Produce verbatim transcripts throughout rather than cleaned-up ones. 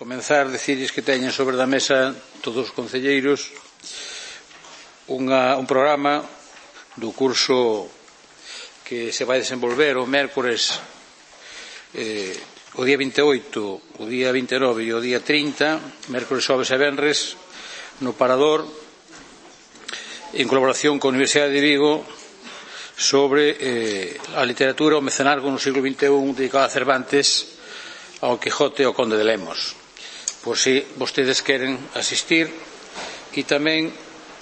comenzar dicirles que teñen sobre da mesa todos os concelleiros unha, un programa do curso que se vai desenvolver o mércores eh, o día vinte e oito, o día vinte e nove e o día trinta, mércores, xoves e venres, no Parador, en colaboración coa Universidade de Vigo, sobre eh, a literatura, o mecenargo no siglo vinte e un dedicado a Cervantes, ao Quijote e ao Conde de Lemos, por si vostedes queren asistir. E tamén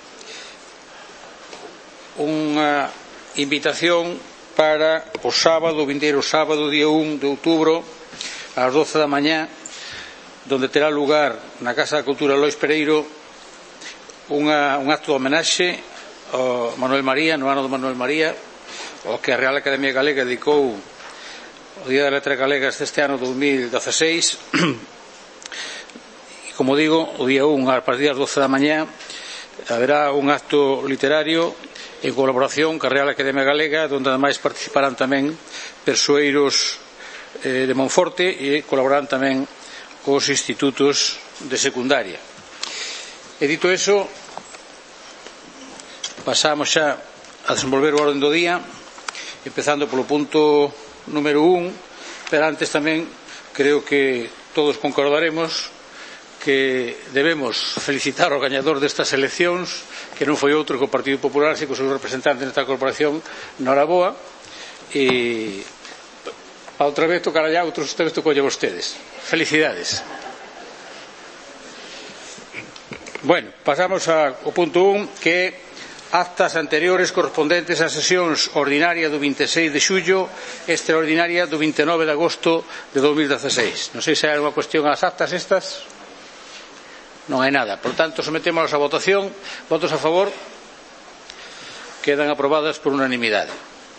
unha invitación para o sábado, o vindeiro sábado, día un de outubro, ás doce da mañá, donde terá lugar na Casa da Cultura Lois Pereiro unha, un acto de homenaxe ao Manuel María, no ano do Manuel María, ao que a Real Academia Galega dedicou o Día das Letras Galegas deste ano dos mil dieciséis. E, como digo, o día un, a partir das doce da mañá, haberá un acto literario en colaboración ca Real Academia Galega, onde ademais participarán tamén persoeiros eh, de Monforte e colaborarán tamén cos institutos de secundaria. E dito eso, pasamos xa a desenvolver o orden do día, empezando polo punto número un, pero antes tamén creo que todos concordaremos que debemos felicitar ao gañador destas eleccións, que non foi outro que o Partido Popular, se que o seu representante nesta corporación, Noraboa, e a outra vez tocará a outros, esta vez tocolle a vostedes. Felicidades. Bueno, pasamos ao punto un, que é actas anteriores correspondentes ás sesións ordinaria do vinte e seis de xullo e extraordinaria do vinte e nove de agosto de dos mil dieciséis. Non sei se hai alguma cuestión ás actas estas. Non hai nada. Por tanto, sometemos a votación. Votos a favor. Quedan aprobadas por unanimidade.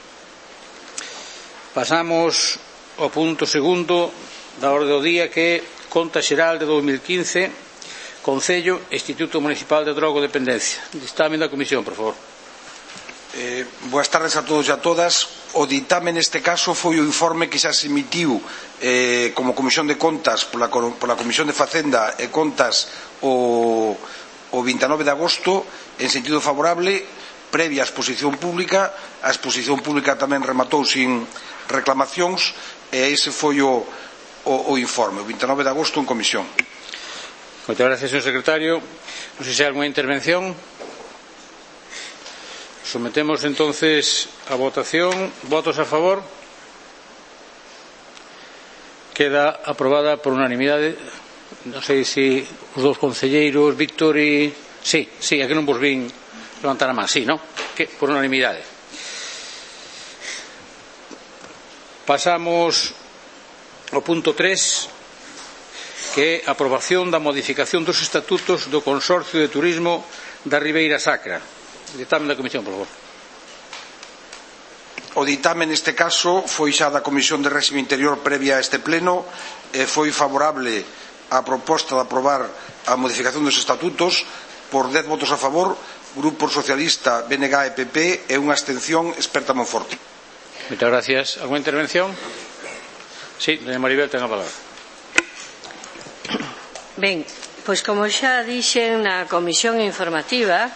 Pasamos ao punto segundo da orde do día, que é Conta Xeral de dos mil quince, Concello e Instituto Municipal de Drogodependencia. Dictamen da Comisión, por favor. Eh, boas tardes a todos e a todas. O ditame neste caso foi o informe que xa se emitiu eh, como Comisión de Contas pola, pola Comisión de Facenda e Contas o, o vinte e nove de agosto, en sentido favorable, previa a exposición pública. A exposición pública tamén rematou sin reclamacións e ese foi o, o, o informe, o vinte e nove de agosto en Comisión. Moitas gracias, señor secretario. Non sei se hai alguna intervención. Sometemos entonces a votación. Votos a favor. Queda aprobada por unanimidade. Non sei se os dous concelleiros, Víctor e... Sí, sí, aquí non vos vin levantar a man. Sí, non? Que por unanimidade. Pasamos ao punto tres, que é a aprobación da modificación dos estatutos do Consorcio de Turismo da Ribeira Sacra. Ditame da Comisión, por favor. O ditame neste caso foi xa da Comisión de Réxime Interior previa a este pleno, e foi favorable á proposta de aprobar a modificación dos estatutos por dez votos a favor, Grupo Socialista, B N G e P P e unha abstención, Experta Monforte. Moitas gracias. Alguna intervención? Sí, doña Maribel, ten a palabra. Ben, pois como xa dixen na comisión informativa,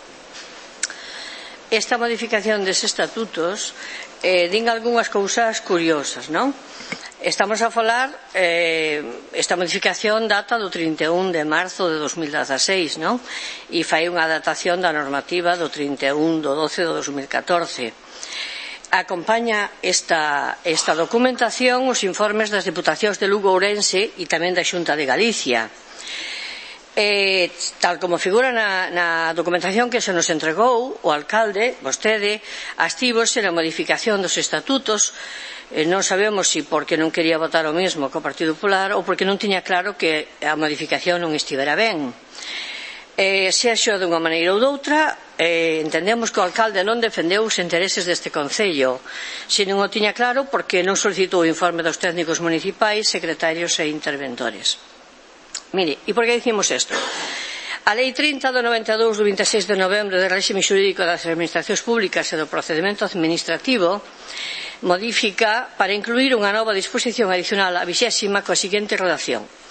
esta modificación des estatutos eh, din algunhas cousas curiosas, non? Estamos a falar, eh, esta modificación data do trinta e un de marzo de dos mil dieciséis, non? E fai unha adaptación da normativa do trinta e un do doce de dos mil catorce. Acompaña esta, esta documentación os informes das Deputacións de Lugo, Ourense e tamén da Xunta de Galicia. Eh, tal como figura na, na documentación que se nos entregou, o alcalde, vostede, astívose na modificación dos estatutos. Eh, non sabemos se porque non quería votar o mesmo que o Partido Popular ou porque non tiña claro que a modificación non estivera ben. Eh, sexo dunha maneira ou doutra, eh, entendemos que o alcalde non defendeu os intereses deste Concello, se non o tiña claro porque non solicitou o informe dos técnicos municipais, secretarios e interventores. Mire, e por que dicimos isto? A Lei trinta do noventa e dous do vinte e seis de novembro de réxime xurídico das administracións públicas e do procedimento administrativo modifica para incluir unha nova disposición adicional a vixésima coa seguinte redacción: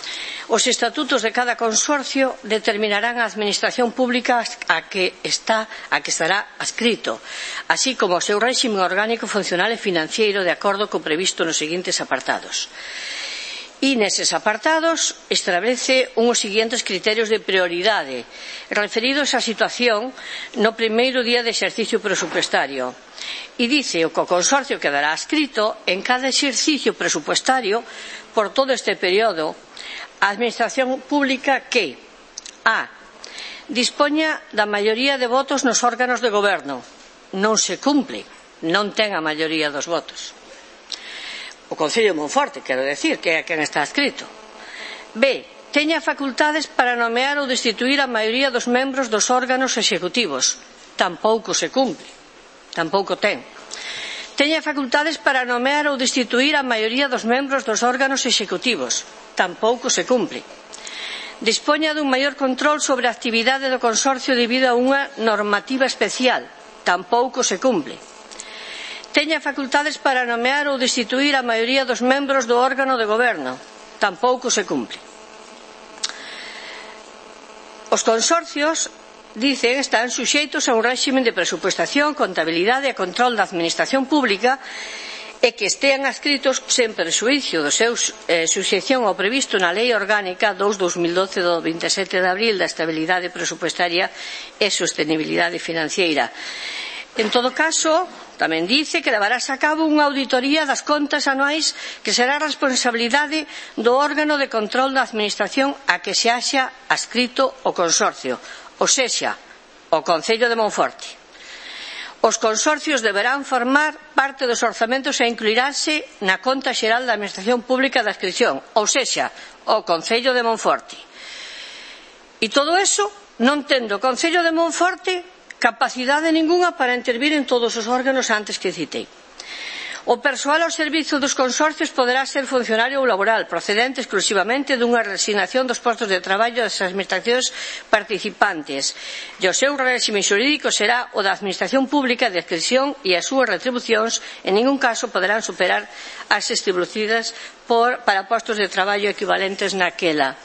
Os estatutos de cada consorcio determinarán a administración pública a que, está, a que estará adscrito, así como o seu réxime orgánico funcional e financeiro de acordo co previsto nos seguintes apartados. E neses apartados establece uns seguintes criterios de prioridade referidos á situación no primeiro día de exercicio presupuestario. E dice o que o consorcio quedará adscrito en cada exercicio presupuestario por todo este período a administración pública que a. dispoña da maioría de votos nos órganos de goberno. Non se cumpre, non ten a maioría dos votos. O Concello de Monforte, quero decir, que é quen está adscrito. B. Teña facultades para nomear ou destituir a maioría dos membros dos órganos executivos. Tampouco se cumpre, tampouco ten. Teña facultades para nomear ou destituir a maioría dos membros dos órganos executivos. Tampouco se cumpre. Dispoña dun maior control sobre a actividade do consorcio debido a unha normativa especial. Tampouco se cumpre. Teña facultades para nomear ou destituir a maioría dos membros do órgano de goberno. Tampouco se cumpre. Os consorcios, dicen, están suxeitos a un réxime de presupuestación, contabilidade e control da administración pública e que estean adscritos sen perxuízo do seu eh, suxeición ao previsto na Lei Orgánica dous barra dos mil doce do vinte e sete de abril da Estabilidade Presupuestaria e Sostenibilidade Financeira. En todo caso, tamén dice que levarase a cabo unha auditoría das contas anuais que será responsabilidade do órgano de control da administración a que se haxa adscrito o consorcio, ou sexa, o Concello de Monforte. Os consorcios deberán formar parte dos orzamentos e incluirase na conta xeral da Administración Pública de Adscripción, ou sexa, o Concello de Monforte. E todo eso non tendo o Concello de Monforte capacidade ningunha para intervir en todos os órganos antes que citei. O persoal ao servizo dos consorcios poderá ser funcionario ou laboral, procedente exclusivamente dunha reasignación dos postos de traballo das administracións participantes, e o seu réxime xurídico será o da Administración Pública de Adscripción e as súas retribucións en ningún caso poderán superar as establecidas por, para postos de traballo equivalentes naquela.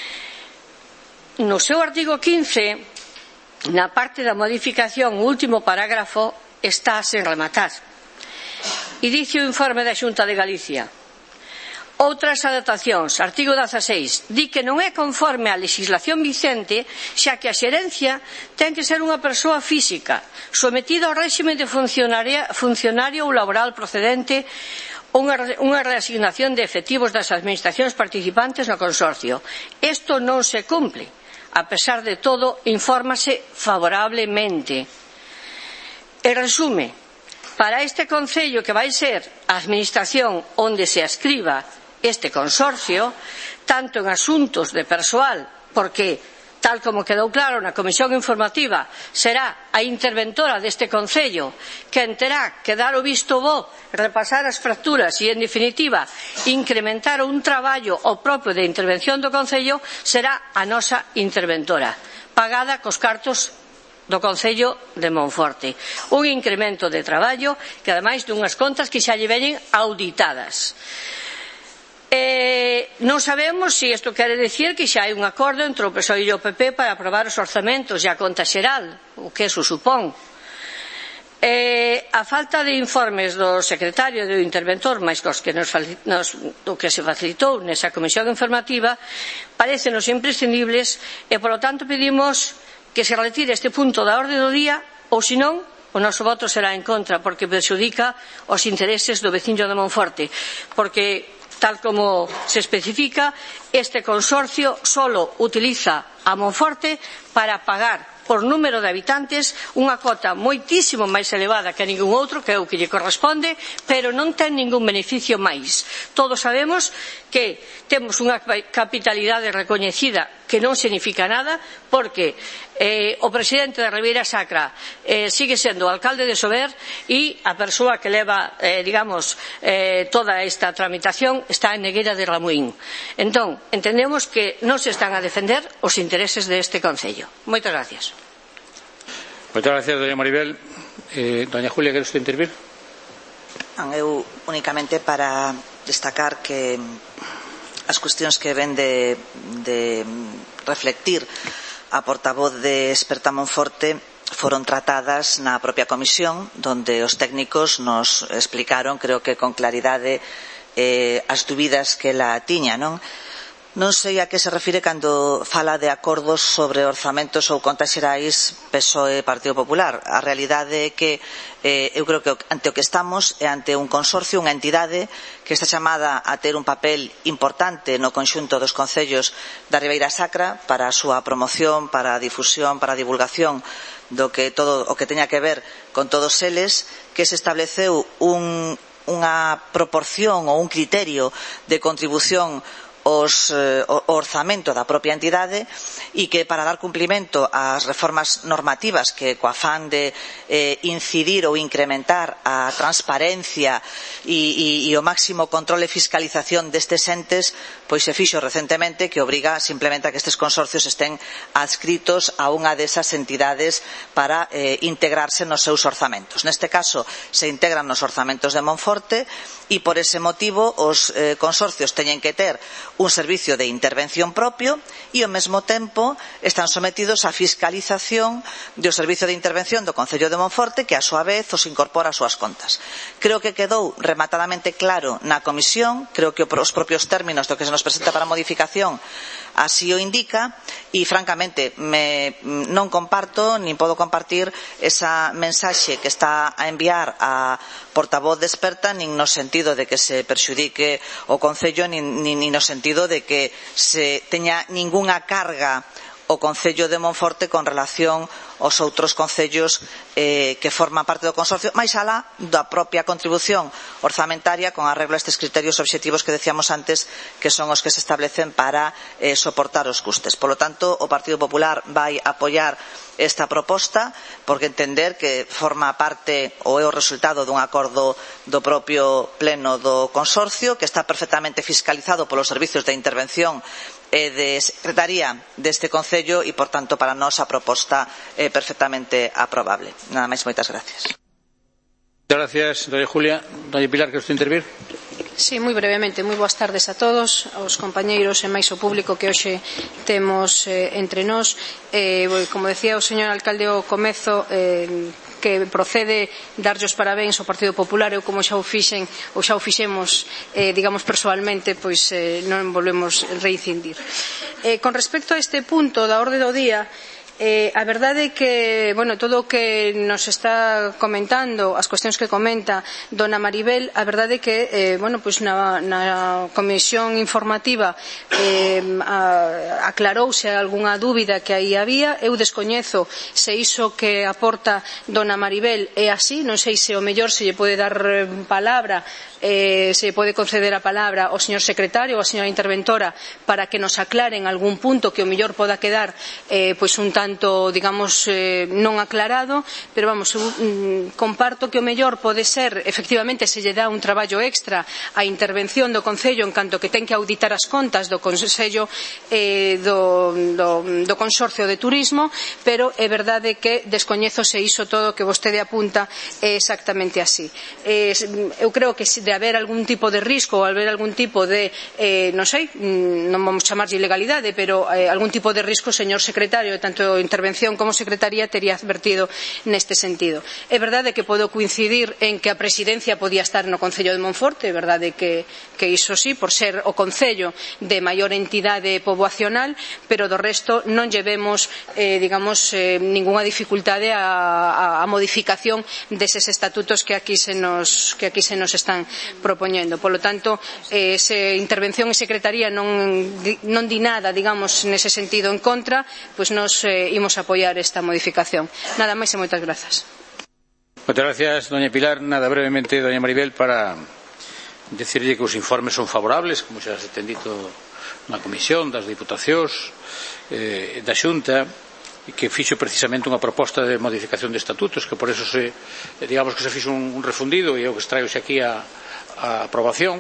No seu artigo quince, na parte da modificación, o último parágrafo está sen rematar. E dice o informe da Xunta de Galicia: outras adaptacións, artigo dezaseis, di que non é conforme á legislación vicente, xa que a xerencia ten que ser unha persoa física, sometida ao réxime de funcionario ou laboral procedente unha, unha reasignación de efectivos das administracións participantes no consorcio. Isto non se cumpre. A pesar de todo, infórmase favorablemente. E resume: para este concello que vai ser a administración onde se adscriba este consorcio, tanto en asuntos de persoal, porque, tal como quedou claro na comisión informativa, será a interventora deste concello quen terá que dar o visto bo, repasar as fracturas e, en definitiva, incrementar un traballo o propio de intervención do concello, será a nosa interventora, pagada cos cartos do Concello de Monforte. Un incremento de traballo que, ademais, dunhas contas que xa lle veñen auditadas. Eh, non sabemos se isto quere dicir que xa hai un acordo entre o P S O E e o P P para aprobar os orzamentos e a conta xeral, o que eso supón. Eh, a falta de informes do secretario e do interventor, máis cos que nos, nos, o que se facilitou nesa comisión informativa, parecenos imprescindibles e, polo tanto, pedimos que se retire este punto da orde do día, ou senón o noso voto será en contra, porque perxudica os intereses do veciño de Monforte, porque, tal como se especifica, este consorcio solo utiliza a Monforte para pagar por número de habitantes unha cota moitísimo máis elevada que a ningún outro, que é o que lle corresponde, pero non ten ningún beneficio máis. Todos sabemos que temos unha capitalidade recoñecida que non significa nada, porque eh, o presidente da Ribeira Sacra eh, sigue sendo o alcalde de Sober e a persoa que leva, eh, digamos, eh, toda esta tramitación está en Negueira de Ramuín. Entón, entendemos que non se están a defender os intereses deste concello. Moitas gracias. Moitas gracias, doña Maribel. Eh, doña Julia, quere usted intervir? Eu únicamente para destacar que as cuestións que ven de, de reflectir a portavoz de Experta Monforte foron tratadas na propia comisión, donde os técnicos nos explicaron, creo que con claridade, eh, as dúbidas que la tiña, non? Non sei a que se refire cando fala de acordos sobre orzamentos ou contas xerais P S O E e Partido Popular. A realidade é que eh, eu creo que ante o que estamos é ante un consorcio, unha entidade que está chamada a ter un papel importante no conxunto dos concellos da Ribeira Sacra para a súa promoción, para a difusión, para a divulgación do que todo o que teña que ver con todos eles, que se estableceu un, unha proporción ou un criterio de contribución Os, eh, o orzamento da propia entidade e que para dar cumplimento ás reformas normativas que coa afán de eh, incidir ou incrementar a transparencia e, e, e o máximo control e fiscalización destes entes, pois se fixo recentemente que obriga simplemente a que estes consorcios estén adscritos a unha desas entidades para eh, integrarse nos seus orzamentos. Neste caso se integran nos orzamentos de Monforte e por ese motivo os eh, consorcios teñen que ter un servicio de intervención propio e ao mesmo tempo están sometidos á fiscalización do servicio de intervención do Concello de Monforte, que a súa vez os incorpora ás súas contas. Creo que quedou rematadamente claro na comisión, creo que os propios términos do que se nos presenta para modificación así o indica e francamente me, non comparto nin podo compartir esa mensaxe que está a enviar a portavoz de Experta nin no sentido de que se perxudique o Concello nin, nin, nin no sentido de que se teña ningunha carga o Concello de Monforte con relación aos outros concellos eh, que forman parte do consorcio, máis alá da propia contribución orzamentaria con arreglo a estes criterios obxectivos que decíamos antes que son os que se establecen para eh, soportar os custes. Por lo tanto, o Partido Popular vai apoiar esta proposta porque entender que forma parte ou é o resultado dun acordo do propio pleno do consorcio que está perfectamente fiscalizado polos servicios de intervención e de secretaría deste Concello e, por tanto, para nós a proposta é perfectamente aprobable. Nada máis, moitas gracias. Muchas gracias, doña Julia. Doña Pilar, ¿quere usted intervir? Sí, moi brevemente. Moi boas tardes a todos, aos compañeiros e máis o público que hoxe temos eh, entre nós. Eh, como decía o señor alcalde ao comezo, eh, que procede darlle os parabéns ao Partido Popular. Eu, como xa o fixen ou xa o fixemos, eh, digamos, persoalmente, pois eh, non volvemos reincidir. Eh, con respecto a este punto da orde do día, Eh, a verdade é que, bueno, todo o que nos está comentando, as cuestións que comenta dona Maribel, a verdade é que, eh, bueno, pois na, na comisión informativa eh, a, aclarouse algunha dúbida que aí había. Eu descoñezo se iso que aporta dona Maribel é así, non sei se o mellor se lle pode dar palabra Eh, se pode conceder a palabra ao señor secretario ou á señora interventora para que nos aclaren algún punto que o mellor poda quedar eh, pois un tanto, digamos, eh, non aclarado, pero vamos, eu, mm, comparto que o mellor pode ser, efectivamente, se lle dá un traballo extra á intervención do Concello en canto que ten que auditar as contas do Consello eh, do, do, do Consorcio de Turismo, pero é verdade que descoñezo se iso todo que vostede apunta é exactamente así. Eh, eu creo que se de haber algún tipo de risco ou haber algún tipo de, eh, non sei, non vamos chamarlle ilegalidade, pero eh, algún tipo de risco, o señor secretario, tanto intervención como secretaría, tería advertido neste sentido. É verdade que podo coincidir en que a presidencia podía estar no Concello de Monforte, é verdade que, que iso sí, por ser o Concello de maior entidade poboacional, pero do resto non llevemos, eh, digamos, eh, ninguna dificultade a, a, a modificación deses estatutos que aquí se nos, que aquí se nos están propoñendo. Polo tanto, eh, se intervención e secretaría non, non di nada, digamos, nese sentido en contra, pois nos eh, imos apoiar esta modificación. Nada máis e moitas grazas. Moitas gracias, doña Pilar. Nada, brevemente, doña Maribel, para decirlle que os informes son favorables, como xa se ten dito na comisión, das diputacións, eh, da Xunta, e que fixo precisamente unha proposta de modificación de estatutos, que por eso se, digamos que se fixo un, un refundido, e é o que extraioxe aquí a a aprobación.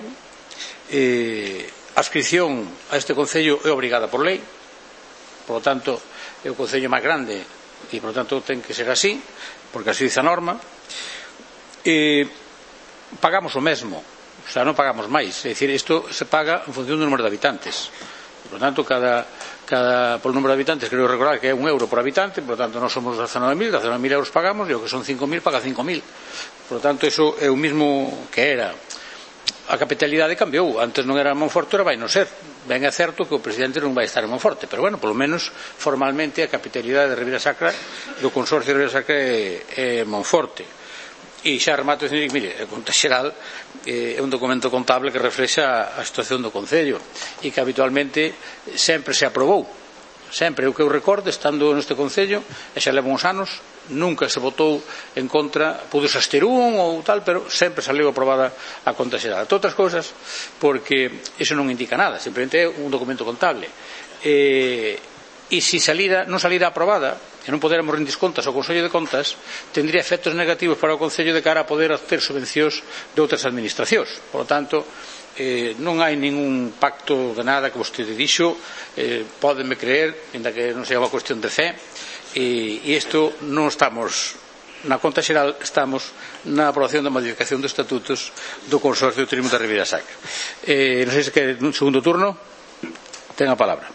Eh, a adscripción a este Concello é obrigada por lei, por lo tanto é o Concello máis grande e por lo tanto ten que ser así, porque así dice a norma. Eh, pagamos o mesmo O sea, non pagamos máis. É dicir, isto se paga en función do número de habitantes. Por tanto, cada, cada, por número de habitantes, quero recordar que é un euro por habitante, por tanto, non somos dezanove mil, dezanove mil euros pagamos, e o que son cinco mil, paga cinco mil. Por tanto, iso é o mismo que era. A capitalidade cambiou. Antes non era Monforte, ahora vai non ser. Ben é certo que o presidente non vai estar en Monforte, pero, bueno, polo menos, formalmente, a capitalidade de Ribeira Sacra, do Consorcio de Ribeira Sacra, é, é Monforte. E xa remato dicindo, mire, a conta xeral eh, é un documento contable que reflexa a situación do Concello e que habitualmente sempre se aprobou. Sempre, o que eu recordo, estando neste Concello, e xa levo uns anos, nunca se votou en contra, pudo abster un ou tal, pero sempre saliu aprobada a conta xeral. Entre outras cousas, porque iso non indica nada, simplemente é un documento contable. E, e se salira, non salira aprobada, e non poderamos rendir contas ao Consello de Contas, tendría efectos negativos para o Concello de cara a poder obter subvencións de outras administracións. Por lo tanto, eh, non hai ningún pacto de nada que vostede dixo, eh, pódenme creer, ainda que non sea unha cuestión de fe, e, e isto non estamos na conta xeral, estamos na aprobación da modificación dos estatutos do Consorcio de Turismo da Ribeira Sacra. Eh, non sei se quere un segundo turno. Ten a palabra.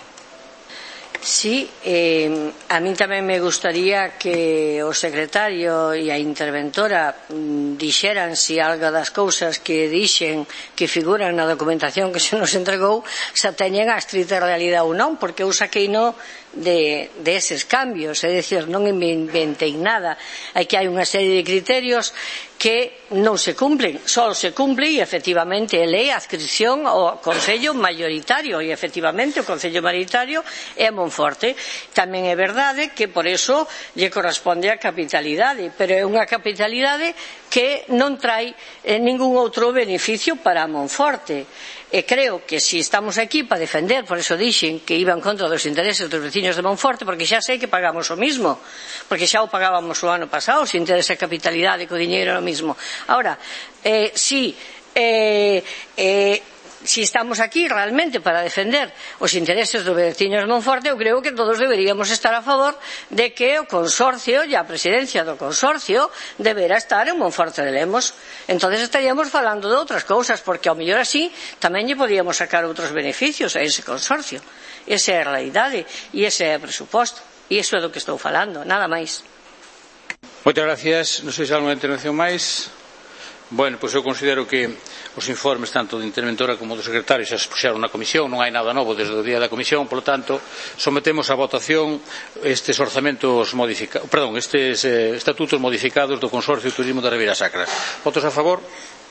Sí, eh, a mí tamén me gustaría que o secretario e a interventora mm, dixeran se algo das cousas que dixen que figuran na documentación que se nos entregou se teñen a estrita realidade ou non, porque eu saquei no de, de eses cambios, é dicir, non inventei nada. Hai que hai unha serie de criterios que non se cumplen, só se cumple e efectivamente é lei a adscripción ao Concello maioritario e efectivamente o Concello maioritario é Monforte. Tamén é verdade que por eso lle corresponde a capitalidade, pero é unha capitalidade que non trae eh, ningún outro beneficio para Monforte. E creo que se estamos aquí para defender, por eso dixen que iban contra dos intereses dos veciños de Monforte, porque xa sei que pagamos o mismo, porque xa o pagábamos o ano pasado, se interesa a capitalidade, que o diñeiro era o mismo. Ahora, eh, si eh, eh, si estamos aquí realmente para defender os intereses dos veciños de Monforte, eu creo que todos deberíamos estar a favor de que o consorcio e a presidencia do consorcio deberá estar en Monforte de Lemos. Entonces estaríamos falando de outras cousas, porque ao mellor así tamén lle podíamos sacar outros beneficios a ese consorcio. Esa é a realidade e ese é o presuposto, e iso é do que estou falando, nada máis. Moitas gracias. Non sei se hai alguna intervención máis. Bueno, pois eu considero que os informes tanto do interventora como do secretario xa se puxeron na comisión, non hai nada novo desde o día da comisión, polo tanto, sometemos a votación estes orzamentos modificados, perdón, estes eh, estatutos modificados do Consorcio de Turismo da Ribeira Sacra. Votos a favor?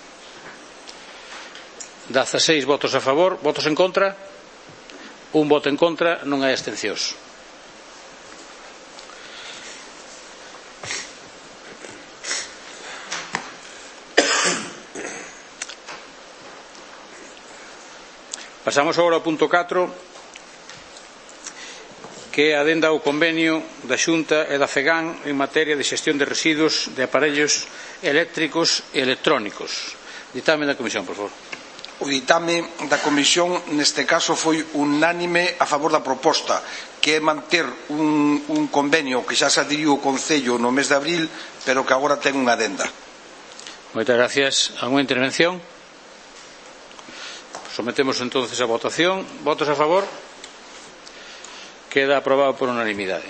dezaseis votos a favor. Votos en contra? Un voto en contra, non hai abstencións. Pasamos agora ao punto catro, que é a adenda ao convenio da Xunta e da FEGAN en materia de xestión de residuos de aparellos eléctricos e electrónicos. Ditame da Comisión, por favor. O ditame da Comisión neste caso foi unánime a favor da proposta, que é manter un, un convenio que xa se adhiriu o Concello no mes de abril, pero que agora ten unha adenda. Moitas gracias. Alguna intervención? Sometemos entonces a votación. Votos a favor? Queda aprobado por unanimidade.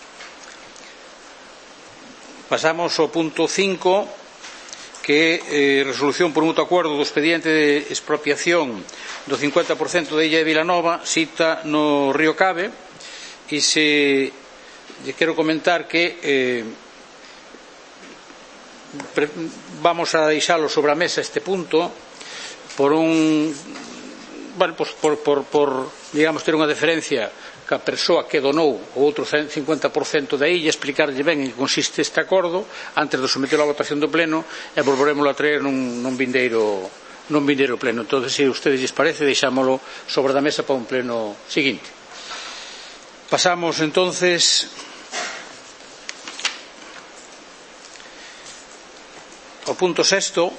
Pasamos ao punto cinco, que é eh, resolución por mutuo acordo do expediente de expropiación do cincuenta por cento da illa de Vilanova, cita no Río Cabe, e se lle quero comentar que eh, pre, vamos a deixalo sobre a mesa este punto por un bueno, pues por, por, por digamos ter unha deferencia que a persoa que donou o outro cincuenta por cento da illa, explicarlle ben en que consiste este acordo antes de someterlo a votación do pleno, e volveremos a traer nun, nun vindeiro nun vindeiro pleno. Entón, se a ustedes lles parece, deixámolo sobre da mesa para un pleno seguinte. Pasamos entonces ao punto sexto,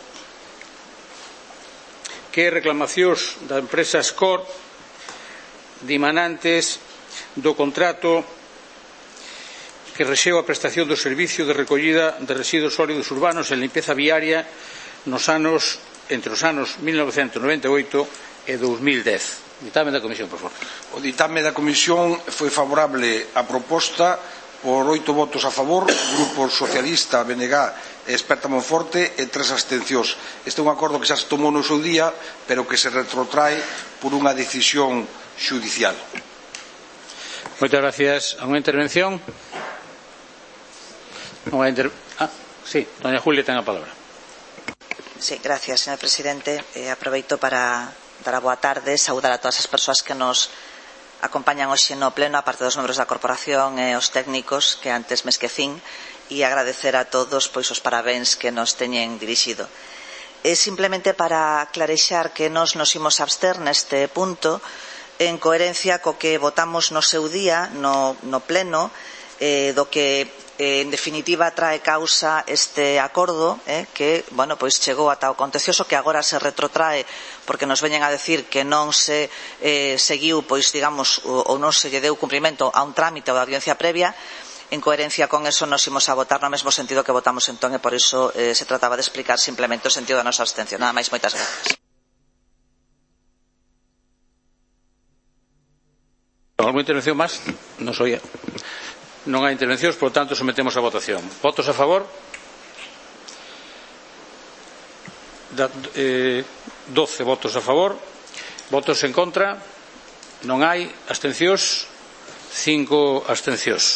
que é reclamacións da empresa Scor dimanantes do contrato que rexeu a prestación do servicio de recollida de residuos sólidos urbanos e limpeza viaria nos anos entre os anos mil novecentos noventa e oito e dous mil dez. Ditame da Comisión, por favor. O ditame da Comisión foi favorable á proposta por oito votos a favor, Grupo Socialista, B N G e Experta Monforte e tres abstencións. Este é un acordo que xa se tomou no seu día, pero que se retrotrae por unha decisión xudicial. Moitas gracias. Alguna intervención? Non hai inter... Ah, sí, doña Julia ten a palabra. Sí, gracias, señor presidente. Eh, aproveito para dar a boa tarde, saudar a todas as persoas que nos acompañan hoxe no pleno, a parte dos membros da corporación e os técnicos que antes me esquecín, e agradecer a todos pois os parabéns que nos teñen dirixido. É simplemente para clarexar que nos nos imos abster neste punto en coherencia co que votamos no seu día no, no pleno, eh, do que eh, en definitiva trae causa este acordo eh, que, bueno, pois chegou ata o contencioso, que agora se retrotrae porque nos veñen a decir que non se eh, seguiu, pois digamos, ou non se lle deu cumprimento a un trámite ou de audiencia previa. En coherencia con eso nos imos a votar no mesmo sentido que votamos entón, e por iso eh, se trataba de explicar simplemente o sentido da nosa abstención. Nada máis, moitas gracias. Alguna intervención máis? Non soía. Non hai intervencións, por tanto, sometemos a votación. Votos a favor? Da, eh, doce votos a favor. Votos en contra? Non hai. Abstencións? cinco abstencións.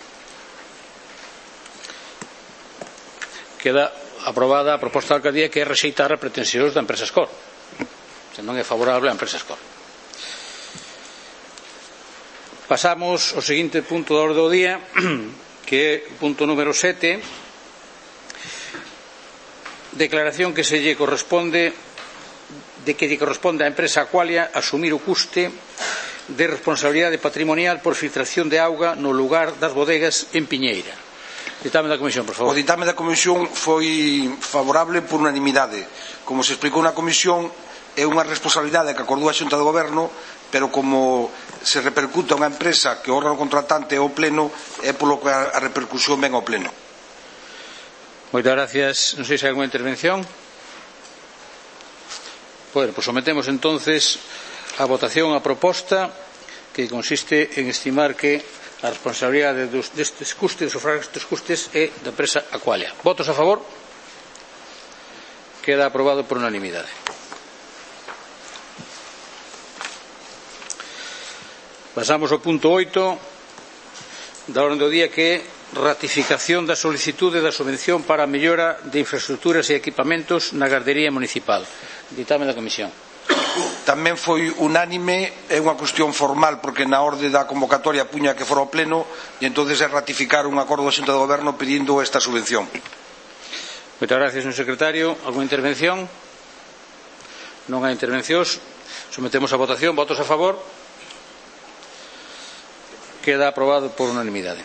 Queda aprobada a proposta da alcaldía, que é rexeitar as pretensións da empresa Escor. Se non é favorable á empresa Escor. Pasamos ao seguinte punto da orde do día, que é o punto número sete, declaración que se lle corresponde de que lle corresponde á empresa Aqualia asumir o custe de responsabilidade patrimonial por filtración de auga no lugar das bodegas en Piñeira. Ditame da Comisión, por favor. O ditame da Comisión foi favorable por unanimidade. Como se explicou na Comisión, é unha responsabilidade que acordou a Xunta de Goberno, pero como se repercute a unha empresa que o órgano contratante é o pleno, é polo que a repercusión ven ao pleno. Moitas gracias. Non sei se hai alguna intervención. Bueno, pues sometemos entonces a votación a proposta, que consiste en estimar que a responsabilidade dos, destes custes, de sufragar estes custes, é da empresa Aqualia. Votos a favor? Queda aprobado por unanimidade. Pasamos ao punto oito da orde do día, que é ratificación da solicitude da subvención para a mellora de infraestructuras e equipamentos na gardería municipal. Ditame da Comisión. Tamén foi unánime, é unha cuestión formal porque na orde da convocatoria puña que fora o pleno, e entonces é ratificar un acordo da Xunta de Goberno pedindo esta subvención. Moitas gracias, señor secretario. Alguna intervención? Non hai intervencións. Sometemos a votación. Votos a favor? Queda aprobado por unanimidade.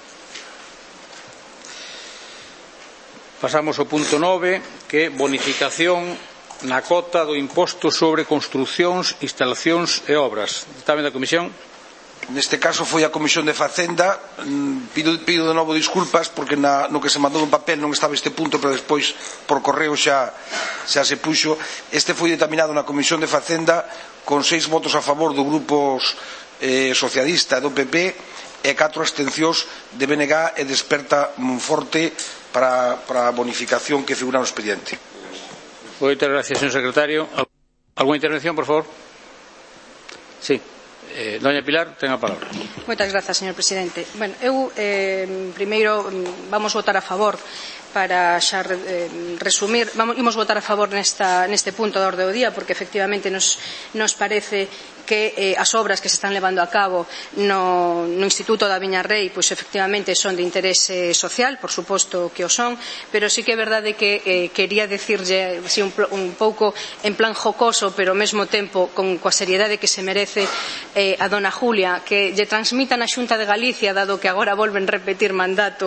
Pasamos ao punto nove, que é bonificación na cota do imposto sobre construcións, instalacións e obras. Ditame da Comisión. Neste caso foi a Comisión de Facenda. Pido, pido de novo disculpas porque na, no que se mandou en papel non estaba este punto, pero despois por correo xa, xa se puxo. Este foi determinado na Comisión de Facenda con seis votos a favor do Grupo eh, Socialista e do P P e catro abstencións de B N G e de Experta Monforte para, para a bonificación que figura no expediente. Moitas gracias, señor secretario. Alguna intervención, por favor? Sí. Eh, doña Pilar, ten a palabra. Moitas grazas, señor presidente. Bueno, eu, eh, primeiro, vamos votar a favor para xa eh, resumir, vamos, imos votar a favor nesta, neste punto da orde do día, porque efectivamente nos, nos parece que eh, as obras que se están levando a cabo no, no Instituto da Viña Rei, pois efectivamente son de interese social, por suposto que o son, pero sí que é verdade que eh, quería decirlle así, un, un pouco en plan jocoso, pero ao mesmo tempo con coa seriedade que se merece eh, a dona Julia, que lle transmitan a Xunta de Galicia, dado que agora volven repetir mandato,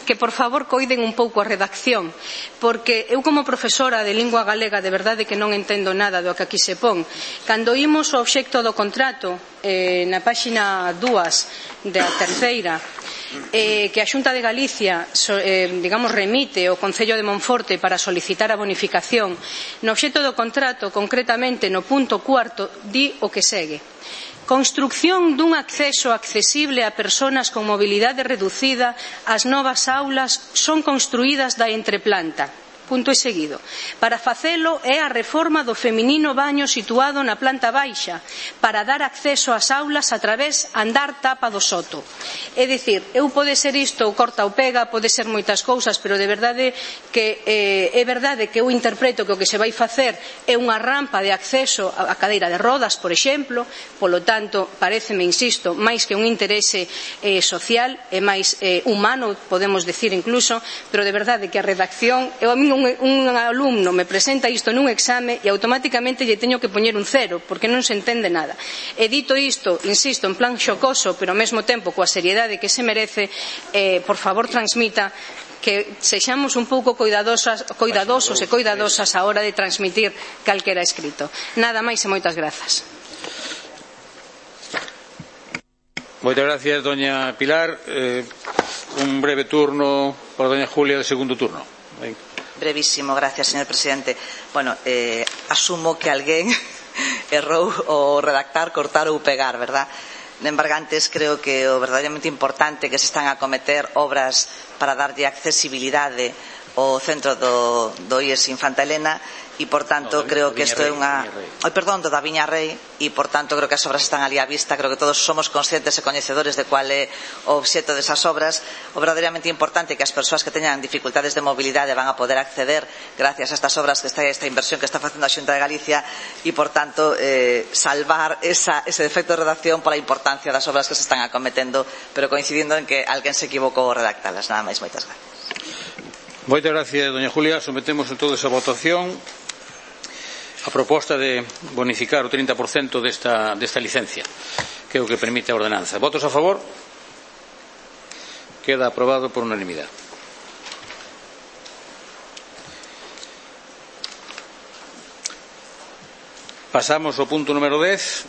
que por favor coiden un pouco a redacción, porque eu como profesora de lingua galega de verdade que non entendo nada do que aquí se pon. Cando imos o obxecto do contrato eh, na páxina dúas da terceira, eh, que a Xunta de Galicia so, eh, digamos remite ao Concello de Monforte para solicitar a bonificación, no obxecto do contrato, concretamente no punto cuarto, di o que segue: construcción dun acceso accesible a persoas con mobilidade reducida. As novas aulas son construídas da entreplanta. Punto e seguido. Para facelo é a reforma do feminino baño situado na planta baixa para dar acceso ás aulas a través andar tapa do soto. É dicir, eu pode ser isto ou corta ou pega, pode ser moitas cousas, pero de verdade que eh, é verdade que eu interpreto que o que se vai facer é unha rampa de acceso a cadeira de rodas, por exemplo. Polo tanto, paréceme, insisto, máis que un interese eh, social e máis eh, humano, podemos decir incluso, pero de verdade que a redacción, eu a mí Un, un alumno me presenta isto nun exame e automáticamente lle teño que poñer un cero porque non se entende nada. E dito isto, insisto, en plan xocoso, pero ao mesmo tempo coa seriedade que se merece, eh, por favor transmita que sexamos un pouco cuidadosas, cuidadosos e cuidadosas a hora de transmitir calquera escrito. Nada máis e moitas grazas. Moitas gracias, doña Pilar. Eh, un breve turno para doña Julia de segundo turno. Venga. Brevísimo, gracias, señor presidente. Bueno, eh, asumo que alguén errou o redactar, cortar ou pegar, verdad? En Embargantes creo que o verdadeiramente importante que se están a cometer obras para darlle accesibilidade ao centro do, do I E S Infanta Elena e, por tanto, no, creo que isto é unha... Ai, perdón, do da Viña Rei e, por tanto, creo que as obras están ali á vista. Creo que todos somos conscientes e coñecedores de cual é o obxecto desas obras. O verdadeiramente importante é que as persoas que teñan dificultades de mobilidade van a poder acceder gracias a estas obras, que está esta inversión que está facendo a Xunta de Galicia e, por tanto, eh, salvar esa, ese defecto de redacción pola importancia das obras que se están acometendo, pero coincidindo en que alguén se equivocou ao redactalas. Nada máis, moitas gracias. Moitas gracias, doña Julia. Sometemos en todo esa votación a proposta de bonificar o trinta por cento desta, desta licencia, que é o que permite a ordenanza. Votos a favor? Queda aprobado por unanimidade. Pasamos ao punto número dez,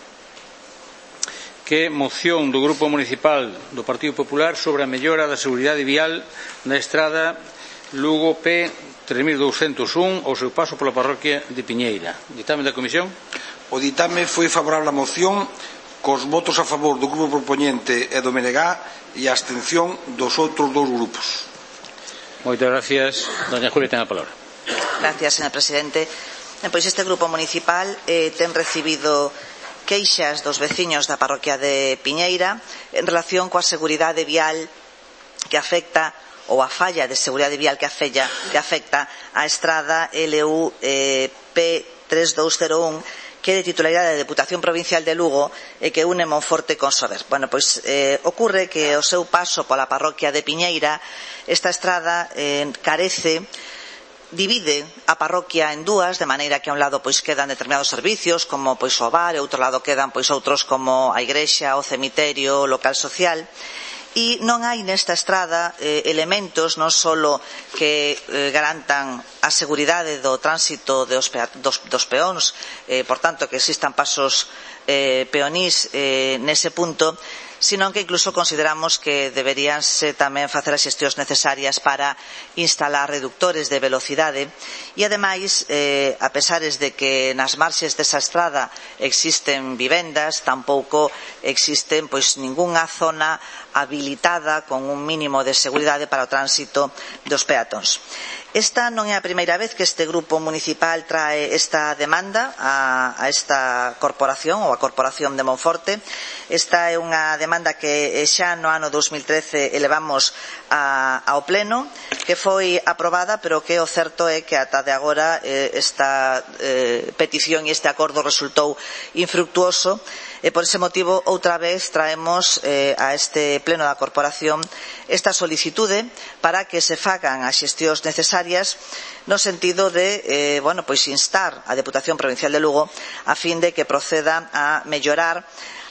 que é moción do Grupo Municipal do Partido Popular sobre a mellora da seguridade vial na estrada Lugo P tres mil douscentos un ao seu paso pola parroquia de Piñeira. Ditame da Comisión. O ditame foi favorable á moción, cos votos a favor do grupo propoñente e do M N G e a abstención dos outros dous grupos. Moitas gracias. Doña Julia, ten a palabra. Gracias, señor presidente. Pois este grupo municipal eh, ten recibido queixas dos veciños da parroquia de Piñeira en relación coa seguridade vial que afecta ou a falla de seguridade vial que afecta, que afecta a estrada L U eh, P tres dous cero un, que é de titularidade da Deputación Provincial de Lugo e que une Monforte con Sober. Bueno, pois eh, ocurre que o seu paso pola parroquia de Piñeira, esta estrada eh, carece, divide a parroquia en dúas, de maneira que a un lado pois quedan determinados servicios como pois o bar, e outro lado quedan pois outros como a igrexa, o cemiterio, o local social. E non hai nesta estrada eh, elementos non só que eh, garantan a seguridade do tránsito dos, dos, dos peóns, eh, por tanto que existan pasos eh, peonís eh, nese punto, sino que incluso consideramos que deberíanse tamén facer as xestións necesarias para instalar reductores de velocidade e, ademais, eh, a pesares de que nas marxes desa estrada existen vivendas, tampouco existen pois ningunha zona habilitada con un mínimo de seguridade para o tránsito dos peatóns. Esta non é a primeira vez que este grupo municipal trae esta demanda a, a esta corporación ou a Corporación de Monforte. Esta é unha demanda que xa no ano dos mil trece elevamos a, ao pleno, que foi aprobada, pero que o certo é que ata de agora eh, esta eh, petición e este acordo resultou infructuoso. E por ese motivo, outra vez, traemos eh, a este pleno da corporación esta solicitude para que se fagan as xestións necesarias no sentido de eh, bueno, pois instar a Deputación Provincial de Lugo a fin de que proceda a mellorar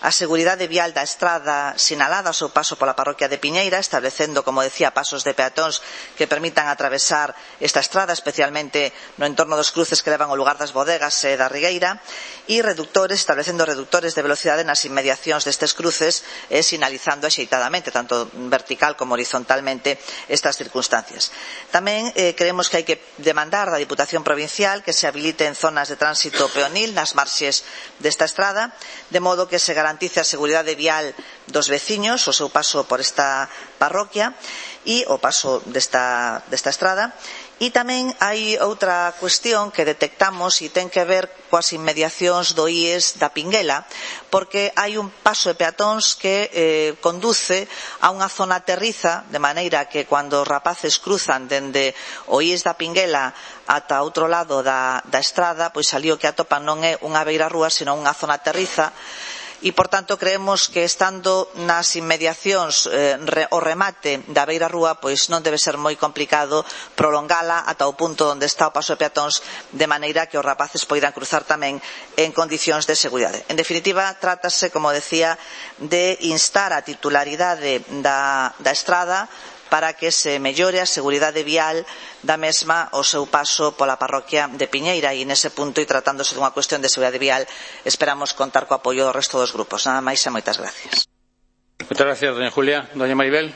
a seguridade vial da estrada sinalada ao seu paso pola parroquia de Piñeira, establecendo, como decía, pasos de peatóns que permitan atravesar esta estrada, especialmente no entorno dos cruces que levan ao lugar das bodegas e da Rigueira, e reductores, establecendo reductores de velocidade nas inmediacións destes cruces e sinalizando axeitadamente, tanto vertical como horizontalmente, estas circunstancias. Tamén eh, creemos que hai que demandar da Diputación Provincial que se habiliten zonas de tránsito peonil nas marxes desta estrada, de modo que se garantice a seguridade vial dos veciños, o seu paso por esta parroquia e o paso desta, desta estrada. E tamén hai outra cuestión que detectamos e ten que ver coas inmediacións do I E S da Pinguela, porque hai un paso de peatóns que eh, conduce a unha zona terriza, de maneira que cando os rapaces cruzan dende o I E S da Pinguela ata outro lado da, da estrada, pois ali o que atopan non é unha beirarrúa, sino unha zona terriza. E, por tanto, creemos que estando nas inmediacións eh, re, o remate da beirarrúa, pois non debe ser moi complicado prolongala ata o punto onde está o paso de peatóns, de maneira que os rapaces poidan cruzar tamén en condicións de seguridade. En definitiva, trátase, como decía, de instar a titularidade da, da estrada para que se mellore a seguridade vial da mesma o seu paso pola parroquia de Piñeira, e nese punto, e tratándose dunha cuestión de seguridade vial, esperamos contar co apoio do resto dos grupos. Nada máis e moitas gracias. Moitas gracias, doña Julia. Doña Maribel,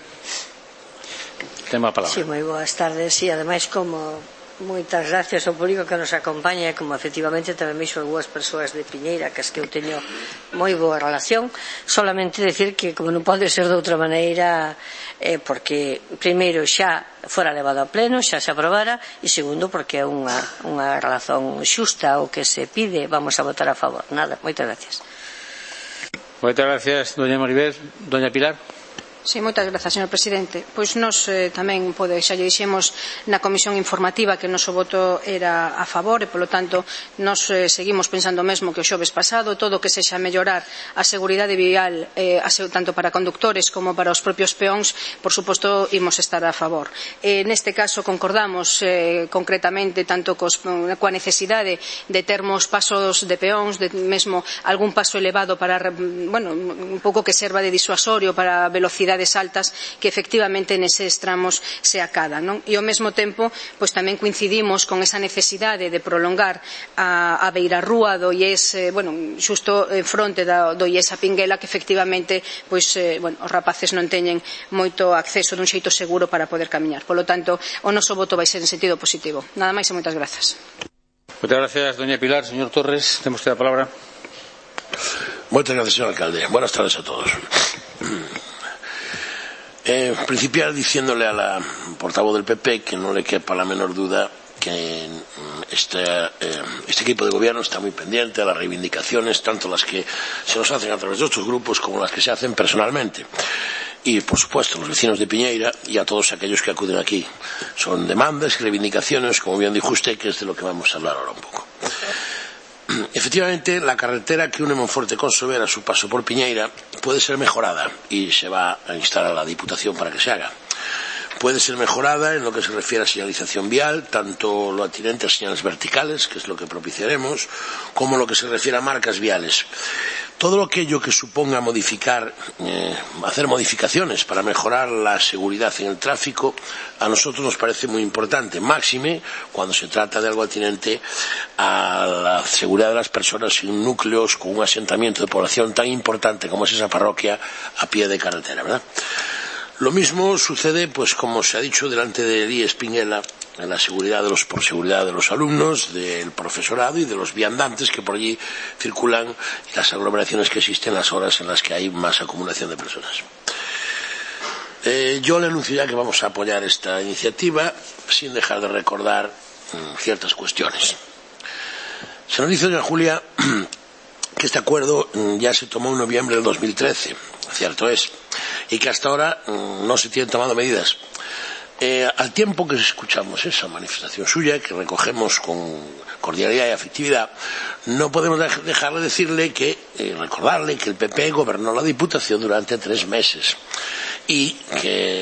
tema a palabra. Sí, moi boas tardes, e ademais, como moitas gracias ao público que nos acompaña, e como efectivamente tamén veixo algunhas persoas de Piñeira que as que eu teño moi boa relación, solamente decir que como non pode ser de outra maneira, eh, porque primeiro xa fora levado a pleno, xa se aprobara, e segundo porque é unha, unha razón xusta o que se pide, vamos a votar a favor. Nada, moitas gracias. Moitas gracias, doña Maribel. Doña Pilar. Sí, moitas grazas, señor presidente. Pois nos eh, tamén pode, xa lle dixemos na comisión informativa que o noso voto era a favor, e polo tanto nos eh, seguimos pensando mesmo que o xoves pasado todo o que sexa mellorar a seguridade vial eh, a, tanto para conductores como para os propios peóns, por suposto imos estar a favor. Eh, neste caso concordamos eh, concretamente tanto cos, coa necesidade de termos pasos de peóns, de mesmo algún paso elevado para, bueno, un pouco que serva de disuasorio para velocidade altas que efectivamente neses tramos se acadan, non? E ao mesmo tempo pois tamén coincidimos con esa necesidade de prolongar a, a beirarrúa do I E S, eh, bueno, xusto en fronte da, do I E S a Pinguela, que efectivamente pois, eh, bueno, os rapaces non teñen moito acceso dun xeito seguro para poder camiñar. Polo tanto, o noso voto vai ser en sentido positivo. Nada máis e moitas grazas. Muchas gracias, doña Pilar. Señor Torres, tenemos usted la palabra. Muchas gracias, señor alcalde. Buenas tardes a todos. Eh, principiar diciéndole a la portavoz del P P que no le quepa la menor duda que este, eh, este equipo de gobierno está muy pendiente a las reivindicaciones, tanto las que se nos hacen a través de otros grupos como las que se hacen personalmente. Y, por supuesto, los vecinos de Piñeira y a todos aquellos que acuden aquí. Son demandas y reivindicaciones, como bien dijo usted, que es de lo que vamos a hablar ahora un poco. Efectivamente, la carretera que une Monforte con Sobera a su paso por Piñeira puede ser mejorada y se va a instar a la Diputación para que se haga. Puede ser mejorada en lo que se refiere a señalización vial, tanto lo atinente a señales verticales, que es lo que propiciaremos, como lo que se refiere a marcas viales. Todo aquello que suponga modificar, eh, hacer modificaciones para mejorar la seguridad en el tráfico, a nosotros nos parece muy importante, máxime cuando se trata de algo atinente a la seguridad de las personas en núcleos con un asentamiento de población tan importante como es esa parroquia a pie de carretera, ¿verdad? Lo mismo sucede, pues como se ha dicho, delante del I E S Pinguela, en la seguridad de los, por seguridad de los alumnos, del profesorado y de los viandantes que por allí circulan y las aglomeraciones que existen las horas en las que hay más acumulación de personas. Eh, yo le anuncio ya que vamos a apoyar esta iniciativa sin dejar de recordar mmm, ciertas cuestiones. Se nos dice, doña Julia, que este acuerdo mmm, ya se tomó en noviembre del dos mil trece, cierto es, y que hasta ahora mmm, no se tienen tomado medidas. Eh, al tiempo que escuchamos esa manifestación suya, que recogemos con cordialidad y afectividad, no podemos dejar de decirle que, eh, recordarle que el P P gobernó la Diputación durante tres meses y que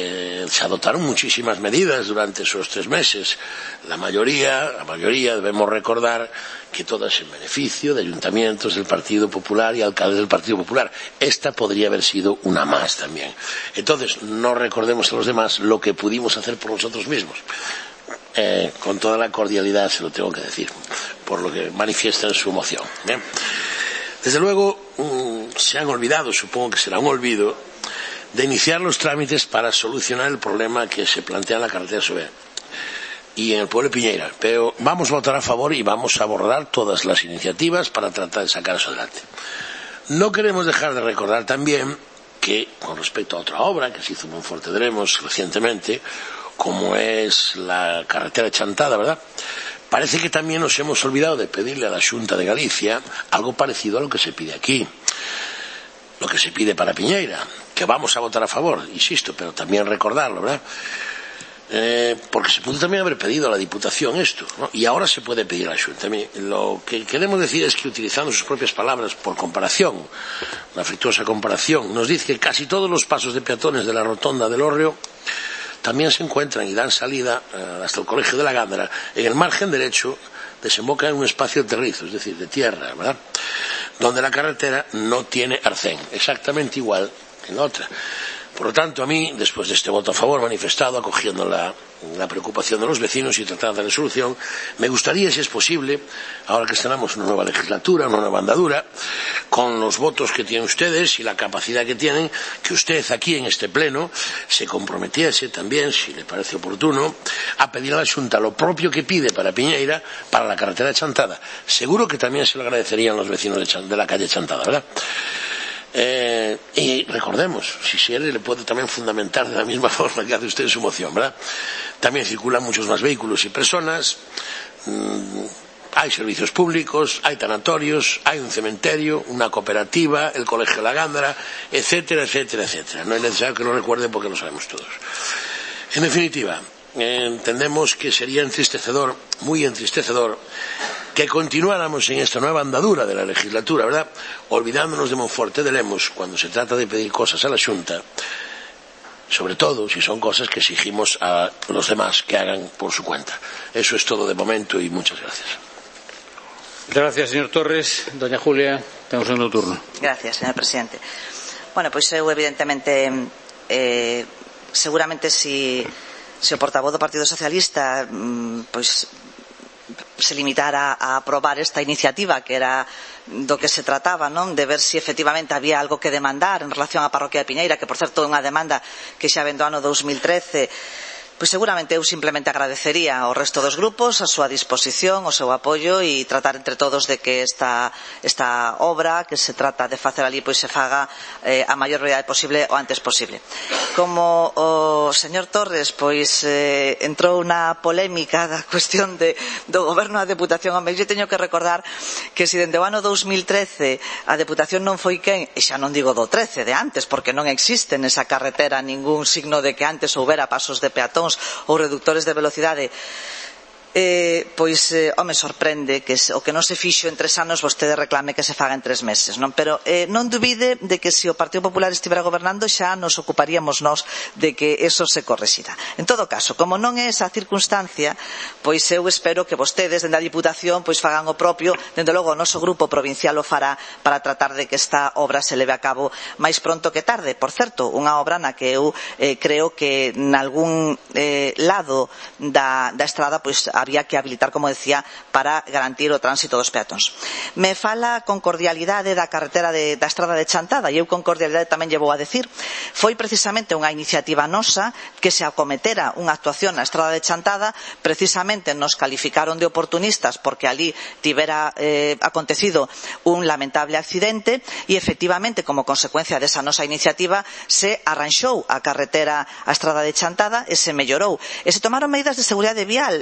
eh, se adoptaron muchísimas medidas durante esos tres meses. La mayoría, la mayoría debemos recordar que todas en beneficio de ayuntamientos del Partido Popular y alcaldes del Partido Popular. Esta podría haber sido una más también. Entonces, no recordemos a los demás lo que pudimos hacer por nosotros mismos. Eh, con toda la cordialidad se lo tengo que decir, por lo que manifiesta en su moción. Bien. Desde luego, mmm, se han olvidado, supongo que será un olvido, de iniciar los trámites para solucionar el problema que se plantea en la carretera Sober y en el pueblo de Piñeira. Pero vamos a votar a favor y vamos a abordar todas las iniciativas para tratar de sacar eso adelante. No queremos dejar de recordar también que, con respecto a otra obra que se hizo en Monforte de Lemos recientemente, como es la carretera de Chantada, ¿verdad?, parece que también nos hemos olvidado de pedirle a la Xunta de Galicia algo parecido a lo que se pide aquí, lo que se pide para Piñeira, que vamos a votar a favor, insisto, pero también recordarlo, ¿verdad? Eh, porque se pudo también haber pedido a la Diputación esto, ¿no? Y ahora se puede pedir a la Xunta. Lo que queremos decir es que, utilizando sus propias palabras, por comparación, una afectuosa comparación, nos dice que casi todos los pasos de peatones de la rotonda del Hórreo también se encuentran y dan salida eh, hasta el Colegio de la Gándara. En el margen derecho desemboca en un espacio de terrizo, es decir, de tierra, ¿verdad?, donde la carretera no tiene arcén, exactamente igual que en la otra. Por lo tanto, a mí, después de este voto a favor manifestado, acogiendo la, la preocupación de los vecinos y tratando de darle solución, me gustaría, si es posible, ahora que estrenamos una nueva legislatura, una nueva andadura, con los votos que tienen ustedes y la capacidad que tienen, que usted aquí en este pleno se comprometiese también, si le parece oportuno, a pedir a la Xunta lo propio que pide para Piñeira, para la carretera de Chantada. Seguro que también se lo agradecerían los vecinos de, Chan, de la calle Chantada, ¿verdad? Eh, y recordemos, si se le puede también fundamentar de la misma forma que hace usted en su moción, ¿verdad? También circulan muchos más vehículos y personas, mmm, hay servicios públicos, hay tanatorios, hay un cementerio, una cooperativa, el Colegio de la Gándara, etcétera, etcétera, etcétera. No es necesario que lo recuerden porque lo sabemos todos. En definitiva, eh, entendemos que sería entristecedor, muy entristecedor, que continuáramos en esta nueva andadura de la legislatura, ¿verdad?, olvidándonos de Monforte de Lemos cuando se trata de pedir cosas a la Xunta, sobre todo si son cosas que exigimos a los demás que hagan por su cuenta. Eso es todo de momento y muchas gracias. Muchas gracias, señor Torres. Doña Julia, tenemos un turno. Gracias, señor presidente. Bueno, pois eu evidentemente eh, seguramente si, si o portavoz do Partido Socialista pois se limitara a aprobar esta iniciativa, que era do que se trataba, non, de ver si efectivamente había algo que demandar en relación á parroquia de Piñeira, que por certo é unha demanda que xa ven do ano dous mil trece, pois seguramente eu simplemente agradecería ao resto dos grupos a súa disposición, o seu apoio e tratar entre todos de que esta, esta obra que se trata de facer ali pois se faga eh, a maior brevidade posible o antes posible. Como o señor Torres pois eh, entrou na polémica da cuestión de, do goberno da Deputación, home, eu teño que recordar que se dende o ano dous mil trece a Deputación non foi quen, e xa non digo do trece, de antes, porque non existe nesa carretera ningún signo de que antes houbera pasos de peatón ou reductores de velocidade, eh, pois, eh, home, sorprende que o que non se fixo en tres anos vostede reclame que se faga en tres meses, non? Pero eh, non dubide de que se o Partido Popular estivera gobernando xa nos ocuparíamos nós de que eso se correxira. En todo caso, como non é esa circunstancia, pois eu espero que vostedes dende a Diputación pois fagan o propio, dende logo o noso grupo provincial o fará para tratar de que esta obra se leve a cabo máis pronto que tarde. Por certo, unha obra na que eu eh, creo que nalgún eh, lado da, da estrada pois había que habilitar, como decía, para garantir o tránsito dos peatóns. Me fala con cordialidade da carretera de, da estrada de Chantada, e eu con cordialidade tamén llevo a decir, foi precisamente unha iniciativa nosa que se acometera unha actuación na estrada de Chantada, precisamente nos calificaron de oportunistas porque ali tivera eh, acontecido un lamentable accidente e efectivamente como consecuencia desa nosa iniciativa se arranxou a carretera a estrada de Chantada e se mellorou e se tomaron medidas de seguridade vial. Por tanto,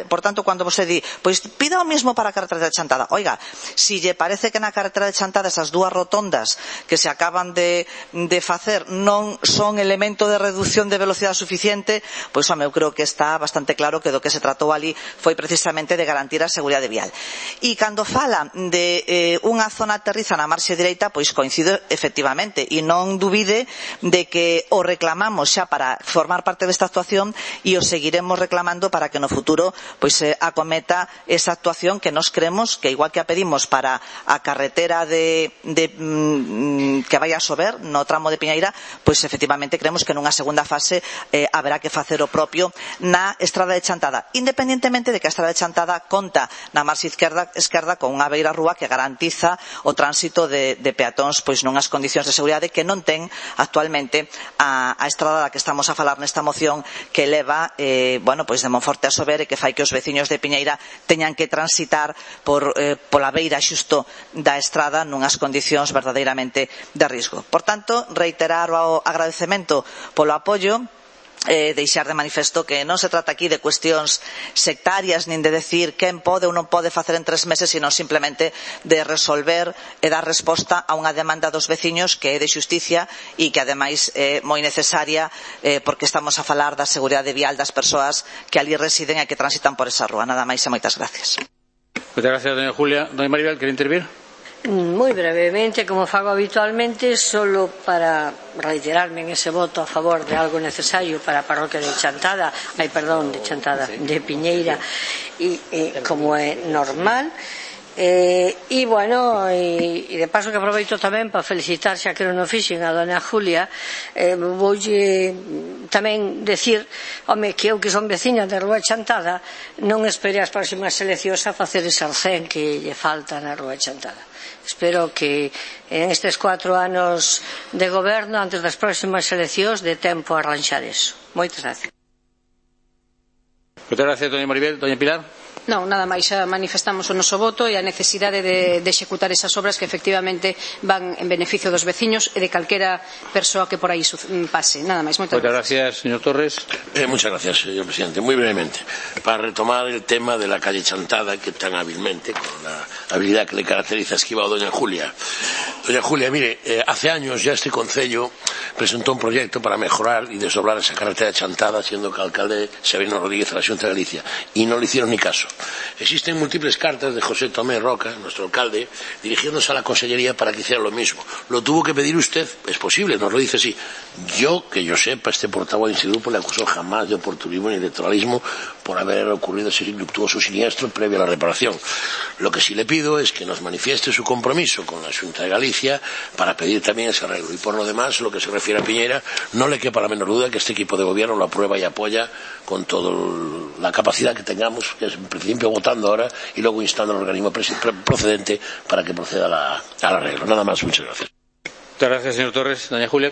cando você di, pois pida o mismo para a carretera de Chantada. Oiga, si lle parece que na carretera de Chantada esas dúas rotondas que se acaban de, de facer non son elemento de reducción de velocidade suficiente, pois home, eu creo que está bastante claro que do que se tratou ali foi precisamente de garantir a seguridade vial. E cando fala de eh, unha zona aterriza na marxe direita, pois coincido efectivamente, e non dubide de que o reclamamos xa para formar parte desta actuación e o seguiremos reclamando para que no futuro pois se acometa esa actuación que nos creemos que igual que a pedimos para a carretera de, de mm, que vai a Sober no tramo de Piñeira, pois efectivamente creemos que nunha segunda fase eh, haberá que facer o propio na estrada de Chantada, independentemente de que a estrada de Chantada conta na marxe esquerda, esquerda con unha beira rúa que garantiza o tránsito de, de peatóns pois nunhas condicións de seguridade que non ten actualmente a, a estrada da que estamos a falar nesta moción, que leva eh, bueno, pois de Monforte a Sober e que fai que os veciños de Piñeira teñan que transitar por, eh, pola beira xusto da estrada nunhas condicións verdadeiramente de risco. Por tanto, reiterar o agradecemento polo apoio, Eh, deixar de manifesto que non se trata aquí de cuestións sectarias nin de decir quen pode ou non pode facer en tres meses, sino simplemente de resolver e dar resposta a unha demanda dos veciños que é de xusticia e que ademais é moi necesaria eh, porque estamos a falar da seguridade vial das persoas que ali residen e que transitan por esa rúa. Nada máis e moitas gracias. Moitas gracias, doña Julia. Doña Maribel, quere intervir? Moi brevemente, como fago habitualmente, solo para reiterarme en ese voto a favor de algo necesario para a parroquia de Chantada, ai, perdón, de Chantada, de Piñeira, e, e como é normal. E, e bueno, e, e de paso que aproveito tamén para felicitar, xa que non o fixen, a doña Julia. eh, voulle tamén decir, home, que eu que son veciña de Rúa Chantada non espere as próximas eleccións a facer ese arcén que lle falta na Rúa Chantada. Espero que en estes cuatro anos de goberno, antes das próximas eleccións, de tempo a arranxar eso. Moitas gracias. Moitas gracias, doña Maribel. Doña Pilar? Non, nada máis, xa manifestamos o noso voto e a necesidade de, de executar esas obras que efectivamente van en beneficio dos veciños e de calquera persoa que por aí pase. Nada máis, moitas Muchas gracias. gracias, señor Torres. Eh, muchas gracias, señor presidente. Muy brevemente, para retomar el tema de la calle Chantada, que tan hábilmente, con la habilidad que le caracteriza, ha esquivado doña Julia. Doña Julia, mire, eh, hace años ya este concello presentó un proyecto para mejorar y desdoblar esa carretera de Chantada, siendo que alcalde Severino Rodríguez de la Xunta de Galicia, y no le hicieron ni caso. Existen múltiples cartas de José Tomé Roca, nuestro alcalde, dirigiéndose a la Consellería para que hiciera lo mismo. ¿Lo tuvo que pedir usted? Es posible, nos lo dice así. Yo, que yo sepa, este portavoz de este grupo le acusó jamás de oportunismo ni electoralismo por haber ocurrido ese luctuoso siniestro previo a la reparación. Lo que sí le pido es que nos manifieste su compromiso con la Xunta de Galicia para pedir también ese arreglo. Y por lo demás, lo que se refiere a Piñeira, no le quepa la menor duda que este equipo de gobierno lo aprueba y apoya con toda la capacidad que tengamos, que es en principio votando ahora y luego instando al organismo procedente para que proceda la, al arreglo. Nada más, muchas gracias. Muchas gracias, señor Torres. Doña Julia.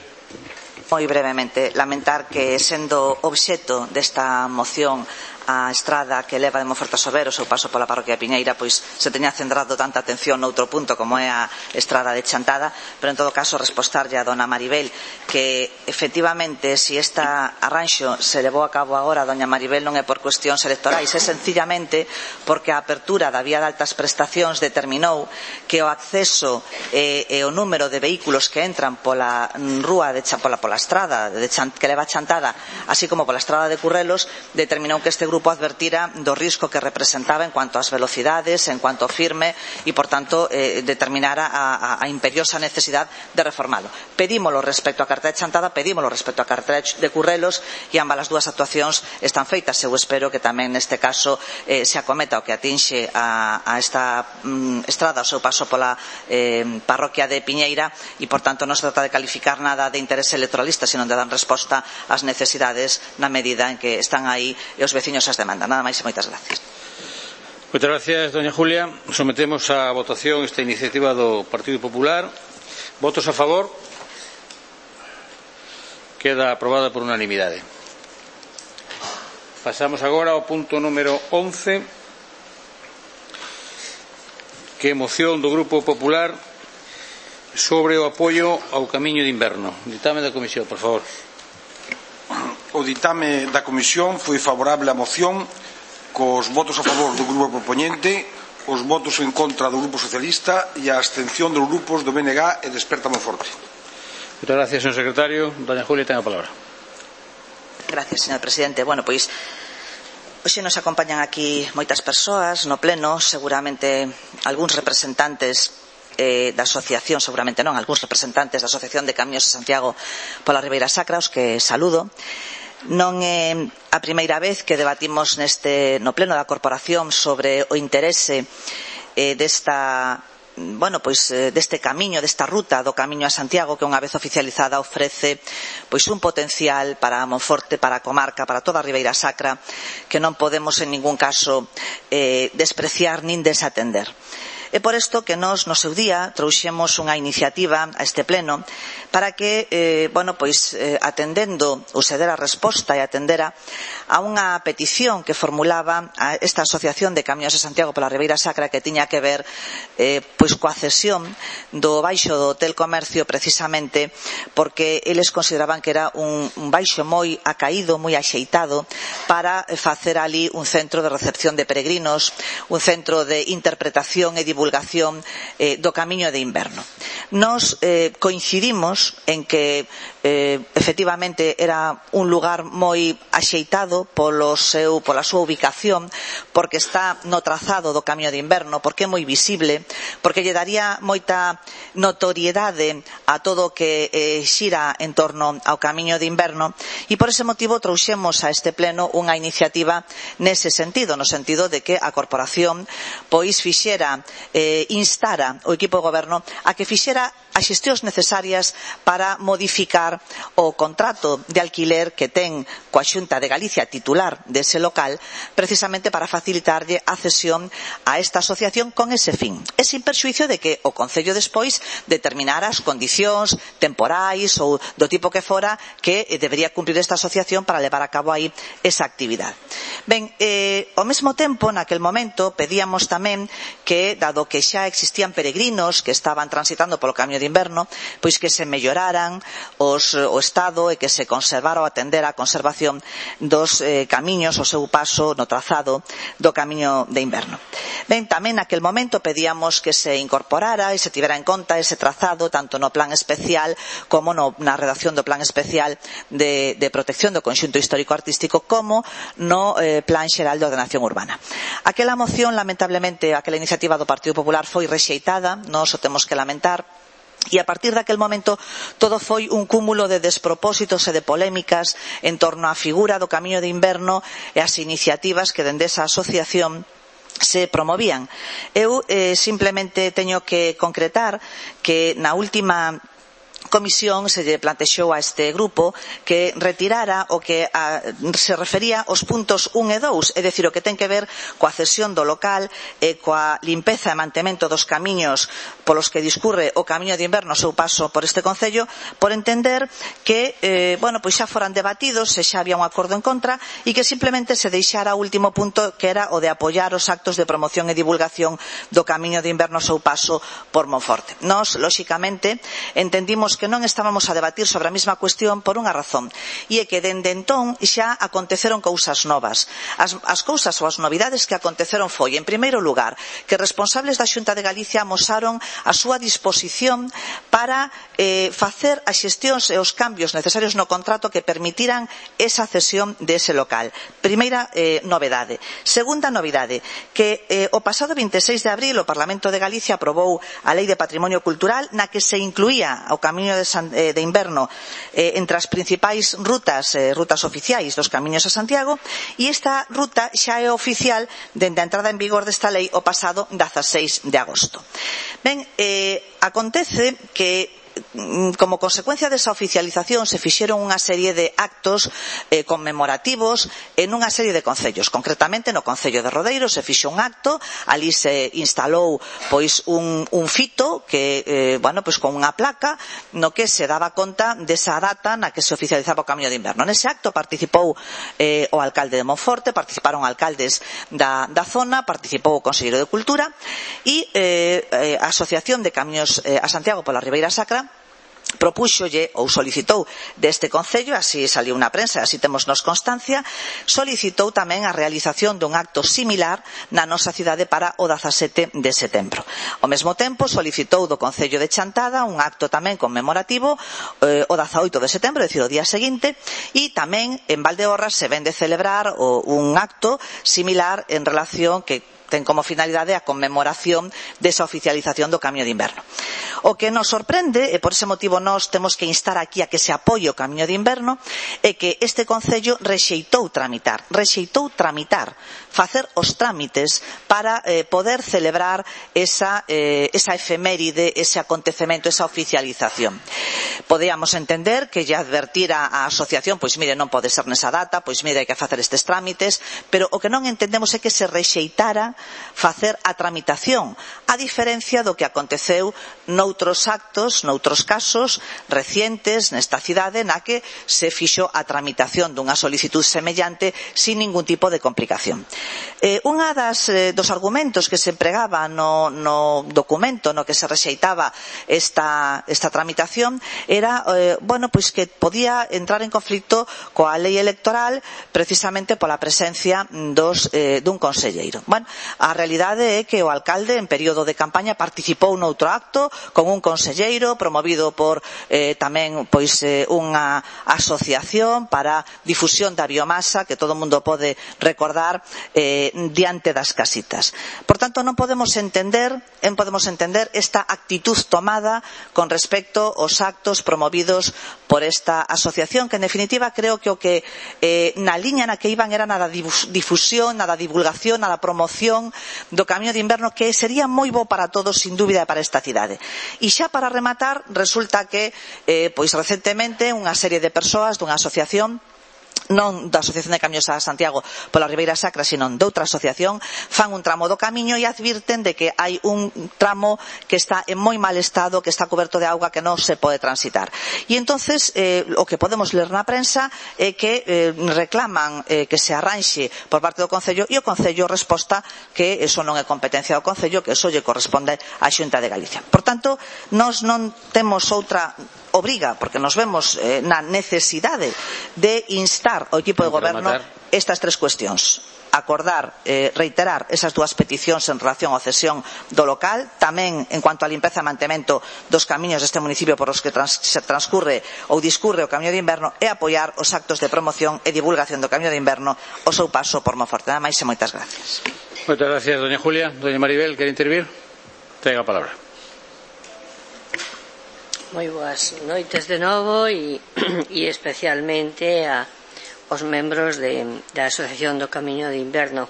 Moi brevemente, lamentar que sendo obxecto desta moción a estrada que leva de Monforte a Sober o seu paso pola parroquia de Piñeira, pois se teña centrado tanta atención noutro punto como é a estrada de Chantada, pero en todo caso respostarlle a dona Maribel que efectivamente si esta arranxo se levou a cabo agora, doña Maribel, non é por cuestións electorais, é sencillamente porque a apertura da vía de altas prestacións determinou que o acceso e, e o número de vehículos que entran pola rúa de, pola, pola estrada de, que leva a Chantada, así como pola estrada de Currelos, determinou que este grupo advertira do risco que representaba en cuanto ás velocidades, en cuanto ao firme e, por tanto, eh, determinara a, a, a imperiosa necesidade de reformalo. Pedímolo respecto á carretera de Chantada, pedímolo respecto á carretera de Currelos e ambas as dúas actuacións están feitas. Eu espero que tamén neste caso eh, se acometa o que atinxe a, a esta mm, estrada, o seu paso pola eh, parroquia de Piñeira e, por tanto, non se trata de calificar nada de interés electoralista, sino de dar resposta ás necesidades na medida en que están aí e os veciños as demandan. Nada máis e moitas gracias. Moitas gracias, doña Julia. Sometemos a votación esta iniciativa do Partido Popular. Votos a favor. Queda aprobada por unanimidade. Pasamos agora ao punto número once, que é moción do Grupo Popular sobre o apoio ao camiño de inverno. Ditame da Comisión, por favor. O ditame da Comisión foi favorable á moción cos votos a favor do grupo propoñente, os votos en contra do Grupo Socialista e a abstención dos grupos do B N G e Desperta Monforte. Muchas gracias, señor secretario. Doña Julia, ten a palabra. Gracias, señor presidente. Bueno, pois, hoxe nos acompañan aquí moitas persoas no pleno, seguramente algúns representantes eh, da asociación, seguramente non, algúns representantes da Asociación de Camiños de Santiago pola Ribeira Sacra, os que saludo. Non é a primeira vez que debatimos neste, no pleno da corporación sobre o interese eh, desta, bueno, pois, eh, deste camiño, desta ruta do Camiño a Santiago, que unha vez oficializada ofrece pois un potencial para Monforte, para a comarca, para toda a Ribeira Sacra, que non podemos en ningún caso eh, despreciar nin desatender. É por isto que nós, no seu día, trouxemos unha iniciativa a este pleno para que, eh, bueno, pois, eh, atendendo ou se dera resposta e atendera a unha petición que formulaba a esta Asociación de Camiños de Santiago pola Ribeira Sacra, que tiña que ver eh, pois coa cesión do baixo do Hotel Comercio, precisamente porque eles consideraban que era un, un baixo moi acaído, moi axeitado, para facer ali un centro de recepción de peregrinos, un centro de interpretación e divulgación eh, do Camiño de Inverno. Nos eh, coincidimos en que eh, efectivamente era un lugar moi axeitado polo seu, pola súa ubicación, porque está no trazado do Camiño de Inverno, porque é moi visible, porque lle daría moita notoriedade a todo o que eh, xira en torno ao Camiño de Inverno, e por ese motivo trouxemos a este pleno unha iniciativa nese sentido, no sentido de que a corporación pois fixera, eh, instara o equipo de goberno a que fixera as xestións necesarias para modificar o contrato de alquiler que ten coa Xunta de Galicia titular dese local, precisamente para facilitarlle a cesión a esta asociación con ese fin. É sin perxuicio de que o Concello despois determinara as condicións temporais ou do tipo que fora que debería cumprir esta asociación para levar a cabo aí esa actividade. Ben, eh, ao mesmo tempo, naquel momento, pedíamos tamén que, dado que xa existían peregrinos que estaban transitando polo Camiño de Inverno, pois que se melloraran os, o estado e que se conservara ou atendera a conservación dos eh, camiños, o seu paso no trazado do Camiño de Inverno. Ben, tamén naquel momento pedíamos que se incorporara e se tivera en conta ese trazado tanto no plan especial como no, na redacción do plan especial de, de protección do conxunto histórico-artístico, como no eh, plan xeral de ordenación urbana. Aquela moción, lamentablemente, aquela iniciativa do Partido Popular foi rexeitada, nós o temos que lamentar. E a partir daquel momento todo foi un cúmulo de despropósitos e de polémicas en torno á figura do Camiño de Inverno e as iniciativas que dende esa asociación se promovían. Eu eh, simplemente teño que concretar que na última comisión se lle plantexou a este grupo que retirara o que a, se refería aos puntos un e dous, é dicir, o que ten que ver coa cesión do local e coa limpeza e mantemento dos camiños polos que discurre o Camiño de Inverno ao seu paso por este concello, por entender que eh, bueno, pois xa foran debatidos e xa había un acordo en contra e que simplemente se deixara o último punto, que era o de apoiar os actos de promoción e divulgación do Camiño de Inverno ao seu paso por Monforte. Nós, lóxicamente, entendimos que non estábamos a debatir sobre a mesma cuestión por unha razón, e é que dende entón xa aconteceron cousas novas. As, as cousas ou as novidades que aconteceron foi, en primeiro lugar, que responsables da Xunta de Galicia amosaron a súa disposición para eh, facer as xestións e os cambios necesarios no contrato que permitiran esa cesión dese local. Primeira eh, novedade. Segunda novidade, que eh, o pasado vinte e seis de abril o Parlamento de Galicia aprobou a Lei de Patrimonio Cultural, na que se incluía o Camiño de, San, eh, de Inverno eh, entre as principais rutas, eh, rutas oficiais dos Camiños a Santiago, e esta ruta xa é oficial dende a entrada en vigor desta lei o pasado dezaseis de agosto. Ben, eh, acontece que como consecuencia desa oficialización se fixeron unha serie de actos eh, conmemorativos en unha serie de concellos. Concretamente no Concello de Rodeiro se fixo un acto, ali se instalou pois un, un fito que, eh, bueno, pois con unha placa no que se daba conta desa data na que se oficializaba o Camiño de Inverno. Nese acto participou eh, o alcalde de Monforte, participaron alcaldes da, da zona, participou o Conselleiro de Cultura e eh, eh, a Asociación de Camiños eh, a Santiago pola Ribeira Sacra propúxolle ou solicitou deste Concello, así saliu na prensa, así temos nos constancia, solicitou tamén a realización dun acto similar na nosa cidade para o dezasete de setembro. Ao mesmo tempo, solicitou do Concello de Chantada un acto tamén conmemorativo eh, o dezaoito de setembro, é dicir, o día seguinte, e tamén en Valdeorras se ven de celebrar o, un acto similar en relación que ten como finalidade a conmemoración desa oficialización do Camiño de Inverno. O que nos sorprende, e por ese motivo nós temos que instar aquí a que se apoie o Camiño de Inverno, é que este Concello rexeitou tramitar, rexeitou tramitar, facer os trámites para eh, poder celebrar esa, eh, esa efeméride, ese acontecemento, esa oficialización. Podíamos entender que lle advertira a asociación, pois mire, non pode ser nesa data, pois mire, hai que facer estes trámites, pero o que non entendemos é que se rexeitara facer a tramitación, a diferencia do que aconteceu noutros actos, noutros casos recientes nesta cidade na que se fixo a tramitación dunha solicitud semellante sin ningún tipo de complicación. Eh, unha das, eh, dos argumentos que se empregaba no, no documento no que se rexeitaba esta, esta tramitación era, eh, bueno, pois que podía entrar en conflicto coa lei electoral precisamente pola presencia dos, eh, dun conselleiro. Bueno, a realidade é que o alcalde en período de campaña participou noutro acto con un conselleiro promovido por eh, tamén pois eh, unha asociación para difusión da biomasa que todo o mundo pode recordar eh, diante das casitas. Por tanto, non podemos entender, non podemos entender esta actitud tomada con respecto aos actos promovidos por esta asociación que en definitiva creo que o que eh, na liña na que iban era na da difusión, na da divulgación, na da promoción do Camiño de Inverno, que sería moi bo para todos, sin dúbida, para esta cidade. E xa para rematar, resulta que eh, pois recentemente unha serie de persoas dunha asociación, non da Asociación de Camiños a Santiago pola Ribeira Sacra, sino de outra asociación, fan un tramo do camiño e advirten de que hai un tramo que está en moi mal estado, que está coberto de auga, que non se pode transitar. E entonces eh, o que podemos ler na prensa é que eh, reclaman eh, que se arranxe por parte do Concello e o Concello resposta que eso non é competencia do Concello, que eso lle corresponde á Xunta de Galicia. Por tanto, nós non temos outra obriga, porque nos vemos eh, na necesidade de instar ao equipo de goberno estas tres cuestións: acordar, eh, reiterar esas dúas peticións en relación á cesión do local, tamén en cuanto á limpeza e mantemento dos camiños deste municipio por os que trans, se transcurre ou discurre o Camiño de Inverno, e apoiar os actos de promoción e divulgación do Camiño de Inverno ao seu paso por Monforte. Nada máis e moitas gracias. Moitas gracias, doña Julia. Doña Maribel, quere intervir? Tenga a palabra. Moi boas noites de novo e, e especialmente a, aos membros de, da Asociación do Camiño de Inverno.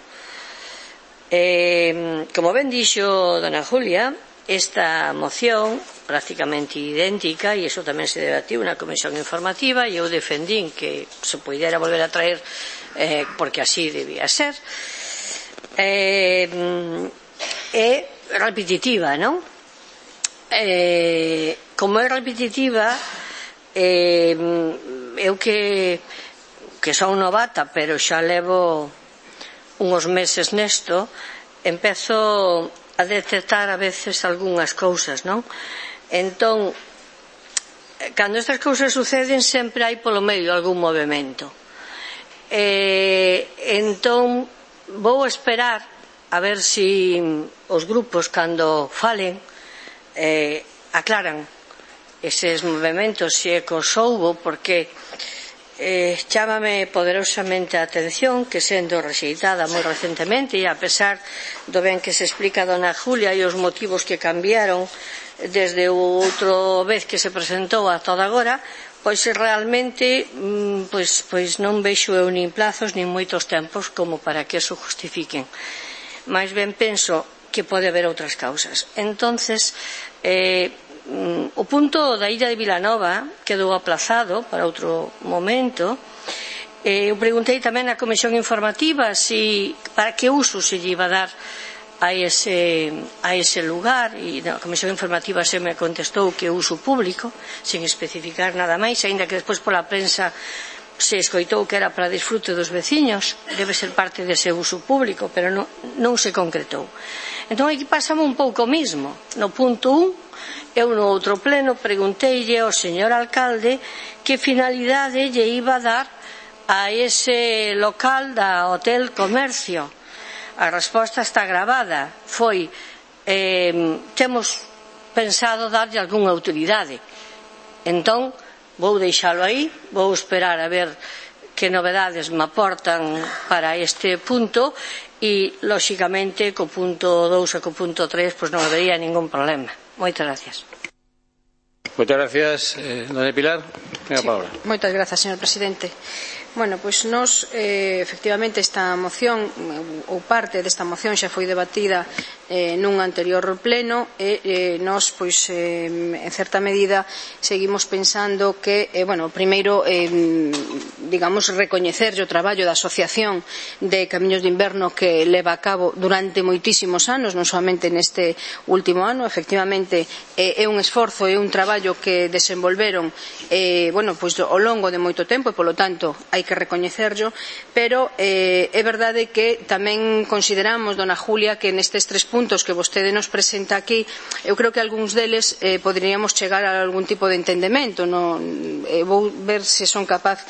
Eh, como ben dixo dona Julia, esta moción prácticamente idéntica, e iso tamén se debatiu na comisión informativa, e eu defendín que se poidera volver a traer eh, porque así debía ser, eh, é repetitiva, non? Eh, como é repetitiva, eh, eu que que son novata, pero xa levo uns meses nesto, empezo a detectar a veces algunhas cousas, non? Entón, cando estas cousas suceden, sempre hai polo medio algún movimento. Eh, entón, vou esperar a ver se os grupos, cando falen, Eh, aclaran eses movimentos, se é que os houbo, porque eh, chámame poderosamente a atención que, sendo rexeitada moi recentemente, e a pesar do ben que se explica a dona Julia e os motivos que cambiaron desde o outro vez que se presentou a toda agora, pois realmente pois, pois non vexo eu nin plazos nin moitos tempos como para que eso justifiquen. Mais ben penso que pode haber outras causas. Entonces, eh, o punto da illa de Vilanova quedou aplazado para outro momento. Eh, eu preguntei tamén na comisión informativa si, para que uso se lle iba a dar a ese, a ese lugar, e na comisión informativa se me contestou que uso público, sin especificar nada máis, aínda que despois pola prensa se escoitou que era para disfrute dos veciños, debe ser parte dese uso público, pero non, non se concretou. Entón aquí pasamos un pouco mismo. No punto un, eu no outro pleno pregunteille ao señor alcalde que finalidade lle iba a dar a ese local da Hotel Comercio. A resposta está gravada. Foi, eh, temos pensado darlle algunha utilidade. Entón, vou deixalo aí, vou esperar a ver que novedades me aportan para este punto e, lóxicamente, co punto dous e co punto tres pois non habería ningún problema. Moitas gracias. Moitas gracias, eh, doña Pilar. Tenga Sí, palabra. moitas grazas, señor presidente. Bueno, pois nós, eh, efectivamente, esta moción, ou parte desta moción xa foi debatida eh, nun anterior pleno e eh, nós, pois, eh, en certa medida, seguimos pensando que, eh, bueno, primeiro, eh, digamos, recoñecer o traballo da Asociación de Camiños de Inverno que leva a cabo durante moitísimos anos, non somente neste último ano. Efectivamente, eh, é un esforzo, é un traballo que desenvolveron, eh, bueno, pois, ao longo de moito tempo e, polo tanto, hai que recoñecerlo, pero eh, é verdade que tamén consideramos, dona Julia, que nestes tres puntos que vostede nos presenta aquí, eu creo que algúns deles eh, poderíamos chegar a algún tipo de entendemento. Non, eh, vou ver se son capaz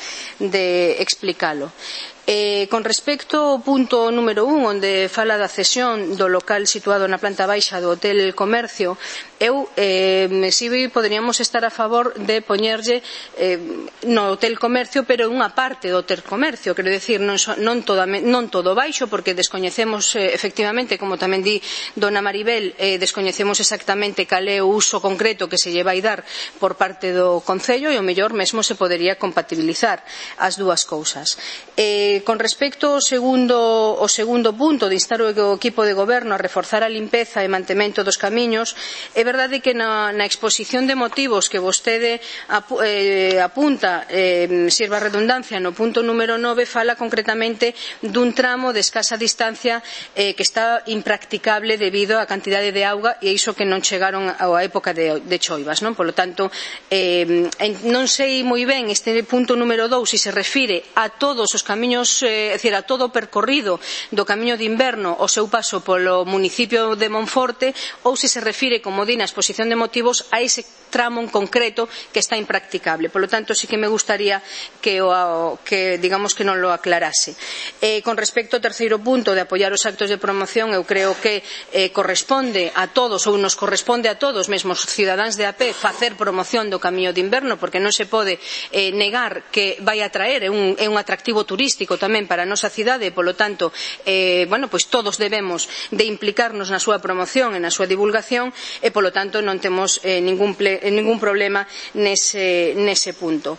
de explicalo. Eh, con respecto ao punto número un, onde fala da cesión do local situado na planta baixa do Hotel Comercio, eu, eh, si poderíamos estar a favor de poñerlle eh, no Hotel Comercio, pero unha parte do Hotel Comercio, quero decir, non, non, toda, non todo baixo, porque descoñecemos, eh, efectivamente, como tamén di dona Maribel, eh, descoñecemos exactamente cal é o uso concreto que se lle vai dar por parte do Concello, e o mellor mesmo se podería compatibilizar as dúas cousas. Eh, con respecto ao segundo, ao segundo punto de instar o equipo de goberno a reforzar a limpeza e mantemento dos camiños, é verdade que na, na exposición de motivos que vostede ap, eh, apunta, eh, sirva a redundancia, no punto número nove fala concretamente dun tramo de escasa distancia eh, que está impracticable debido á cantidade de auga e iso que non chegaron á época de, de choivas, non? Polo tanto, eh, non sei moi ben este punto número dous se se refire a todos os camiños, eh, é dicir, a todo o percorrido do camiño de inverno o seu paso polo municipio de Monforte, ou se se refire, como di na exposición de motivos, a ese tramo en concreto que está impracticable. Por lo tanto, sí que me gustaría que, o, que digamos que non lo aclarase. Eh, con respecto ao terceiro punto de apoiar os actos de promoción, eu creo que eh, corresponde a todos, ou nos corresponde a todos, mesmo os cidadáns de a pé, facer promoción do camiño de inverno, porque non se pode eh, negar que vai atraer, é un, é un atractivo turístico tamén para a nosa cidade, e, polo tanto, eh, bueno, pois todos debemos de implicarnos na súa promoción e na súa divulgación, e, polo tanto, non temos eh, ningún, ple, ningún problema nese, nese punto.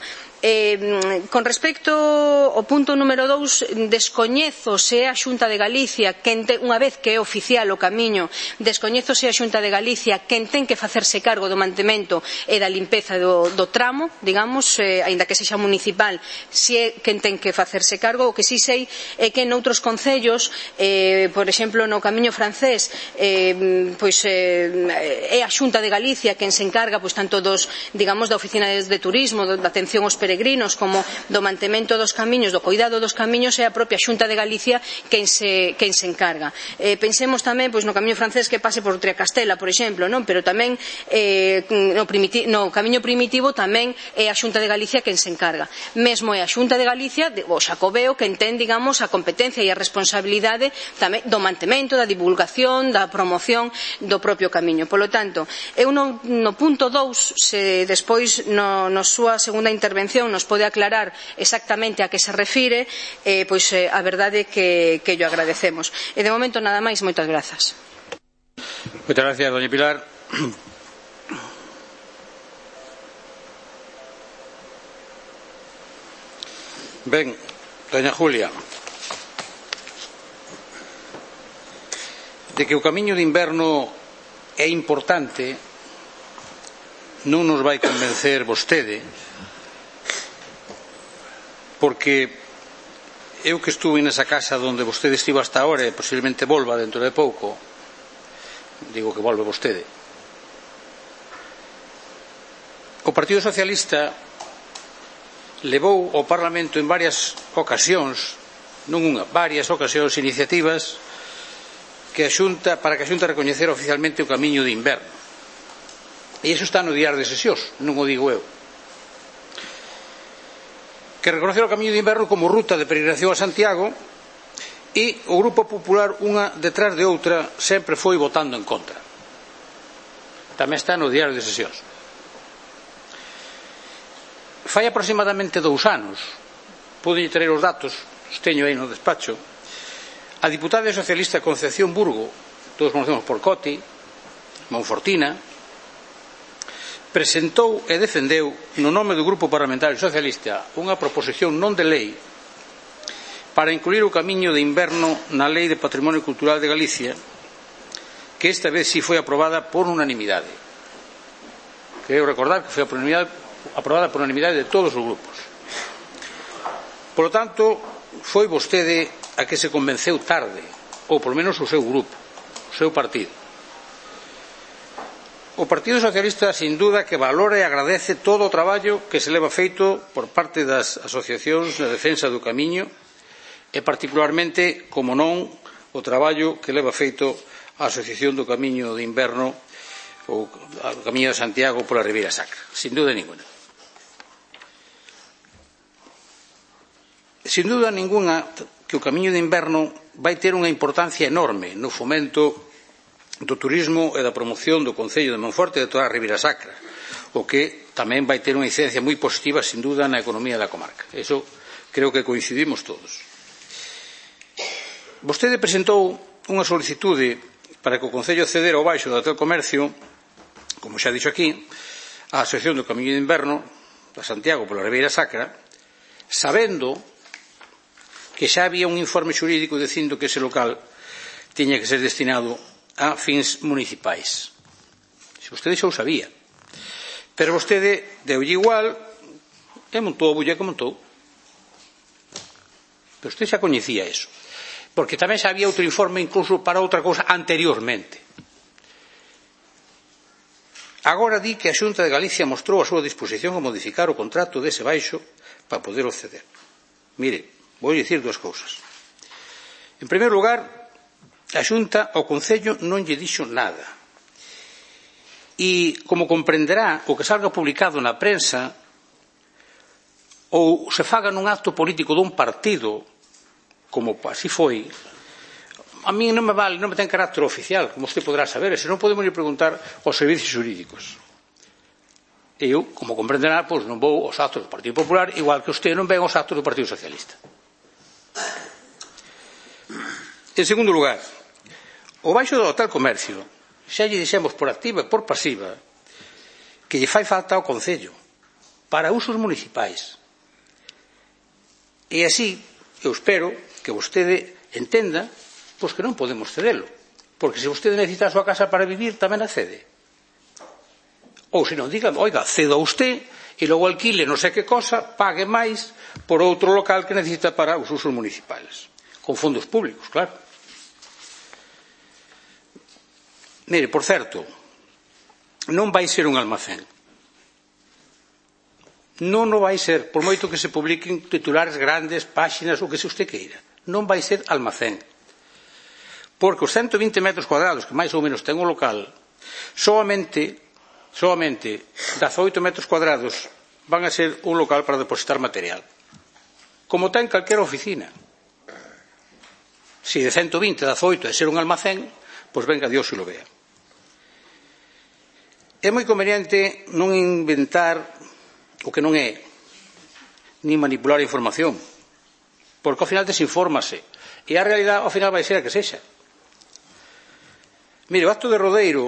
Eh, con respecto ao punto número dous, descoñezo se é a Xunta de Galicia quen ten, unha vez que é oficial o camiño, descoñezo se é a Xunta de Galicia quen ten que facerse cargo do mantemento e da limpeza do, do tramo, digamos, eh, aínda que sexa municipal, se é quen ten que facerse cargo. O que si sei é que noutros concellos, eh, por exemplo no camiño francés, eh, pois eh, é a Xunta de Galicia quen se encarga, pois, tanto dos, digamos, da oficina de, de turismo, da atención aos peregrinos, como do mantemento dos camiños, do cuidado dos camiños, é a propia Xunta de Galicia quen se, quen se encarga. Eh, pensemos tamén, pois, no camiño francés que pase por Triacastela, por exemplo, non? Pero tamén eh, no, primiti no camiño primitivo tamén é a Xunta de Galicia quen se encarga. Mesmo é a Xunta de Galicia, de, o Xacobeo, quen ten, digamos, a competencia e a responsabilidade tamén do mantemento, da divulgación, da promoción do propio camiño. Polo tanto, eu no, no punto dous, se despois no, no súa segunda intervención nos pode aclarar exactamente a que se refire, eh, pois eh, a verdade que, que yo agradecemos. E de momento nada máis, moitas grazas. Moitas gracias, doña Pilar. Ben, doña Julia, de que o camiño de inverno é importante non nos vai convencer vostede, porque eu que estuve nesa casa onde vostede estivo hasta ahora e posiblemente volva dentro de pouco, digo que volve vostede, o Partido Socialista levou ao Parlamento en varias ocasións, non unha, varias ocasións, iniciativas que a Xunta, para que a Xunta recoñecera oficialmente o camiño de inverno. E iso está no diario de sesións, non o digo eu. Que reconocer o Camiño de Inverno como ruta de peregrinación a Santiago, e o Grupo Popular, unha detrás de outra, sempre foi votando en contra. Tamén está no diario de sesións. Fai aproximadamente dous anos, poden traer os datos, os teño aí no despacho, a diputada socialista Concepción Burgo, todos conocemos por Coti, Monfortina, presentou e defendeu no nome do Grupo Parlamentario Socialista unha proposición non de lei para incluir o Camiño de Inverno na Lei de Patrimonio Cultural de Galicia, que esta vez si foi aprobada por unanimidade. Quero recordar que foi aprobada por unanimidade de todos os grupos. Por lo tanto, foi vostede a que se convenceu tarde, ou por menos o seu grupo, o seu partido. O Partido Socialista, sin duda, que valora e agradece todo o traballo que se leva feito por parte das asociacións de defensa do Camiño e particularmente, como non, o traballo que leva feito a Asociación do Camiño de Inverno ou o Camiño de Santiago pola Ribeira Sacra, sin duda ninguna. Sin duda ninguna que o Camiño de Inverno vai ter unha importancia enorme no fomento do turismo e da promoción do Concello de Monforte e de toda a Ribeira Sacra, o que tamén vai ter unha incidencia moi positiva, sin duda, na economía da comarca. Eso creo que coincidimos todos. Vostede presentou unha solicitude para que o Concello accedera ao baixo do Hotel Comercio, como xa dixo aquí, a Asociación do Camiño de Inverno da Santiago pola Ribeira Sacra, sabendo que xa había un informe xurídico dicindo que ese local tiña que ser destinado a fins municipais. Se vostede xa o sabía. Pero vostede deulle igual e montou a bulla que montou. Pero vostede xa coñecía eso. Porque tamén xa había outro informe incluso para outra cousa anteriormente. Agora di que a Xunta de Galicia mostrou a súa disposición a modificar o contrato dese baixo para poder acceder. Mire, vou dicir dúas cousas. En primeiro lugar, a Xunta ao Concello non lle dixo nada. E, como comprenderá, o que salga publicado na prensa ou se faga nun acto político dun partido, como así foi, a mí non me vale, non me ten carácter oficial, como usted podrá saber, e se non podemos ir preguntar aos servicios xurídicos. E eu, como comprenderá, pois non vou aos actos do Partido Popular, igual que usted non ven aos actos do Partido Socialista. En segundo lugar, o baixo do Hotel Comercio, xa lle dixemos por activa e por pasiva que lle fai falta ao Concello para usos municipais. E así, eu espero que vostede entenda pois que non podemos cedelo, porque se vostede necesita a súa casa para vivir, tamén a cede. Ou se non, diga, oiga, cedo a usted e logo alquile non sei que cosa, pague máis por outro local que necesita para os usos municipais, con fondos públicos, claro. Mire, por certo, non vai ser un almacén. Non o vai ser, por moito que se publiquen titulares grandes, páxinas, o que se usted queira. Non vai ser almacén. Porque os ciento vinte metros cuadrados que máis ou menos ten o local, solamente, solamente dezaoito metros cuadrados van a ser un local para depositar material. Como ten calquera oficina. Se de ciento vinte, dezaoito é ser un almacén, pois venga Dios se lo vea. É moi conveniente non inventar o que non é, ni manipular a información, porque ao final desinfórmase, e a realidade ao final vai ser a que sexa. Mire, o acto de Rodeiro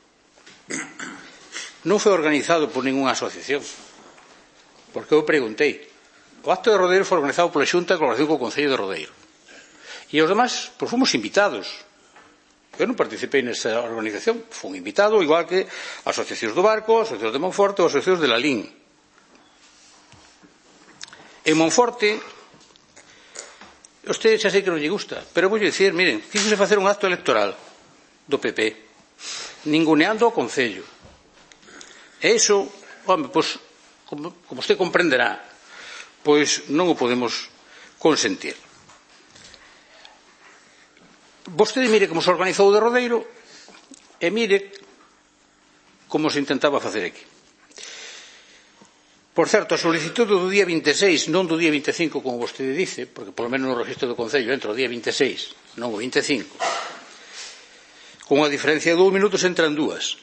non foi organizado por ningunha asociación, porque eu preguntei. O acto de Rodeiro foi organizado pola Xunta en colaboración co Concello de Rodeiro. E os demás, pois fomos invitados. Eu non participei nesa organización, fui un invitado, igual que asociacións do Barco, asociacións de Monforte ou asociacións de Lalín. En Monforte, usted xa sei que non lle gusta, pero vou dicir, miren, quíxose facer un acto electoral do P P, ninguneando o Concello. E iso, home, pois, como, como usted comprenderá, pois non o podemos consentir. Vostede mire como se organizou o de Rodeiro e mire como se intentaba facer aquí. Por certo, a solicitud do día vinte e seis, non do día vinte e cinco, como vostede dice, porque polo menos no registro do Concello entra o día vinte e seis, non o vinte e cinco, con a diferencia de dous minutos entran dúas.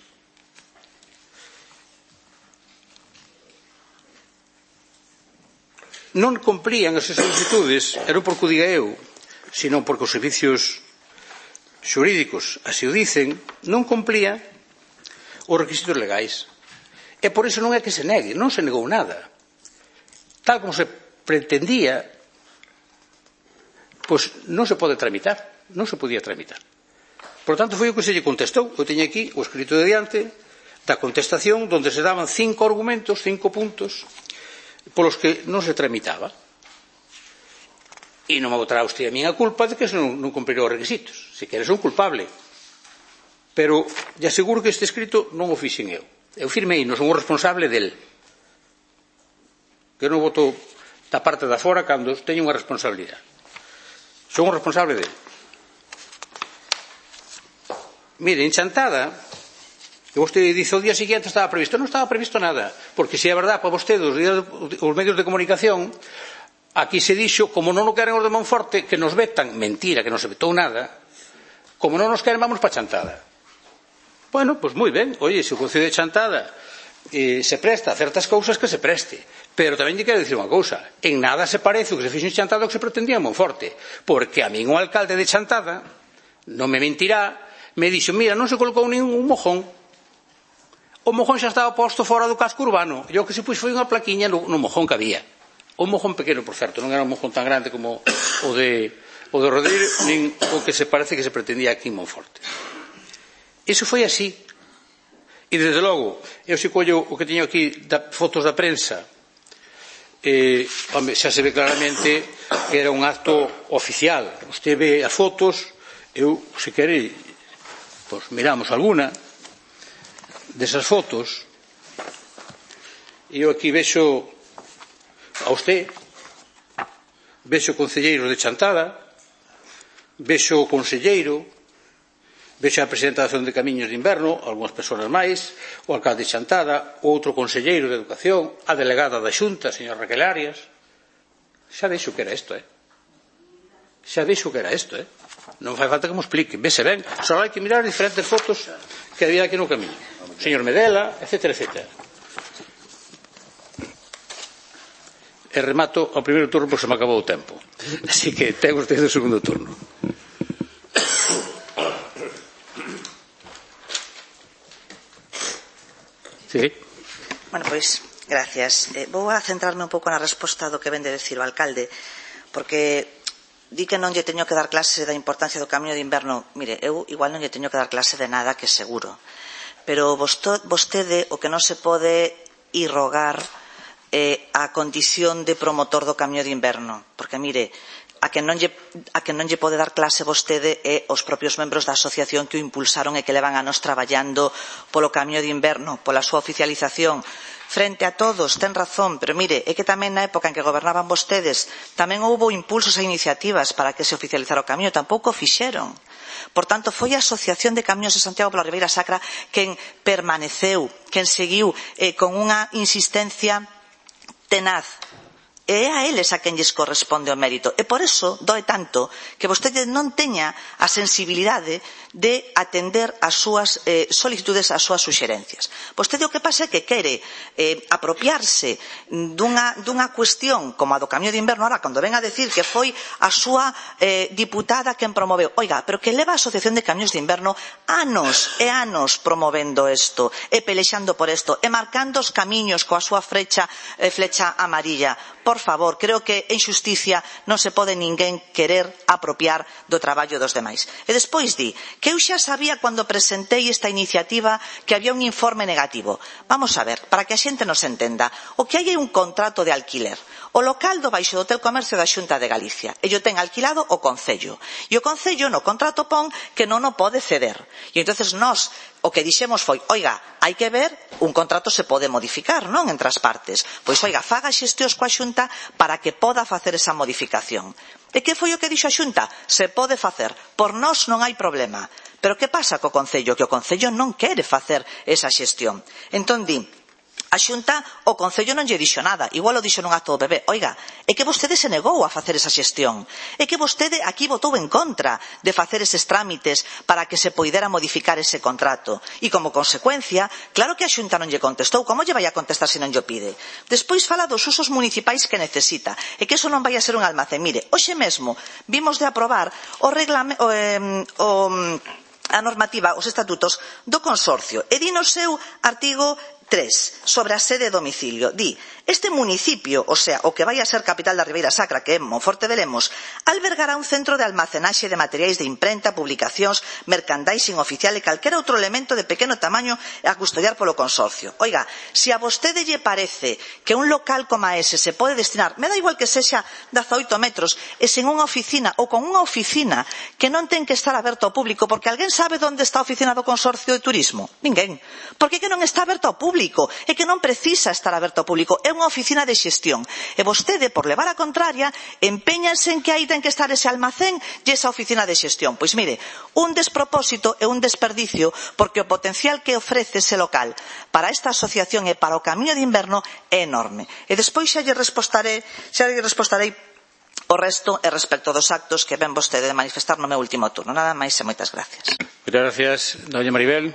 Non cumprían as solicitudes, e non porque o diga eu, sino porque os servicios xurídicos así o dicen, non cumplían os requisitos legais. E por iso non é que se negue, non se negou nada. Tal como se pretendía, pois non se pode tramitar, non se podía tramitar. Por tanto, foi o que se lle contestou. Eu teño aquí o escrito de diante da contestación, onde se daban cinco argumentos, cinco puntos, polos que non se tramitaba. E non me botará usted a min a culpa de que se non, non cumpriron os requisitos. Se queres un culpable. Pero lle aseguro que este escrito non o fixen eu. Eu firmei, non son o responsable del. Que non voto da parte da fora cando teño unha responsabilidade. Son o responsable del. Mire, en Chantada, que vostede dice o día siguiente estaba previsto. Non estaba previsto nada, porque se é verdade para vostede os, os medios de comunicación, aquí se dixo, como non o queren os de Monforte, que nos vetan, mentira, que non se vetou nada, como non nos queren, vamos para Chantada. Bueno, pois moi ben, oye, se o Concello de Chantada eh, se presta a certas cousas, que se preste. Pero tamén lle quero dicir unha cousa, en nada se parece o que se fixo en Chantada o que se pretendía en Monforte, porque a min o alcalde de Chantada, non me mentirá, me dixo, mira, non se colocou ningún mojón, o mojón xa estaba posto fora do casco urbano, e o que se puxo foi unha plaquiña no, no mojón que había. Un mojón pequeno, por certo, non era un mojón tan grande como o de, o de Rodeiro, nin o que se parece que se pretendía aquí en Monforte. Iso foi así. E, desde logo, eu se collo o que teño aquí, da, fotos da prensa, eh, home, xa se ve claramente que era un acto oficial. Usted ve as fotos, eu, se quere, pues, miramos alguna desas fotos, e eu aquí vexo a usted, vexo concelleiros de Chantada, vexo o conselleiro, vexo a presidenta da Asociación de Camiños de Inverno, algunhas persoas máis, o alcalde de Chantada, o outro conselleiro de Educación, a delegada da Xunta, a señora Raquel Arias. Xa vexo que era isto, eh? Xa vexo que era isto, eh? Non fai falta que me explique. Vese ben, só hai que mirar diferentes fotos que había aquí no camiño. O señor Medela, etcétera, etcétera. E remato ao primeiro turno porque se me acabou o tempo. Así que ten usted o segundo turno. Sí. Bueno, pois, gracias. Eh, vou a centrarme un pouco na resposta do que ven de decir o alcalde, porque di que non lle teño que dar clase da importancia do camiño de inverno. Mire, eu igual non lle teño que dar clase de nada, que seguro. Pero vostede o que non se pode irrogar eh, a condición de promotor do camiño de inverno. Porque, mire, a que non lle, a que non lle pode dar clase vostede é os propios membros da asociación que o impulsaron e que levan anos traballando polo camiño de inverno, pola súa oficialización. Frente a todos, ten razón, pero mire, é que tamén na época en que gobernaban vostedes tamén houbo impulsos e iniciativas para que se oficializara o camiño, tampouco o fixeron. Por tanto, foi a Asociación de Camiños de Santiago pola Ribeira Sacra quen permaneceu, quen seguiu eh, con unha insistencia tenaz. E é a eles a quen lles corresponde o mérito. E por eso doe tanto que vostede non teña a sensibilidade de atender as súas eh, solicitudes, as súas suxerencias. Vostede o que pasa é que quere eh, apropiarse dunha, dunha cuestión como a do camiño de inverno, ahora, cando ven a decir que foi a súa eh, diputada quen promoveu. Oiga, pero que leva a Asociación de Camiños de Inverno anos e anos promovendo isto, e pelexando por isto, e marcando os camiños coa súa flecha, eh, flecha amarilla. Por favor, creo que en xusticia non se pode ninguén querer apropiar do traballo dos demais. E despois di que eu xa sabía cando presentei esta iniciativa que había un informe negativo. Vamos a ver, para que a xente nos entenda, o que hai é un contrato de alquiler. O local do baixo do Hotel Comercio da Xunta de Galicia e o ten alquilado o Concello. E o Concello no contrato pon que non o pode ceder. E entonces nós o que dixemos foi, oiga, hai que ver, un contrato se pode modificar, non, entre as partes. Pois, oiga, faga xestións coa Xunta para que poda facer esa modificación. E que foi o que dixo a Xunta? Se pode facer. Por nós non hai problema. Pero que pasa co Concello? Que o Concello non quere facer esa xestión. Entón, di, a Xunta, o Concello non lle dixo nada, igual o dixo nun acto do B B. Oiga, é que vostede se negou a facer esa xestión. É que vostede aquí votou en contra de facer eses trámites para que se poidera modificar ese contrato. E como consecuencia, claro que a Xunta non lle contestou. Como lle vai a contestar se non lle pide? Despois fala dos usos municipais que necesita. E que eso non vai a ser un almacén. Mire, hoxe mesmo vimos de aprobar o reglamento, o, a normativa, os estatutos do consorcio. E di no seu artigo tres, sobre a sede e domicilio. Di, este municipio, o sea, o que vai a ser capital da Ribeira Sacra, que é Monforte de Lemos, albergará un centro de almacenaxe de materiais de imprenta, publicacións, merchandising oficial e calquera outro elemento de pequeno tamaño a custodiar polo consorcio. Oiga, se a vostede lle parece que un local como ese se pode destinar, me dá igual que sexa dezaoito metros, e sen unha oficina ou con unha oficina que non ten que estar aberto ao público, porque alguén sabe onde está a oficina do consorcio de turismo? Ninguén. Porque que non está aberto ao público? É que non precisa estar aberto ao público, é unha oficina de xestión. E vostede, por levar a contraria, empeñanse en que aí ten que estar ese almacén e esa oficina de xestión. Pois mire, un despropósito e un desperdicio, porque o potencial que ofrece ese local para esta asociación e para o Camiño de Inverno é enorme. E despois xa lle respostarei, xa lle respostarei o resto e respecto dos actos que ven vostede de manifestar no meu último turno. Nada máis e moitas gracias. Muchas gracias, doña Maribel.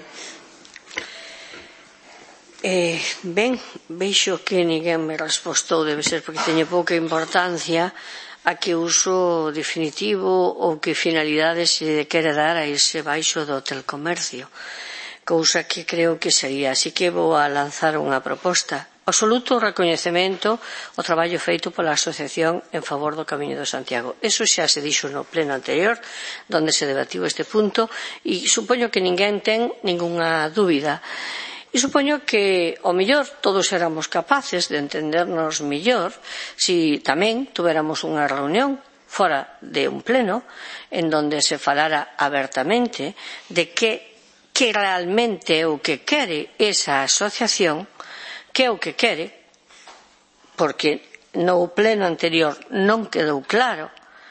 Eh, ben, veixo que ninguén me respostou, debe ser porque teñe pouca importancia a que uso definitivo ou que finalidade se quere dar a ese baixo do Hotel Comercio, cousa que creo que sería. Así que vou a lanzar unha proposta. Absoluto recoñecemento o traballo feito pola Asociación en favor do Camiño de Santiago. Eso xa se dixo no pleno anterior, donde se debatiu este punto, e supoño que ninguén ten ningunha dúbida. E supoño que, ao mellor, todos éramos capaces de entendernos mellor si tamén tuéramos unha reunión fora de un pleno en donde se falara abertamente de que, que realmente é o que quere esa asociación, que é o que quere, porque no pleno anterior non quedou claro,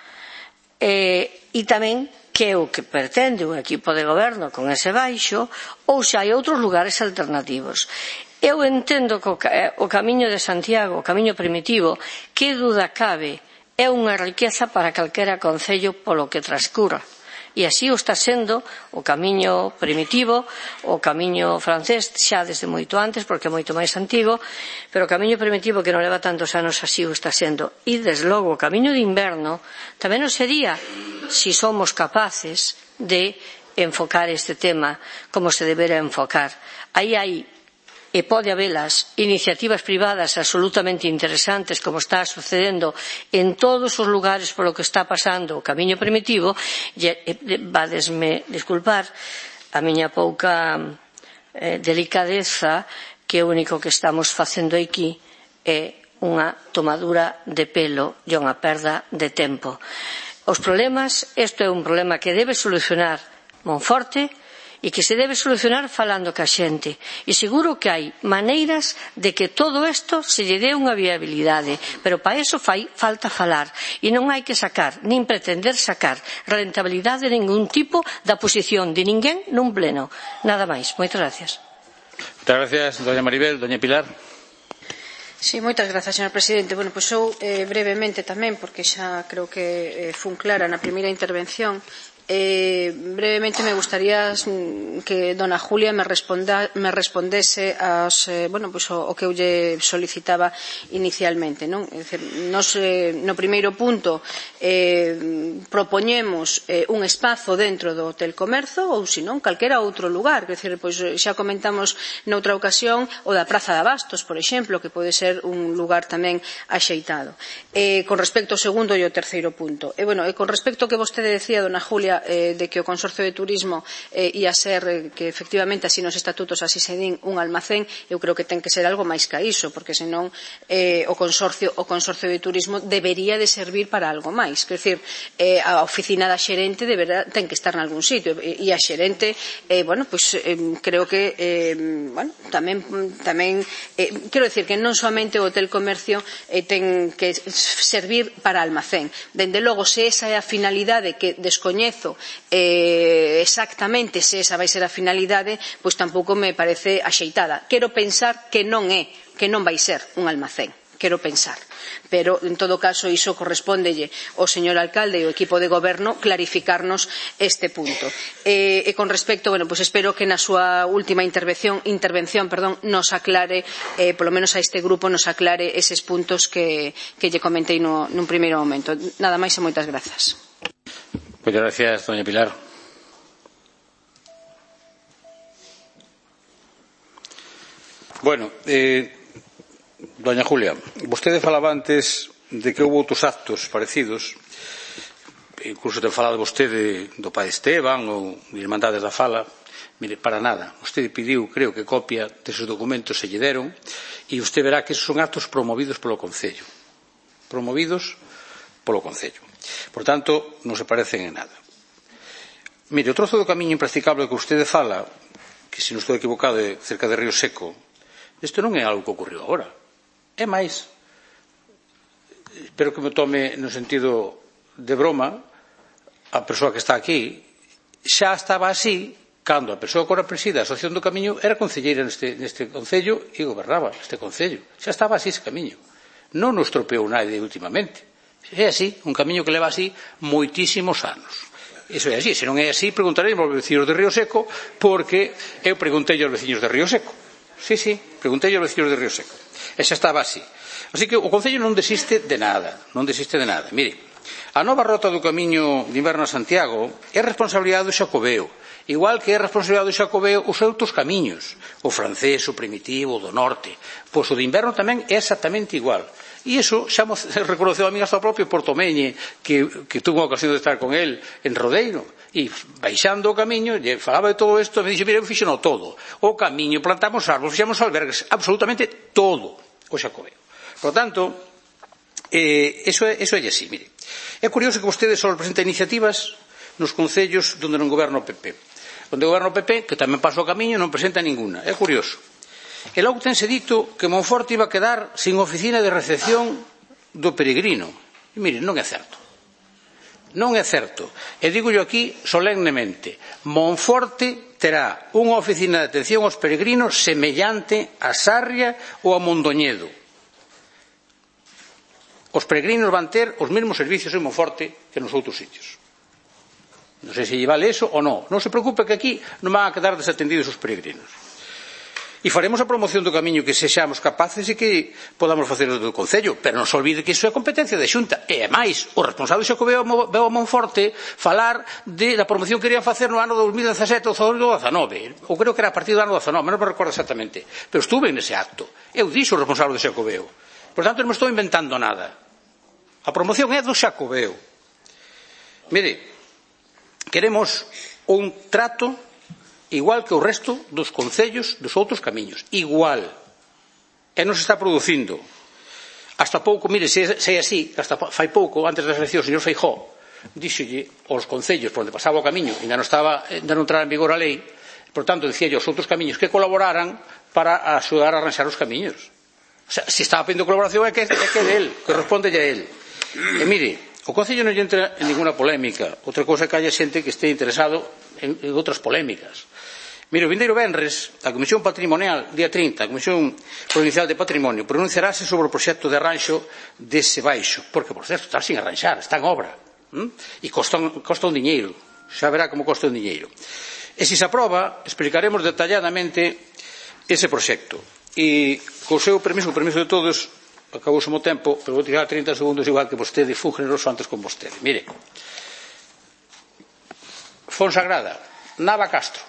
e, e tamén que é o que pretende un equipo de goberno con ese baixo, ou se hai outros lugares alternativos. Eu entendo que o Camiño de Santiago, o Camiño Primitivo, que dúda cabe, é unha riqueza para calquera concello polo que transcurra. E así o está sendo o Camiño Primitivo, o Camiño Francés, xa desde moito antes, porque é moito máis antigo, pero o Camiño Primitivo, que non leva tantos anos, así o está sendo. E, desde logo, o Camiño de Inverno tamén o sería si somos capaces de enfocar este tema como se debera enfocar. Aí hai e pode habelas iniciativas privadas absolutamente interesantes, como está sucedendo en todos os lugares polo que está pasando o Camiño Primitivo. E vadesme disculpar a miña pouca eh, delicadeza, que o único que estamos facendo aquí é unha tomadura de pelo e unha perda de tempo. Os problemas, isto é un problema que debe solucionar Monforte, e que se debe solucionar falando ca xente. E seguro que hai maneiras de que todo isto se lle dé unha viabilidade, pero para iso fai falta falar, e non hai que sacar, nin pretender sacar rentabilidade de ningún tipo da posición de ninguén nun pleno. Nada máis. Moitas gracias. Moitas gracias, doña Maribel. Doña Pilar. Sí, moitas grazas, señor presidente. Bueno, pois eu eh, brevemente tamén, porque xa creo que eh, fun clara na primeira intervención. Eh, brevemente me gustaría que dona Julia me, responda, me respondese aos, eh, bueno, pues, o, o que eu lle solicitaba inicialmente, non? É dicir, nos, eh, no primeiro punto eh, propoñemos eh, un espazo dentro do Hotel Comerzo, ou senón calquera outro lugar. É dicir, pois, xa comentamos noutra ocasión o da Praza de Abastos, por exemplo, que pode ser un lugar tamén axeitado. Eh, con respecto ao segundo e ao terceiro punto, e, bueno, e con respecto ao que vostede decía, dona Julia, fala eh, de que o Consorcio de Turismo eh, ia ser, eh, que efectivamente así nos estatutos así se din, un almacén, eu creo que ten que ser algo máis ca iso, porque senón eh, o Consorcio o Consorcio de Turismo debería de servir para algo máis. Quer dizer, eh, a oficina da xerente deberá, ten que estar en algún sitio, e, e a xerente, eh, bueno, pues eh, creo que eh, bueno, tamén, tamén eh, quero decir que non soamente o Hotel Comercio eh, ten que servir para almacén. Dende logo, se esa é a finalidade, que descoñezo eh, exactamente se esa vai ser a finalidade, pois tampouco me parece axeitada. Quero pensar que non é, que non vai ser un almacén. Quero pensar, pero en todo caso iso correspóndelle ao señor alcalde e ao equipo de goberno clarificarnos este punto. E, e con respecto, bueno, pues espero que na súa última intervención, intervención perdón, nos aclare, eh, polo menos a este grupo nos aclare eses puntos que, que lle comentei no, nun primeiro momento. Nada máis e moitas grazas. Moitas gracias, doña Pilar. Bueno, eh, doña Julia, vostede falaba antes de que houve outros actos parecidos, incluso ten falado vostede do Pai Esteban ou de Irmandades da Fala. Mire, para nada, vostede pediu, creo que copia deses documentos se lle deron, e vostede verá que esos son actos promovidos polo Concello, promovidos polo Concello. Por tanto, non se parecen en nada. Mire, o trozo do camiño impracticable que vostede fala, que se non estou equivocado é cerca de Río Seco, isto non é algo que ocorreu agora. É máis, espero que me tome no sentido de broma a persoa que está aquí, xa estaba así cando a persoa que ora preside a Asociación do Camiño era concelleira neste, neste concello e gobernaba este concello. Xa estaba así ese camiño. Non nos estropeou nadie últimamente. É así, un camiño que leva así moitísimos anos. Iso é así, se non é así preguntarei aos veciños de Río Seco, porque eu preguntei aos veciños de Río Seco. Sí, sí, preguntei aos veciños de Río Seco. E xa estaba así. Así que o Concello non desiste de nada, non desiste de nada. Mire, a nova rota do camiño de inverno a Santiago é responsabilidade do Xacobeo, igual que é responsabilidade do Xacobeo os outros camiños, o francés, o primitivo, o do norte. Pois o de inverno tamén é exactamente igual. E iso xa mo reconoceu a mí hasta o propio Portomeñe, que, que tuvo a ocasión de estar con él en Rodeiro, e baixando o camiño, lle falaba de todo isto, me dixo, mira, eu fixeno todo. O camiño, plantamos árboles, fixemos albergues, absolutamente todo o Xacobeo. Por tanto, eh, eso, é, eso é así, mire. É curioso que vostedes só presenta iniciativas nos concellos onde non goberna o P P. Onde goberna o P P, que tamén pasa o camiño, non presenta ninguna. É curioso. E logo tense dito que Monforte iba a quedar sin oficina de recepción do peregrino. E mire, non é certo. Non é certo. E digo yo aquí solemnemente, Monforte terá unha oficina de atención aos peregrinos semellante a Sarria ou a Mondoñedo. Os peregrinos van ter os mesmos servicios en Monforte que nos outros sitios. Non sei se lle vale eso ou non. Non se preocupe que aquí non van a quedar desatendidos os peregrinos. E faremos a promoción do camiño que sexamos capaces e que podamos facer do Concello, pero non se olvide que iso é competencia de Xunta. E, máis, o responsable xo que veo a Monforte falar de, da promoción que querían facer no ano dos mil dezasete ou dos mil dezanove. Ou creo que era a partir do ano dezanove, non me recordo exactamente. Pero estuve nese acto. Eu dixo o responsable do Xacobeo. Por tanto, non me estou inventando nada. A promoción é do Xacobeo. Mire, queremos un trato igual que o resto dos concellos dos outros camiños. Igual. E non se está producindo. Hasta pouco, mire, se é así, hasta fai pouco, antes das eleccións, o señor Feijóo díxolle aos concellos por onde pasaba o camiño, ainda non estaba, ainda non entraba en vigor a lei, por tanto, dicíalle aos outros camiños que colaboraran para axudar a arranxar os camiños. O sea, se estaba pedindo colaboración é que é que del, que responde a él. E mire, o Concello non lle entra en ninguna polémica. Outra cousa é que haya xente que este interesado en, en outras polémicas. Mire, o vindeiro venres, a Comisión Patrimonial, día trinta, a Comisión Provincial de Patrimonio, pronunciarase sobre o proxecto de arranxo dese baixo, porque, por certo, está sin arranxar, está en obra, ¿m? E costa, costa un diñeiro, xa verá como costa un diñeiro. E se se aproba, explicaremos detalladamente ese proxecto. E, co seu permiso, o permiso de todos, acabou o meu tempo, pero vou tirar trinta segundos igual que vostede, fun generoso antes con vostede. Mire, Fonsagrada, Nava Castro,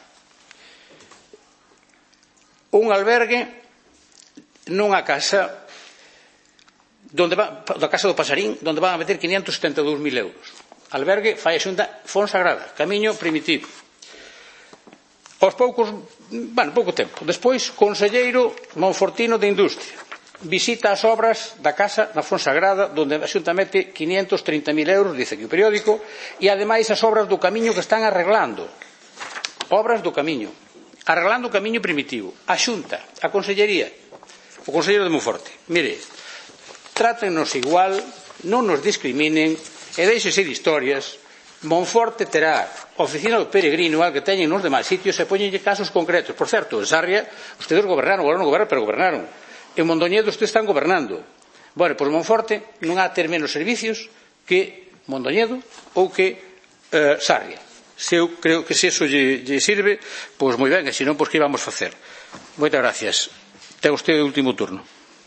un albergue nunha casa donde va, da casa do Pasarín, donde van a meter quinientos setenta e dous mil euros. albergue fai a Xunta Fonsagrada, camiño primitivo. Aos poucos, bueno, pouco tempo. Despois, conselleiro monfortino de Industria. Visita as obras da casa na Fonsagrada, onde a Xunta mete quinientos trinta mil euros, dice que o periódico, e ademais as obras do camiño que están arreglando. Obras do camiño. Arreglando o camiño primitivo. A Xunta, a Consellería, o conselleiro de Monforte. Mire, trátennos igual, non nos discriminen e deixense de historias. Monforte terá oficina do peregrino al que teñen nos demais sitios e poñenlle casos concretos. Por certo, en Sarria, ustedes gobernaron, agora non gobernan, pero gobernaron. En Mondoñedo ustedes están gobernando. Bueno, pois Monforte non há ter menos servicios que Mondoñedo ou que eh, Sarria. Se eu creo que se eso lle, lle sirve, pois moi ben, e se non, pois que íbamos facer. Moitas gracias. Ten usted o último turno.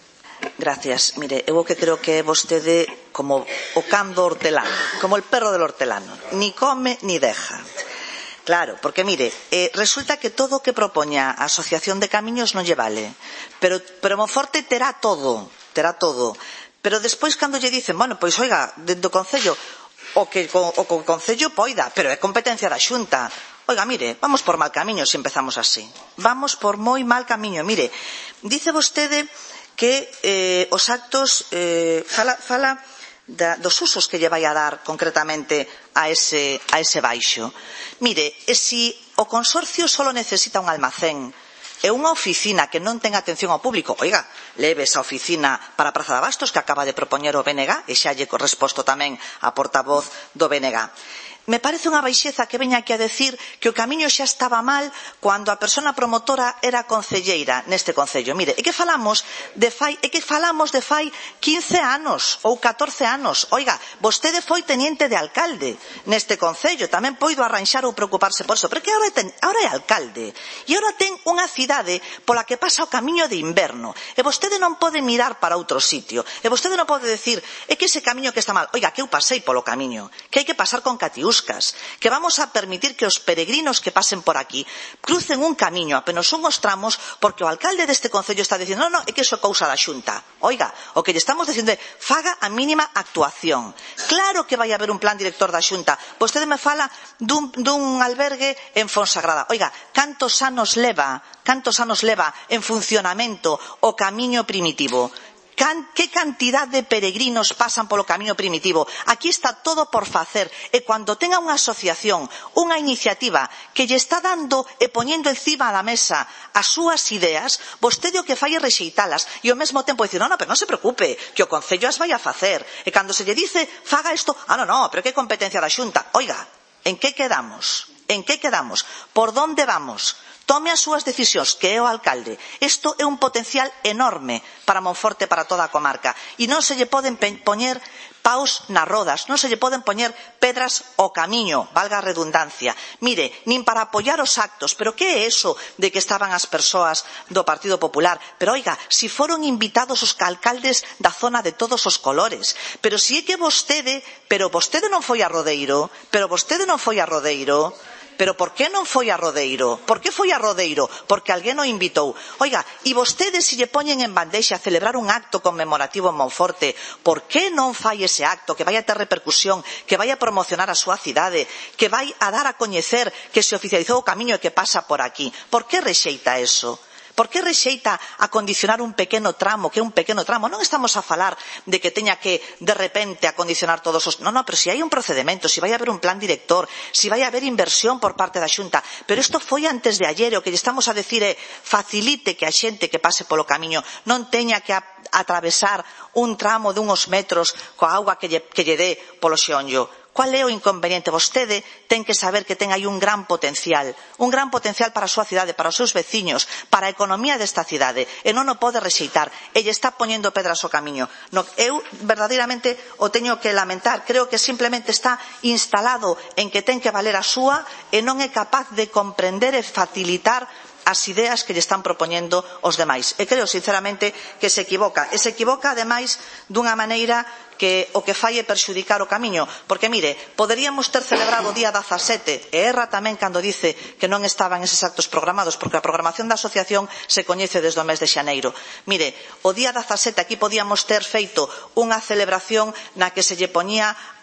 Gracias. Mire, eu que creo que é vostede como o can do hortelano, como el perro del hortelano. Ni come ni deja. Claro, porque mire, eh, resulta que todo o que propoña a Asociación de Camiños non lle vale. Pero, pero Monforte terá todo, terá todo. Pero despois cando lle dicen, bueno, pois oiga, dentro do Concello, o que o, o Concello poida, pero é competencia da Xunta. Oiga, mire, vamos por mal camiño se empezamos así. Vamos por moi mal camiño. Mire, dice vostede que eh, os actos eh, fala, fala da, dos usos que lle vai a dar concretamente a ese, a ese baixo. Mire, e si o consorcio solo necesita un almacén e unha oficina que non ten atención ao público, oiga, leve esa oficina para a Praza de Abastos que acaba de propoñer o B N G e xa lle corresposto tamén a portavoz do B N G. Me parece unha baixeza que veña aquí a decir que o camiño xa estaba mal cando a persona promotora era concelleira neste concello. Mire, é que falamos de fai, é que falamos de fai quince anos ou catorce anos. Oiga, vostede foi teniente de alcalde neste concello, tamén poido arranxar ou preocuparse por eso, pero que agora, ten, agora é alcalde e agora ten unha cidade pola que pasa o camiño de inverno e vostede non pode mirar para outro sitio e vostede non pode decir é que ese camiño que está mal. Oiga, que eu pasei polo camiño, que hai que pasar con catiús, que vamos a permitir que os peregrinos que pasen por aquí crucen un camiño apenas unhos tramos porque o alcalde deste concello está dicindo non, non, é que iso é cousa da Xunta. Oiga, o que lle estamos dicindo é faga a mínima actuación. Claro que vai haber un plan director da Xunta. Vostede me fala dun, dun albergue en Fonsagrada. Oiga, cantos anos leva, cantos anos leva en funcionamento o camiño primitivo? Que cantidad de peregrinos pasan polo camiño primitivo? Aquí está todo por facer e cando tenga unha asociación, unha iniciativa que lle está dando e poñendo encima da mesa as súas ideas, vostede o que fai é rexeitalas e ao mesmo tempo dicir, non, non, pero non se preocupe, que o Concello as vai a facer. E cando se lle dice, faga isto, ah, non, non, pero que competencia da Xunta. Oiga, en que quedamos? En que quedamos? Por donde vamos? Tome as súas decisións, que é o alcalde. Isto é un potencial enorme para Monforte, para toda a comarca. E non se lle poden poñer paus nas rodas, non se lle poden poñer pedras ao camiño, valga a redundancia. Mire, nin para apoiar os actos, pero que é eso de que estaban as persoas do Partido Popular? Pero, oiga, si foron invitados os alcaldes da zona de todos os colores, pero si é que vostede, pero vostede non foi a Rodeiro, pero vostede non foi a Rodeiro, pero por que non foi a Rodeiro? Por que foi a Rodeiro? Porque alguén o invitou. Oiga, e vostedes se lle poñen en bandexa a celebrar un acto conmemorativo en Monforte, por que non fai ese acto que vai a ter repercusión, que vai a promocionar a súa cidade, que vai a dar a coñecer que se oficializou o camiño e que pasa por aquí? Por que rexeita eso? Por que rexeita acondicionar un pequeno tramo, que é un pequeno tramo? Non estamos a falar de que teña que, de repente, acondicionar todos os... Non, non, pero se hai un procedimento, se vai haber un plan director, se vai haber inversión por parte da Xunta. Pero isto foi antes de ayer, o que lle estamos a decir é facilite que a xente que pase polo camiño non teña que atravesar un tramo de unhos metros coa auga que lle, que lle dé polo xeonllo. Qual é o inconveniente? Vostede ten que saber que ten aí un gran potencial, un gran potencial para a súa cidade, para os seus veciños, para a economía desta cidade, e non o pode rexeitar, e lle está poñendo pedras ao camiño. No, eu verdadeiramente o teño que lamentar, creo que simplemente está instalado en que ten que valer a súa e non é capaz de comprender e facilitar as ideas que lle están propoñendo os demais. E creo, sinceramente, que se equivoca. E se equivoca, ademais, dunha maneira que o que fai é perxudicar o camiño. Porque, mire, poderíamos ter celebrado o día dezasete, e erra tamén cando dice que non estaban eses actos programados, porque a programación da asociación se coñece desde o mes de xaneiro. Mire, o día dezasete aquí podíamos ter feito unha celebración na que se lle poñía a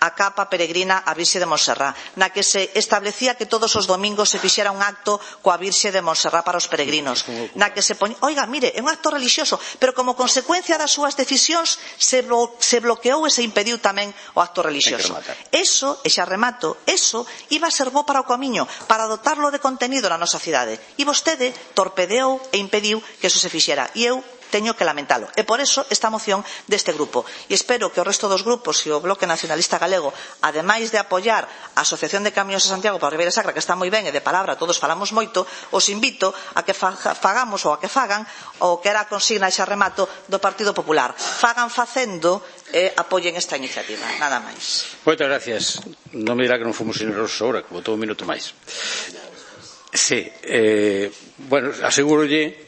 a capa peregrina a Virxe de Montserrat, na que se establecía que todos os domingos se fixera un acto coa Virxe de Montserrat para os peregrinos, na que se poñía, oiga, mire, é un acto relixioso, pero como consecuencia das súas decisións se, blo se bloqueou e se impediu tamén o acto relixioso. Eso, e xa remato, eso iba a ser bo para o camiño, para dotarlo de contenido na nosa cidade, e vostede torpedeou e impediu que eso se fixera, e eu teño que lamentalo. E por eso esta moción deste grupo. E espero que o resto dos grupos e o Bloque Nacionalista Galego, ademais de apoiar a Asociación de Camións de Santiago para a Ribeira Sacra, que está moi ben e de palabra todos falamos moito, os invito a que fagamos ou a que fagan o que era a consigna e xa remato do Partido Popular. Fagan facendo e apoien esta iniciativa. Nada máis. Moitas gracias. Non me dirá que non fomos generosos agora, que botou un minuto máis. Sí, eh, bueno, asegúrolle.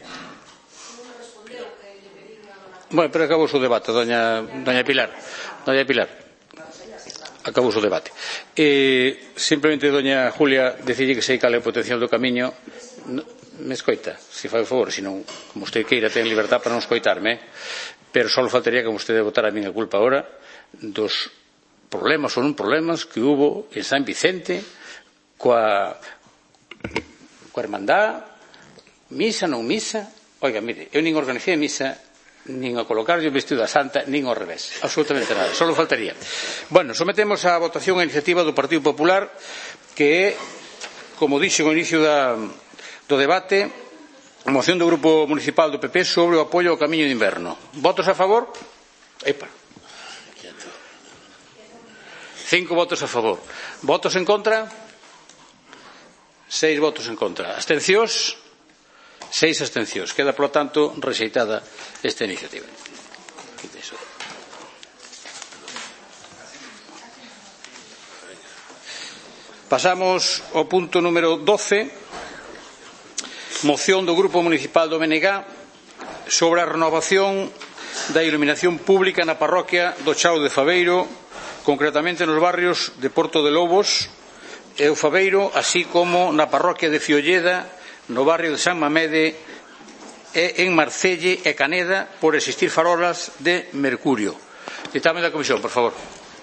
Bueno, pero acabou o debate, doña, doña Pilar. Doña Pilar, acabou o debate. Eh, simplemente, doña Julia, decille que sei cal é o potencial do camiño. No, me escoita, se fai o favor, senón, como usted queira, ten libertad para non escoitarme, pero só faltaría que vostede botara a miña culpa ahora dos problemas ou non problemas que hubo en San Vicente coa, coa hermandad, misa, non misa. Oiga, mire, eu nin organicei a misa, nin a colocarlle o vestido da Santa, nin ao revés. Absolutamente nada. Só faltaría. Bueno, sometemos a votación a iniciativa do Partido Popular, que é, como dixo no inicio da, do debate, a moción do Grupo Municipal do P P sobre o apoio ao camiño de inverno. Votos a favor? Epa. Cinco votos a favor. Votos en contra? Seis votos en contra. Abstencións? Seis abstencións. Queda, polo tanto, rexeitada esta iniciativa. Pasamos ao punto número doce, moción do Grupo Municipal do B N G sobre a renovación da iluminación pública na parroquia do Chao de Faveiro, concretamente nos barrios de Porto de Lobos e o Faveiro, así como na parroquia de Fiolleda, no barrio de San Mamede e en Marcelle e Caneda, por existir farolas de mercurio. Ditame da Comisión, por favor.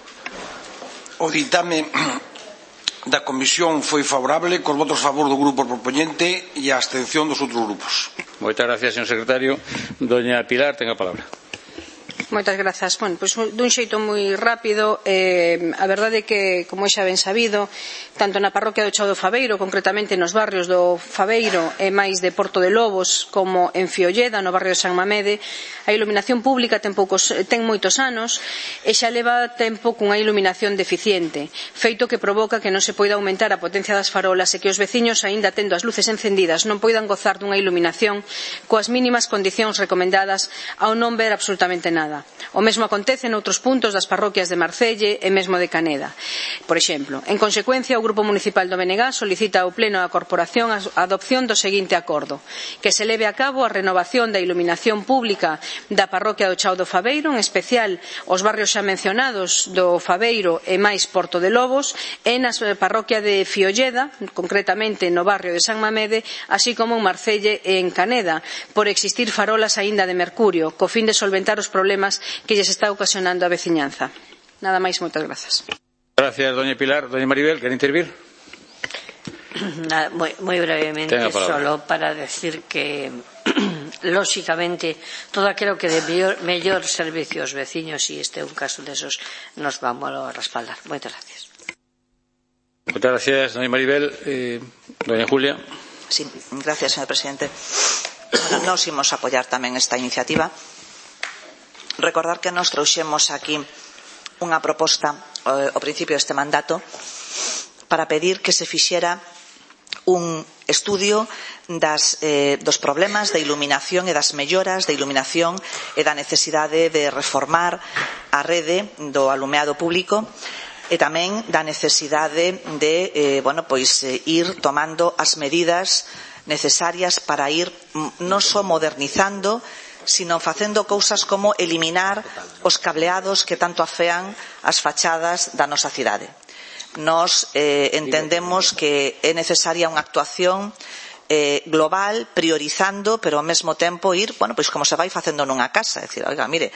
O ditame da Comisión foi favorable, cos votos a favor do grupo propoñente e a abstención dos outros grupos. Moitas gracias, señor secretario. Doña Pilar, ten a palabra. Moitas grazas. Bueno, pois dun xeito moi rápido, eh, a verdade é que, como xa ben sabido, tanto na parroquia do Chao do Faveiro, concretamente nos barrios do Faveiro e máis de Porto de Lobos, como en Fiolleda, no barrio de San Mamede, a iluminación pública ten, poucos, ten moitos anos e xa leva tempo cunha iluminación deficiente, feito que provoca que non se poida aumentar a potencia das farolas e que os veciños, aínda tendo as luces encendidas, non poidan gozar dunha iluminación coas mínimas condicións recomendadas ao non ver absolutamente nada. O mesmo acontece noutros puntos das parroquias de Marcelle e mesmo de Caneda. Por exemplo, en consecuencia, o Grupo Municipal do B N G solicita ao Pleno da Corporación a adopción do seguinte acordo: que se leve a cabo a renovación da iluminación pública da parroquia do Chao do Faveiro, en especial os barrios xa mencionados do Faveiro e máis Porto de Lobos, e na parroquia de Fiolleda, concretamente no barrio de San Mamede, así como en Marcelle e en Caneda, por existir farolas aínda de mercurio, co fin de solventar os problemas que lles está ocasionando a veciñanza. Nada máis, moitas grazas. Gracias, doña Pilar. Doña Maribel, ¿quere intervir? Nada, muy, muy brevemente, solo para decir que lóxicamente todo aquilo que de mellor, mellor servicio aos veciños, e este é un caso desos, nos vamos a respaldar. Moitas gracias. Moitas gracias, doña Maribel. Eh, doña Julia. Sí, gracias, señor presidente. Bueno, nos imos apoiar tamén esta iniciativa. Recordar que nos trouxemos aquí unha proposta eh, ao principio deste mandato para pedir que se fixera un estudio das, eh, dos problemas de iluminación e das melloras de iluminación e da necesidade de reformar a rede do alumeado público e tamén da necesidade de eh, bueno, pois, eh, ir tomando as medidas necesarias para ir non só modernizando, sino facendo cousas como eliminar os cableados que tanto afean as fachadas da nosa cidade. Nos eh, entendemos que é necesaria unha actuación eh, global, priorizando, pero ao mesmo tempo ir, bueno, pois como se vai facendo nunha casa, é dicir, oiga, mire,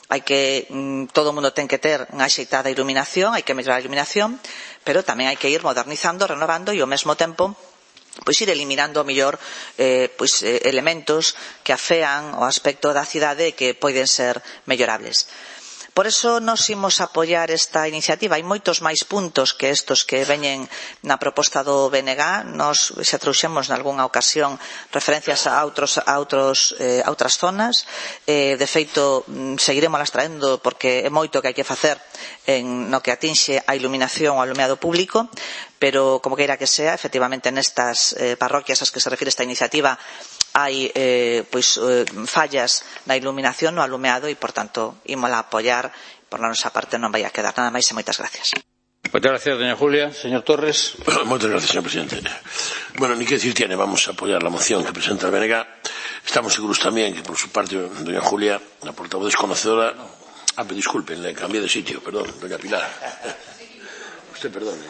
hai que, todo o mundo ten que ter unha axeitada iluminación, hai que mellorar a iluminación, pero tamén hai que ir modernizando, renovando e ao mesmo tempo pois ir eliminando mellor eh, pois, eh, elementos que afean o aspecto da cidade e que poden ser mellorables. Por eso nos imos apoiar esta iniciativa. Hai moitos máis puntos que estos que veñen na proposta do B N G. Nos xa trouxemos nalgúnha ocasión referencias a, outros, a, outros, eh, a outras zonas. Eh, de feito, seguiremos las traendo porque é moito que hai que facer en no que atinxe a iluminación ao alumeado público, pero como queira que sea, efectivamente nestas eh, parroquias ás que se refire esta iniciativa hai eh, pois, eh, fallas na iluminación, no alumeado e, por tanto, ímola apoiar. Por la nosa parte non vai a quedar nada máis e moitas gracias. Muchas gracias, doña Julia. Señor Torres. Muchas gracias, señor presidente. Bueno, ni qué decir tiene, vamos a apoyar la moción que presenta el B N G. Estamos seguros también que, por su parte, doña Julia, la portavoz desconocedora... Ah, pero disculpen, le cambié de sitio, perdón, doña Pilar. Usted perdone.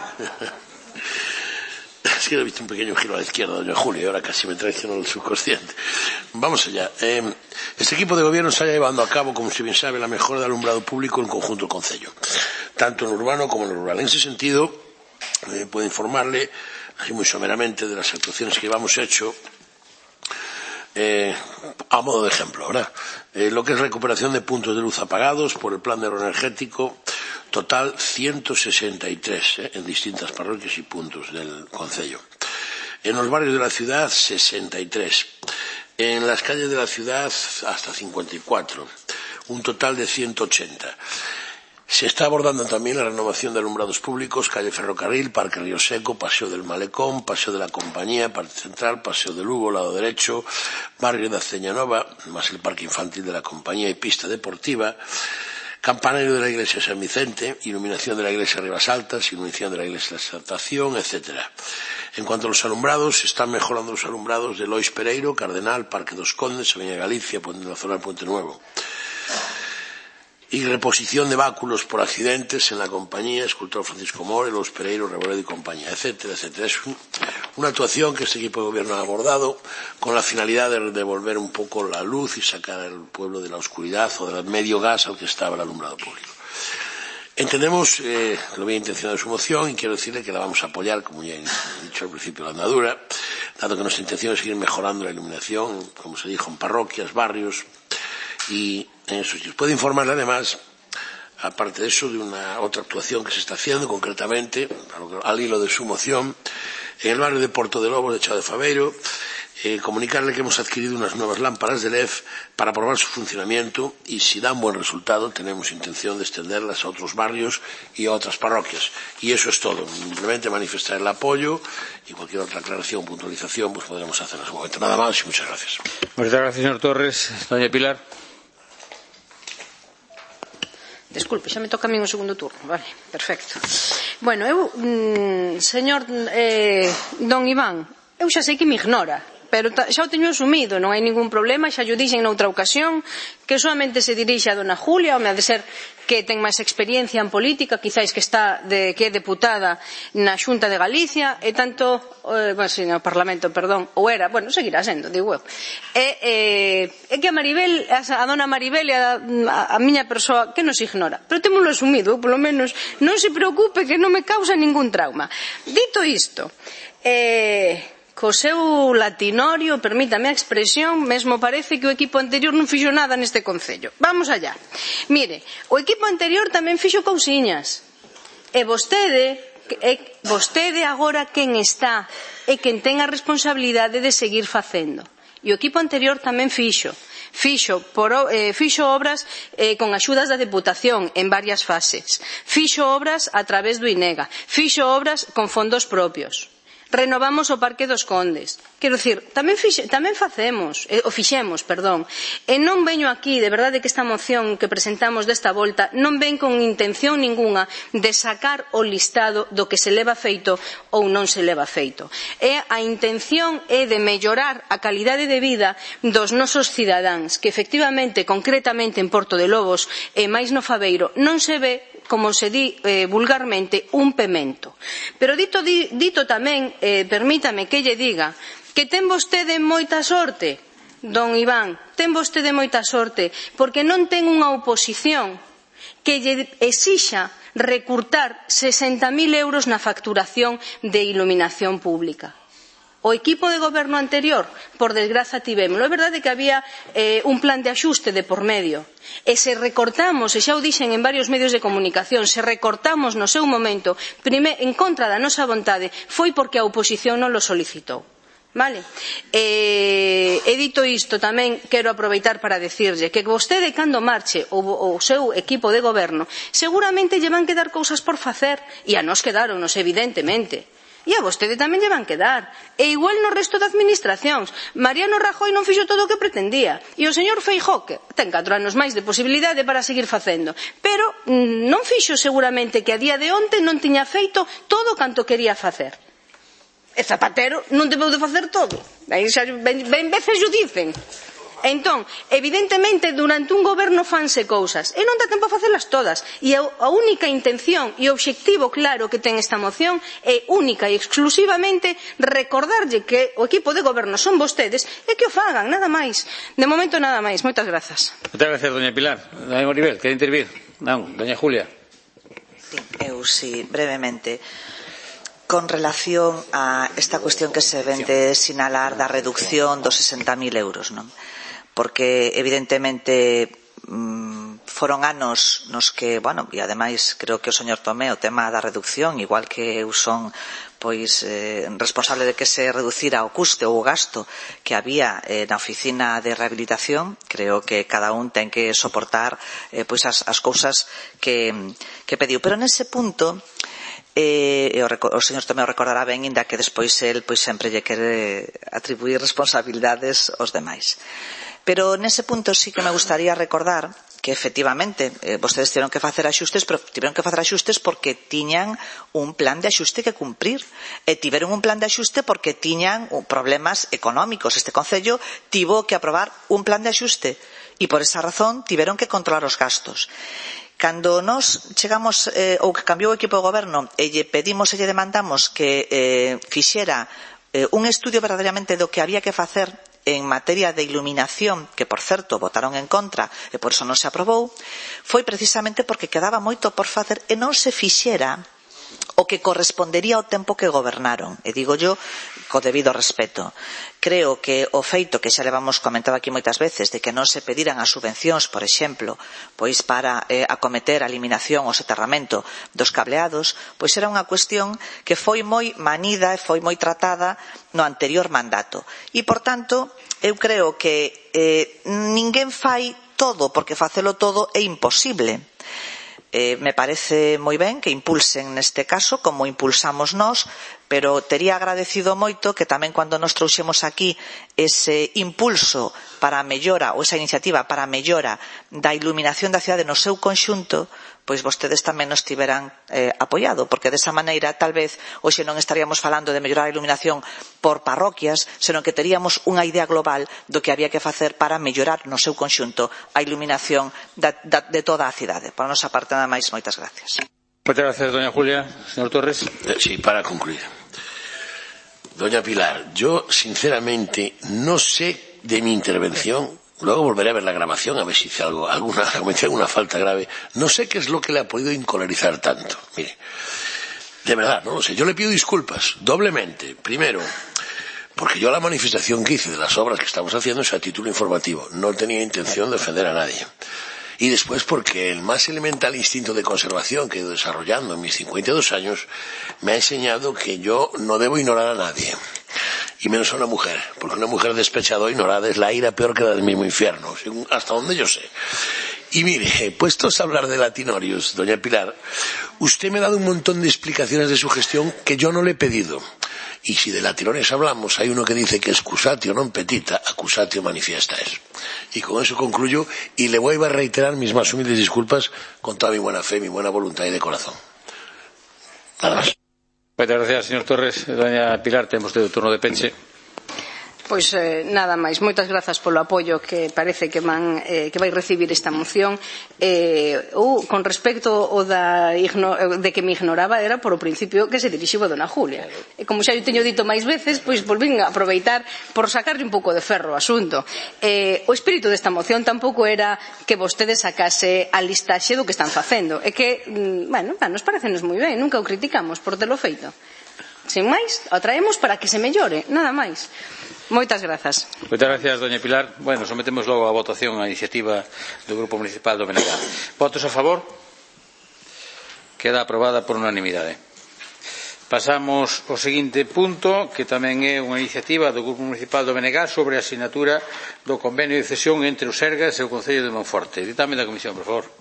Es que he visto un pequeño giro a la izquierda, doña Julia, y ahora casi me traicionó el subconsciente. Vamos allá. Eh, este equipo de gobierno está llevando a cabo, como usted bien sabe, la mejora del alumbrado público en conjunto del concello, tanto en lo urbano como en lo rural. En ese sentido, eh, puedo informarle, así muy someramente, de las actuaciones que llevamos hecho, eh, a modo de ejemplo, ¿verdad? Eh, lo que es recuperación de puntos de luz apagados por el plan de ahorro energético, total ciento sesenta y tres eh, en distintas parroquias y puntos del concello. En los barrios de la ciudad, sesenta y tres. En las calles de la ciudad, hasta cincuenta y cuatro. Un total de ciento ochenta. Se está abordando también la renovación de alumbrados públicos, calle Ferrocarril, Parque Río Seco, Paseo del Malecón, Paseo de la Compañía, Parque Central, Paseo de Lugo, lado derecho, Barrio de Aceñanova, más el Parque Infantil de la Compañía y pista deportiva, campanario de la iglesia San Vicente, iluminación de la iglesia Rivas Altas, iluminación de la iglesia de Exaltación, etcétera. En cuanto a los alumbrados, se están mejorando los alumbrados de Lois Pereiro, Cardenal, Parque dos Condes, Avenida Galicia, Puente Nacional, Puente Nuevo. Y reposición de báculos por accidentes en la compañía, escultor Francisco More, Lois Pereiro, Reboredo y compañía, etcétera, etcétera. Es un, una actuación que este equipo de gobierno ha abordado con la finalidad de devolver un poco la luz y sacar al pueblo de la oscuridad o del medio gas al que estaba el alumbrado público. Entendemos eh, lo bien intencionado de su moción y quiero decirle que la vamos a apoyar, como ya he dicho al principio de la andadura, dado que nuestra intención es seguir mejorando la iluminación, como se dijo, en parroquias, barrios y en esos sitios. Puedo informarle además, aparte de eso, de una otra actuación que se está haciendo concretamente, al hilo de su moción, en el barrio de Porto de Lobos de Chao de Faveiro. Eh, comunicarle que hemos adquirido unas nuevas lámparas de L E D para probar su funcionamiento y si dan buen resultado tenemos intención de extenderlas a otros barrios y a otras parroquias. Y eso es todo. Simplemente manifestar el apoyo y cualquier otra aclaración o puntualización pues podremos hacer en ese momento. Nada más y muchas gracias. Muchas gracias, señor Torres. Doña Pilar. Desculpe, xa me toca a min o segundo turno. Vale, perfecto. Bueno, eu, mm, señor eh, don Iván, eu xa sei que me ignora, pero xa o teño asumido, non hai ningún problema, xa o dixen noutra ocasión, que solamente se dirixe a dona Julia, home, ha de ser que ten máis experiencia en política, quizáis que está de, que é deputada na Xunta de Galicia, e tanto, eh, bueno, sí, no Parlamento, perdón, ou era, bueno, seguirá sendo, digo eu. E, eh, é que a Maribel, a, a dona Maribel e a, a, a miña persoa, que nos ignora, pero témolo asumido, eu, polo menos, non se preocupe que non me causa ningún trauma. Dito isto, eh... co seu latinorio, permítame a expresión, mesmo parece que o equipo anterior non fixo nada neste concello. Vamos allá. Mire, o equipo anterior tamén fixo cousiñas. E vostede, e vostede agora quen está e quen ten a responsabilidade de seguir facendo. E o equipo anterior tamén fixo. Fixo, por, eh, fixo obras eh, con axudas da Deputación en varias fases. Fixo obras a través do INEGA. Fixo obras con fondos propios. Renovamos o Parque dos Condes. Quero dicir, tamén, fixe, tamén facemos, eh, o fixemos, perdón. E non veño aquí, de verdade que esta moción que presentamos desta volta non ven con intención ninguna de sacar o listado do que se leva feito ou non se leva feito. E a intención é de mellorar a calidade de vida dos nosos cidadáns, que efectivamente, concretamente en Porto de Lobos e máis no Faveiro, non se ve, como se di eh, vulgarmente, un pemento. Pero dito, di, dito tamén, eh, permítame que lle diga, que ten vostede moita sorte, don Iván, ten vostede moita sorte, porque non ten unha oposición que lle exixa recurtar sesenta mil euros na facturación de iluminación pública. O equipo de goberno anterior, por desgraza, tivémolo. É verdade que había eh, un plan de axuste de por medio. E se recortamos, e xa o dixen en varios medios de comunicación, se recortamos no seu momento, primeiro, en contra da nosa vontade, foi porque a oposición non lo solicitou. Vale? E, e dito isto, tamén quero aproveitar para decirlle que vostede, cando marche o, o seu equipo de goberno, seguramente lle van quedar cousas por facer, e a nos quedaronos, evidentemente. E a vostede tamén lle van quedar. E igual no resto de administracións. Mariano Rajoy non fixo todo o que pretendía. E o señor Feijóo, que ten catro anos máis de posibilidade para seguir facendo. Pero non fixo seguramente que a día de onte non tiña feito todo canto quería facer. E Zapatero non debeu de facer todo. Ben, ben veces o dicen. Entón, evidentemente, durante un goberno fanse cousas e non dá tempo a facelas todas, e a única intención e obxectivo claro que ten esta moción é única e exclusivamente recordarlle que o equipo de goberno son vostedes e que o fagan, nada máis. De momento nada máis. Moitas grazas. Moitas grazas, doña Pilar. Doña Moribel, quere intervir? Non, doña Julia. Sí, eu sí, brevemente. Con relación a esta cuestión que se ven de sinalar da reducción dos sesenta mil euros, non? Porque evidentemente mmm, foron anos nos que, bueno, e ademais creo que o señor Tomé o tema da reducción, igual que eu son pois eh, responsable de que se reducira o custe ou o gasto que había eh, na oficina de rehabilitación, creo que cada un ten que soportar eh, pois as, as cousas que, que pediu. Pero nese punto Eh, o, o señor Tomé o recordará ben, inda que despois el pois sempre lle quere atribuir responsabilidades aos demais. Pero nese punto sí que me gustaría recordar que efectivamente eh, vostedes tiveron que facer axustes, pero tiveron que facer axustes porque tiñan un plan de axuste que cumprir, e tiveron un plan de axuste porque tiñan problemas económicos. Este concello tivo que aprobar un plan de axuste e por esa razón tiveron que controlar os gastos. Cando nos chegamos eh, ou que cambiou o equipo de goberno e lle pedimos e lle demandamos que eh, fixera eh, un estudio verdadeiramente do que había que facer en materia de iluminación, que por certo votaron en contra e por eso non se aprobou, foi precisamente porque quedaba moito por facer e non se fixera o que correspondería ao tempo que gobernaron. E digo yo co debido respeto. Creo que o feito que xa levamos comentado aquí moitas veces de que non se pediran as subvencións, por exemplo, pois para eh, acometer a eliminación ou soterramento dos cableados, pois era unha cuestión que foi moi manida e foi moi tratada no anterior mandato. E, por tanto, eu creo que eh, ninguén fai todo, porque facelo todo é imposible. Eh, me parece moi ben que impulsen neste caso como impulsamos nós, pero tería agradecido moito que tamén cando nos trouxemos aquí ese impulso para a mellora ou esa iniciativa para a mellora da iluminación da cidade no seu conxunto, pois vostedes tamén nos tiveran eh, apoiado, porque desa maneira tal vez hoxe non estaríamos falando de mellorar a iluminación por parroquias, senón que teríamos unha idea global do que había que facer para mellorar no seu conxunto a iluminación da, da, de toda a cidade. Por a nosa parte, nada máis, moitas gracias. Moitas gracias, doña Julia. Señor Torres. Eh, sí, para concluir. Doña Pilar, yo sinceramente no sé de mi intervención. Luego volveré a ver la grabación, a ver si hice algo, alguna, cometí alguna falta grave. No sé qué es lo que le ha podido incolarizar tanto. Mire, de verdad, no lo sé. Yo le pido disculpas, doblemente. Primero, porque yo la manifestación que hice de las obras que estamos haciendo es a título informativo. No tenía intención de ofender a nadie. Y después porque el más elemental instinto de conservación que he ido desarrollando en mis cincuenta y dos años me ha enseñado que yo no debo ignorar a nadie. Y menos a una mujer, porque una mujer despechada o ignorada es la ira peor que la del mismo infierno, según, hasta donde yo sé. Y mire, puestos a hablar de Latinorius, doña Pilar, usted me ha dado un montón de explicaciones de su gestión que yo no le he pedido. Y si de Latinorius hablamos, hay uno que dice que excusatio non petita, accusatio manifiesta es. Y con eso concluyo y le voy a reiterar mis más humildes disculpas con toda mi buena fe, mi buena voluntad y de corazón. Nada más. Muchas gracias, señor Torres. Doña Pilar, tenemos usted el turno de Penche. Pois eh, nada máis, moitas grazas polo apoio que parece que, man, eh, que vai recibir esta moción. eh, ou, con respecto ao da igno, de que me ignoraba, era por o principio que se dirixiu a dona Julia, e como xa eu teño dito máis veces, pois volvín a aproveitar por sacarle un pouco de ferro ao asunto. eh, o espírito desta moción tampouco era que vostede sacase a listaxe do que están facendo, é que, bueno, nos parecenos moi ben, nunca o criticamos por telo feito. Sin máis, o traemos para que se mellore, nada máis. Moitas grazas. Moitas gracias, doña Pilar. Bueno, sometemos logo a votación a iniciativa do Grupo Municipal do B N G. Votos a favor? Queda aprobada por unanimidade. Pasamos ao seguinte punto, que tamén é unha iniciativa do Grupo Municipal do B N G sobre a asignatura do convenio de cesión entre o Sergas e o Concello de Monforte. Ditame da Comisión, por favor.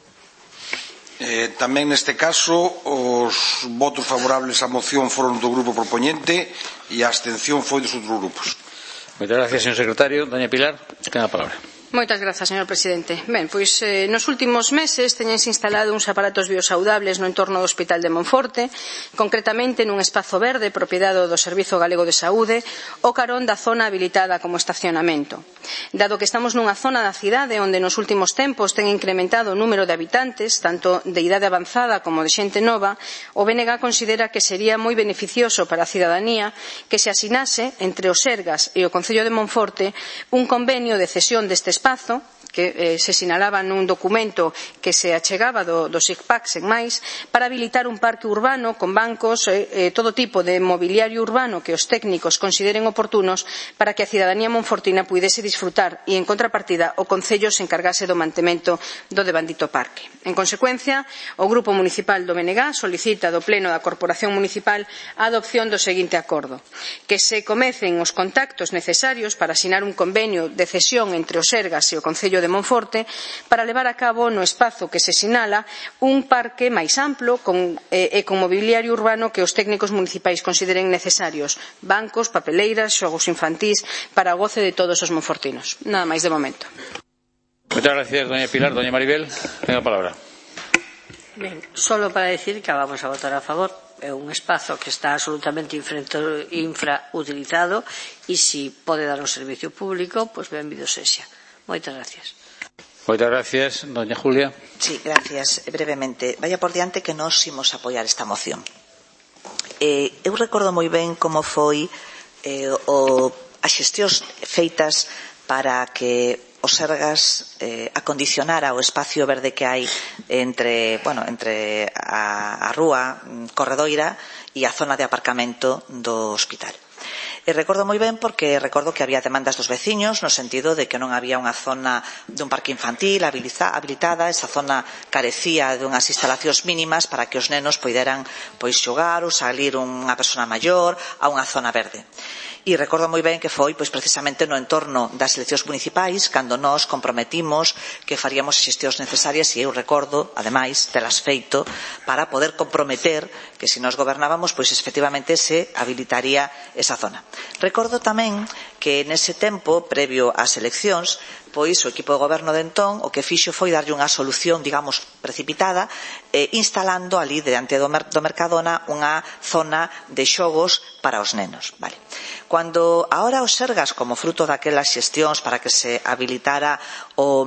Eh, tamén neste caso os votos favorables á moción foron do grupo propoñente e a abstención foi dos outros grupos. Moitas gracias, señor secretario. Doña Pilar, ten a palabra. Moitas grazas, señor presidente. Ben, pois eh, nos últimos meses teñense instalado uns aparatos biosaudables no entorno do Hospital de Monforte, concretamente nun espazo verde propiedade do Servizo Galego de Saúde, o carón da zona habilitada como estacionamento. Dado que estamos nunha zona da cidade onde nos últimos tempos ten incrementado o número de habitantes, tanto de idade avanzada como de xente nova, o B N G considera que sería moi beneficioso para a cidadanía que se asinase entre o Sergas e o Concello de Monforte un convenio de cesión deste espazo que eh, se sinalaba nun documento que se achegaba do, do SIGPAC sen máis, para habilitar un parque urbano con bancos e eh, eh, todo tipo de mobiliario urbano que os técnicos consideren oportunos para que a cidadanía monfortina puidese disfrutar e, en contrapartida, o Concello se encargase do mantemento do devandito parque. En consecuencia, o Grupo Municipal do B N G solicita do Pleno da Corporación Municipal a adopción do seguinte acordo: que se comecen os contactos necesarios para asinar un convenio de cesión entre o Sergas e o Concello de Monforte para levar a cabo no espazo que se sinala un parque máis amplo con, eh, e con mobiliario urbano que os técnicos municipais consideren necesarios, bancos, papeleiras, xogos infantís para o goce de todos os monfortinos. Nada máis de momento. Moitas gracias, doña Pilar. Doña Maribel, ten a palabra. Ben, solo para decir que vamos a votar a favor. É un espazo que está absolutamente infrautilizado e se pode dar un servicio público, pois benvido sexa. Moitas gracias. Moitas gracias, doña Julia. Sí, gracias. Brevemente, vaya por diante que nos imos apoiar esta moción. Eh, eu recordo moi ben como foi eh, o, as xestións feitas para que o Sergas eh, acondicionara o espacio verde que hai entre, bueno, entre a, a rúa Corredoira e a zona de aparcamento do hospital. E recordo moi ben porque recordo que había demandas dos veciños no sentido de que non había unha zona dun parque infantil habilitada, esa zona carecía de unhas instalacións mínimas para que os nenos poideran pois xogar ou salir unha persona maior a unha zona verde. E recordo moi ben que foi pois precisamente no entorno das eleccións municipais cando nós comprometimos que faríamos as xestións necesarias e eu recordo, ademais, telas feito para poder comprometer que se nós gobernábamos pois efectivamente se habilitaría esa zona. Recordo tamén que nese tempo, previo ás eleccións, pois o equipo de goberno de entón o que fixo foi darlle unha solución, digamos, precipitada, eh, instalando ali diante do, mer do Mercadona unha zona de xogos para os nenos. Vale. Cando ahora os Sergas, como fruto daquelas xestións para que se habilitara o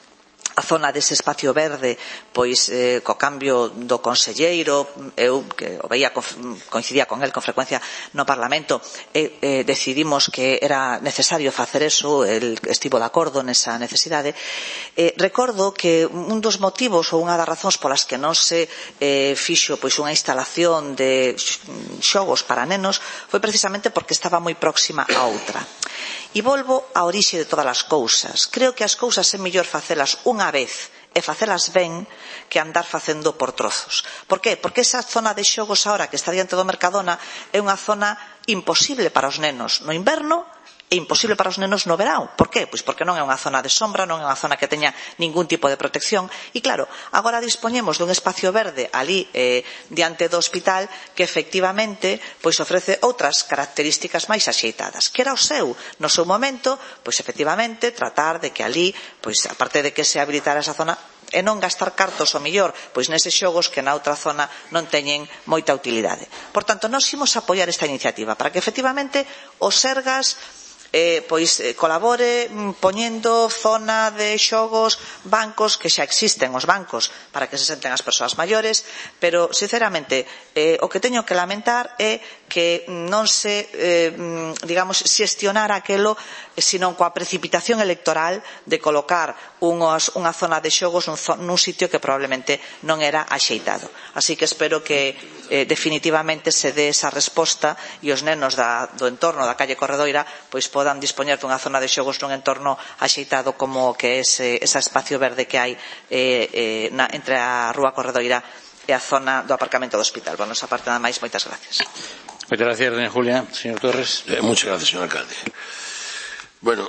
a zona dese espacio verde, pois eh, co cambio do conselleiro, eu que o veía, coincidía con el con frecuencia no Parlamento, e eh, decidimos que era necesario facer eso, el estivo de acordo nesa necesidade. Eh, recordo que un dos motivos ou unha das razóns polas que non se eh, fixo pois unha instalación de xogos para nenos foi precisamente porque estaba moi próxima a outra. E volvo á orixe de todas as cousas. Creo que as cousas é mellor facelas unha vez e facelas ben que andar facendo por trozos. Por qué? Porque esa zona de xogos ahora que está diante do Mercadona é unha zona imposible para os nenos no inverno e imposible para os nenos no verão. Por qué? Pois porque non é unha zona de sombra, non é unha zona que teña ningún tipo de protección. E claro, agora dispoñemos dun espacio verde ali eh, diante do hospital que efectivamente pois ofrece outras características máis axeitadas. Que era o seu, no seu momento, pois efectivamente tratar de que ali, pois aparte de que se habilitara esa zona, e non gastar cartos o millor pois neses xogos que na outra zona non teñen moita utilidade. Por tanto, nós imos apoiar esta iniciativa para que efectivamente os Sergas eh, pois eh, colabore mm, poñendo zona de xogos, bancos, que xa existen os bancos para que se senten as persoas maiores, pero sinceramente eh, o que teño que lamentar é que non se eh, digamos xestionar aquelo senón coa precipitación electoral de colocar unhos, unha zona de xogos nun, nun sitio que probablemente non era axeitado. Así que espero que eh, definitivamente se dé esa resposta e os nenos da, do entorno da calle Corredoira pois podan dispoñer dunha zona de xogos nun entorno axeitado como que é ese, ese espacio verde que hai eh, eh, na, entre a Rúa Corredoira e a zona do aparcamento do hospital. Bueno, esa parte nada máis, moitas gracias. Muchas gracias, doña Julia. Señor Torres. Eh, muchas gracias, señor alcalde. Bueno,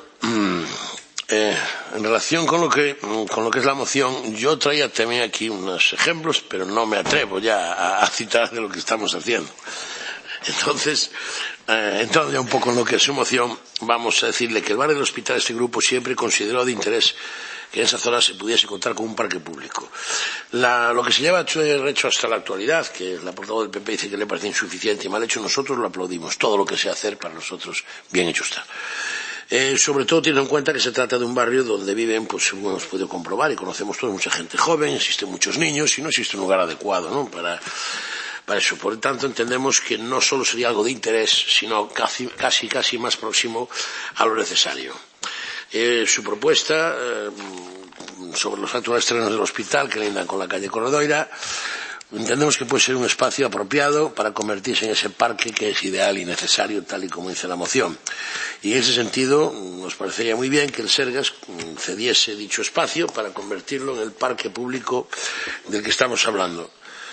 eh, en relación con lo que con lo que es la moción, yo traía también aquí unos ejemplos, pero no me atrevo ya a, a citar de lo que estamos haciendo. Entonces, eh, entrando ya un poco en lo que es su moción, vamos a decirle que el barrio del hospital, este grupo siempre consideró de interés que en esa zona se pudiese contar con un parque público. La, lo que se lleva hecho hasta la actualidad, que la portavoz del P P dice que le parece insuficiente y mal hecho, nosotros lo aplaudimos. Todo lo que sea hacer para nosotros, bien hecho está. Eh, sobre todo teniendo en cuenta que se trata de un barrio donde viven, pues según hemos podido comprobar y conocemos todos, mucha gente joven, existen muchos niños y no existe un lugar adecuado, ¿no?, para, para eso. Por tanto, entendemos que no solo sería algo de interés, sino casi, casi, casi más próximo a lo necesario. Eh, su propuesta eh, sobre los actuales terrenos del hospital que lindan con la calle Corredoira, entendemos que puede ser un espacio apropiado para convertirse en ese parque que es ideal y necesario, tal y como dice la moción. Y en ese sentido nos parecería muy bien que el Sergas cediese dicho espacio para convertirlo en el parque público del que estamos hablando.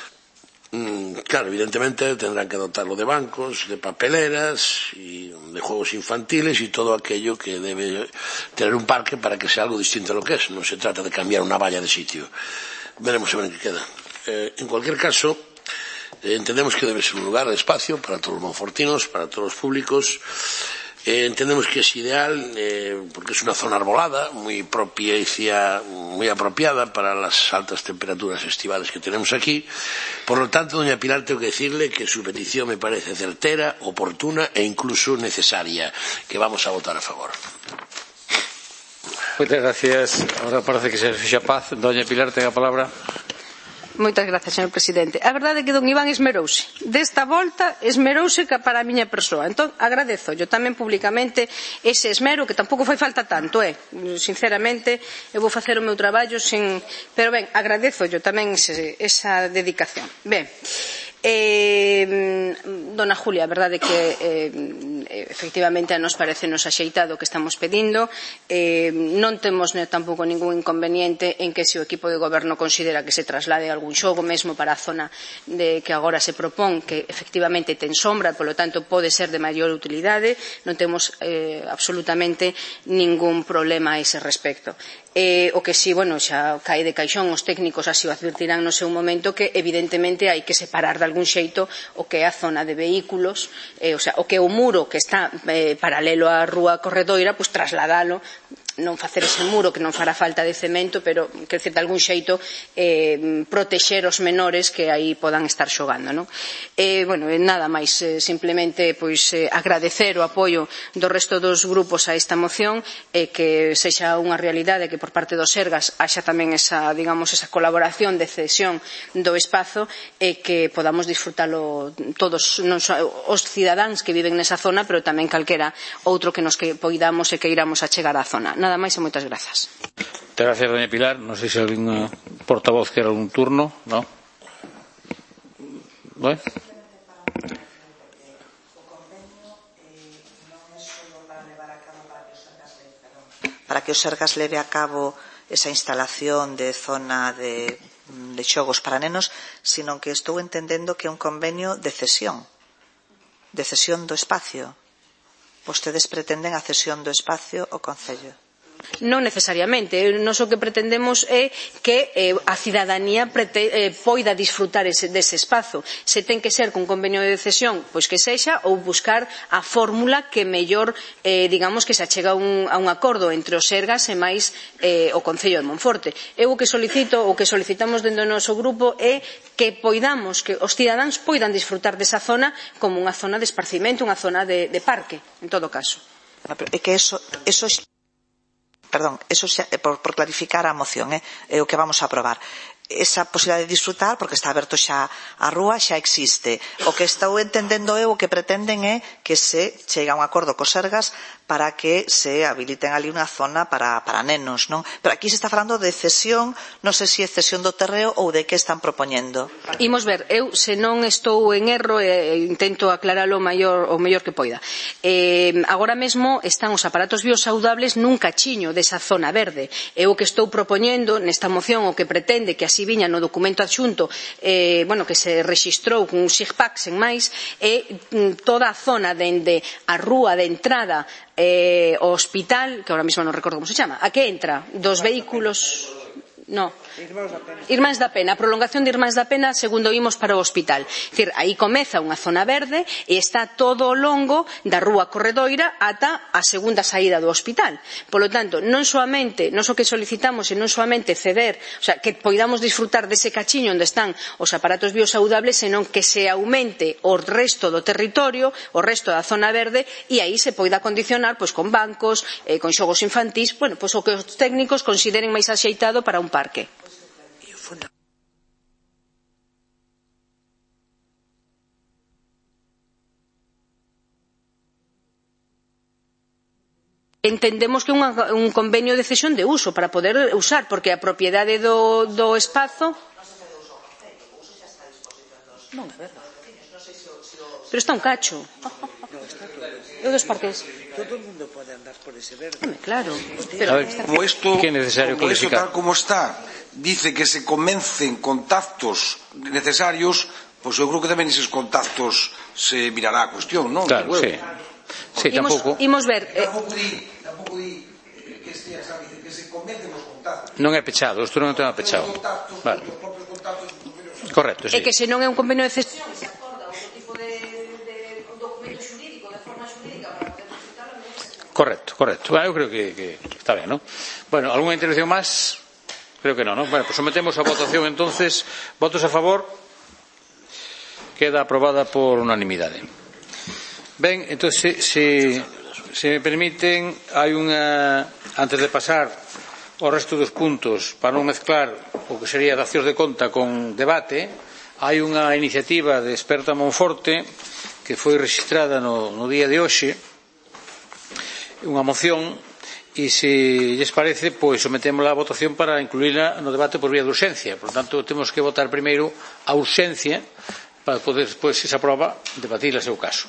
Claro, evidentemente tendrán que dotarlo de bancos, de papeleras y de juegos infantiles y todo aquello que debe tener un parque para que sea algo distinto a lo que es. No se trata de cambiar una valla de sitio. Veremos a ver en qué queda. Eh, en cualquier caso, eh, entendemos que debe ser un lugar de espacio para todos los monfortinos, para todos los públicos. Eh, entendemos que es ideal eh, porque es una zona arbolada, muy propicia, muy apropiada para las altas temperaturas estivales que tenemos aquí. Por lo tanto, doña Pilar, tengo que decirle que su petición me parece certera, oportuna e incluso necesaria, que vamos a votar a favor. Muchas gracias. Ahora parece que se fixa paz. Doña Pilar, ten a palabra. Moitas gracias, señor presidente. A verdade é que don Iván esmerouse. Desta volta esmerouse para a miña persoa. Entón, agradezo yo tamén públicamente ese esmero, que tampouco fai falta tanto, eh? Sinceramente, eu vou facer o meu traballo sin... Pero ben, agradezo yo tamén ese, esa dedicación. Ben, Eh, dona Julia, a verdade que eh, efectivamente a nos parece nos axeitado que estamos pedindo, eh, non temos ne, tampouco ningún inconveniente en que se o equipo de goberno considera que se traslade algún xogo mesmo para a zona de que agora se propón, que efectivamente ten sombra, polo tanto pode ser de maior utilidade, non temos eh, absolutamente ningún problema a ese respecto. Eh, o que si, bueno, xa cae de caixón, os técnicos así o advertirán no seu momento, que evidentemente hai que separar de algún xeito o que é a zona de vehículos, eh, o sea, o que é o muro que está eh, paralelo á Rúa Corredoira, pois trasladalo, non facer ese muro que non fará falta de cemento, pero que de algún xeito eh, protexer os menores que aí podan estar xogando, non? Eh, bueno, nada máis, eh, simplemente pois eh, agradecer o apoio do resto dos grupos a esta moción e eh, que sexa unha realidade que por parte dos Sergas haxa tamén esa, digamos, esa colaboración de cesión do espazo e que podamos disfrutalo todos non só os cidadáns que viven nesa zona, pero tamén calquera outro que nos que poidamos e que iramos a chegar á zona. Nada máis e moitas grazas. Muchas gracias, doña Pilar. Non sei se algún portavoz quer algún turno, ¿no? ¿Bueno? Para que o Sergas leve a cabo esa instalación de zona de, de xogos para nenos, sino que estou entendendo que é un convenio de cesión, de cesión do espacio. Vostedes pretenden a cesión do espacio ao Concello? Non necesariamente. Nos o que pretendemos é que eh, a cidadanía prete, eh, poida disfrutar ese, dese espazo. Se ten que ser con convenio de cesión, pois que sexa, ou buscar a fórmula que mellor, eh, digamos, que se achega un, a un acordo entre os Sergas e máis eh, o Concello de Monforte. Eu o que solicito, o que solicitamos dentro do noso grupo é que poidamos, que os cidadáns poidan disfrutar desa zona como unha zona de esparcimento, unha zona de, de parque, en todo caso. É que eso, eso perdón, eso xa, por, por clarificar a moción, eh, é o que vamos a aprobar. Esa posibilidade de disfrutar, porque está aberto xa a rúa, xa existe. O que estou entendendo eu, o que pretenden é que se chegue a un acordo cos Sergas para que se habiliten ali unha zona para, para nenos, non? Pero aquí se está falando de cesión, non sei se é cesión do terreo ou de que están propoñendo. Imos ver, eu se non estou en erro e intento aclaralo o maior, o mellor que poida. Eh, agora mesmo están os aparatos biosaudables nun cachiño desa zona verde. Eu o que estou propoñendo nesta moción, o que pretende que así viña no documento adxunto, eh, bueno, que se rexistrou con un SIGPAC sen máis, é toda a zona dende a rúa de entrada eh, o hospital, que ahora mesmo non recordo como se chama, a que entra dos vehículos, no, Irmáns da Pena, a prolongación de Irmáns da Pena segundo imos para o hospital. É dicir, aí comeza unha zona verde e está todo o longo da rúa Corredoira ata a segunda saída do hospital. Polo tanto, non soamente, non só que solicitamos e non soamente ceder, o sea, que poidamos disfrutar dese cachiño onde están os aparatos biosaudables, senón que se aumente o resto do territorio, o resto da zona verde, e aí se poida condicionar pois con bancos, eh, con xogos infantís, bueno, pois o que os técnicos consideren máis axeitado para un parque. Entendemos que é un convenio de cesión de uso para poder usar, porque a propiedade do, do espazo non é verdade, pero está un cacho. Eu dos parques. Todo o mundo pode andar por ese verde. Claro. Pero a ver, como isto, que é necesario como isto tal como está, dice que se comencen contactos necesarios, pois eu creo que tamén eses contactos se mirará a cuestión, non? Claro, sí. Sí, imos, tampouco. Imos ver. Eh, tampouco di que este xa dice que se convencen os contactos. Non é pechado, isto non é un tema pechado. Vale. Correcto, sí. É que se non é un convenio de cesión, se acorda outro tipo de, de documento xurídico, de forma xurídica para poder disfrutarlo. Correcto, correcto. Bueno, eu creo que, que está ben, ¿no? Bueno, ¿alguna intervención máis? Creo que non, ¿no? Bueno, pues sometemos a votación entonces. Votos a favor. Queda aprobada por unanimidade. Ben, entonces, se, se me permiten, hai unha, antes de pasar ao resto dos puntos, para non mezclar o que sería dacións de conta con debate, hai unha iniciativa de Experta Monforte que foi registrada no, no día de hoxe, unha moción, e se lles parece, pois sometémola a votación para incluíla no debate por vía de urxencia. Por tanto, temos que votar primeiro a urxencia para poder, despois, se se aproba, debatir a seu caso.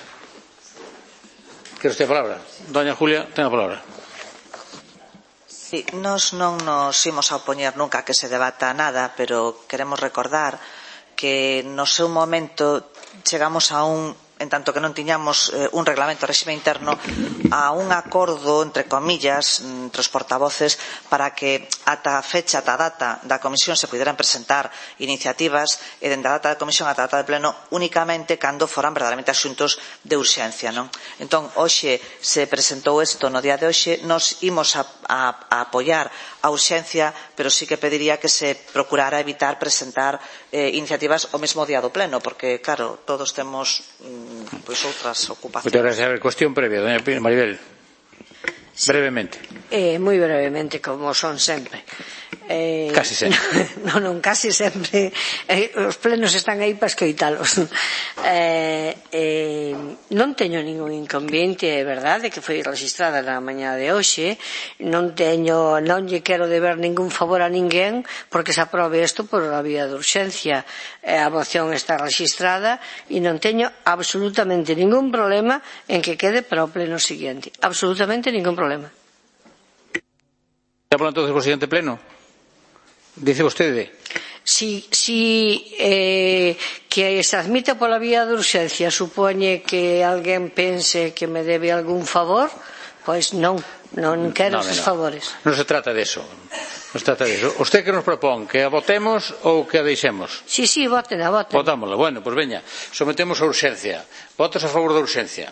Quero usted a palabra? Doña Julia, ten a palabra. Sí, nos non nos imos a opoñer nunca a que se debata nada, pero queremos recordar que no seu momento chegamos a un, en tanto que non tiñamos eh, un reglamento de réxime interno, a un acordo, entre comillas, entre os portavoces, para que ata a fecha, ata a data da comisión se puderan presentar iniciativas e dende a data da comisión ata a data de pleno únicamente cando foran verdadeiramente asuntos de urxencia, non? Entón, hoxe se presentou isto no día de hoxe, nos imos a, a, a apoiar a urxencia, pero sí que pediría que se procurara evitar presentar eh, iniciativas o mesmo día do pleno, porque, claro, todos temos mm, pois outras ocupacións. Muchas gracias. Cuestión previa, doña Maribel. Sí. Brevemente. Eh, moi brevemente, como son sempre. Eh, casi sempre. non, non, casi sempre. Eh, os plenos están aí para escoitalos. Eh, eh, non teño ningún inconveniente, é verdade, que foi registrada na mañá de hoxe. Non teño, non lle quero deber ningún favor a ninguén, porque se aprobe isto por a vía de urxencia. Eh, a moción está registrada e non teño absolutamente ningún problema en que quede para o pleno siguiente. Absolutamente ningún problema. ¿Está hablando entonces por el siguiente pleno? Dice vostede. Si, si eh, que se admite pola vía de urxencia supoñe que alguén pense que me debe algún favor, pois non, non quero no, esos no. favores. Non se trata de eso. Non se trata de eso. ¿Usted que nos propón? ¿Que a votemos ou que a deixemos? Si, si, voten, a voten. Votámosla. Bueno, pois pues veña, sometemos a urxencia. Votos a favor da urxencia.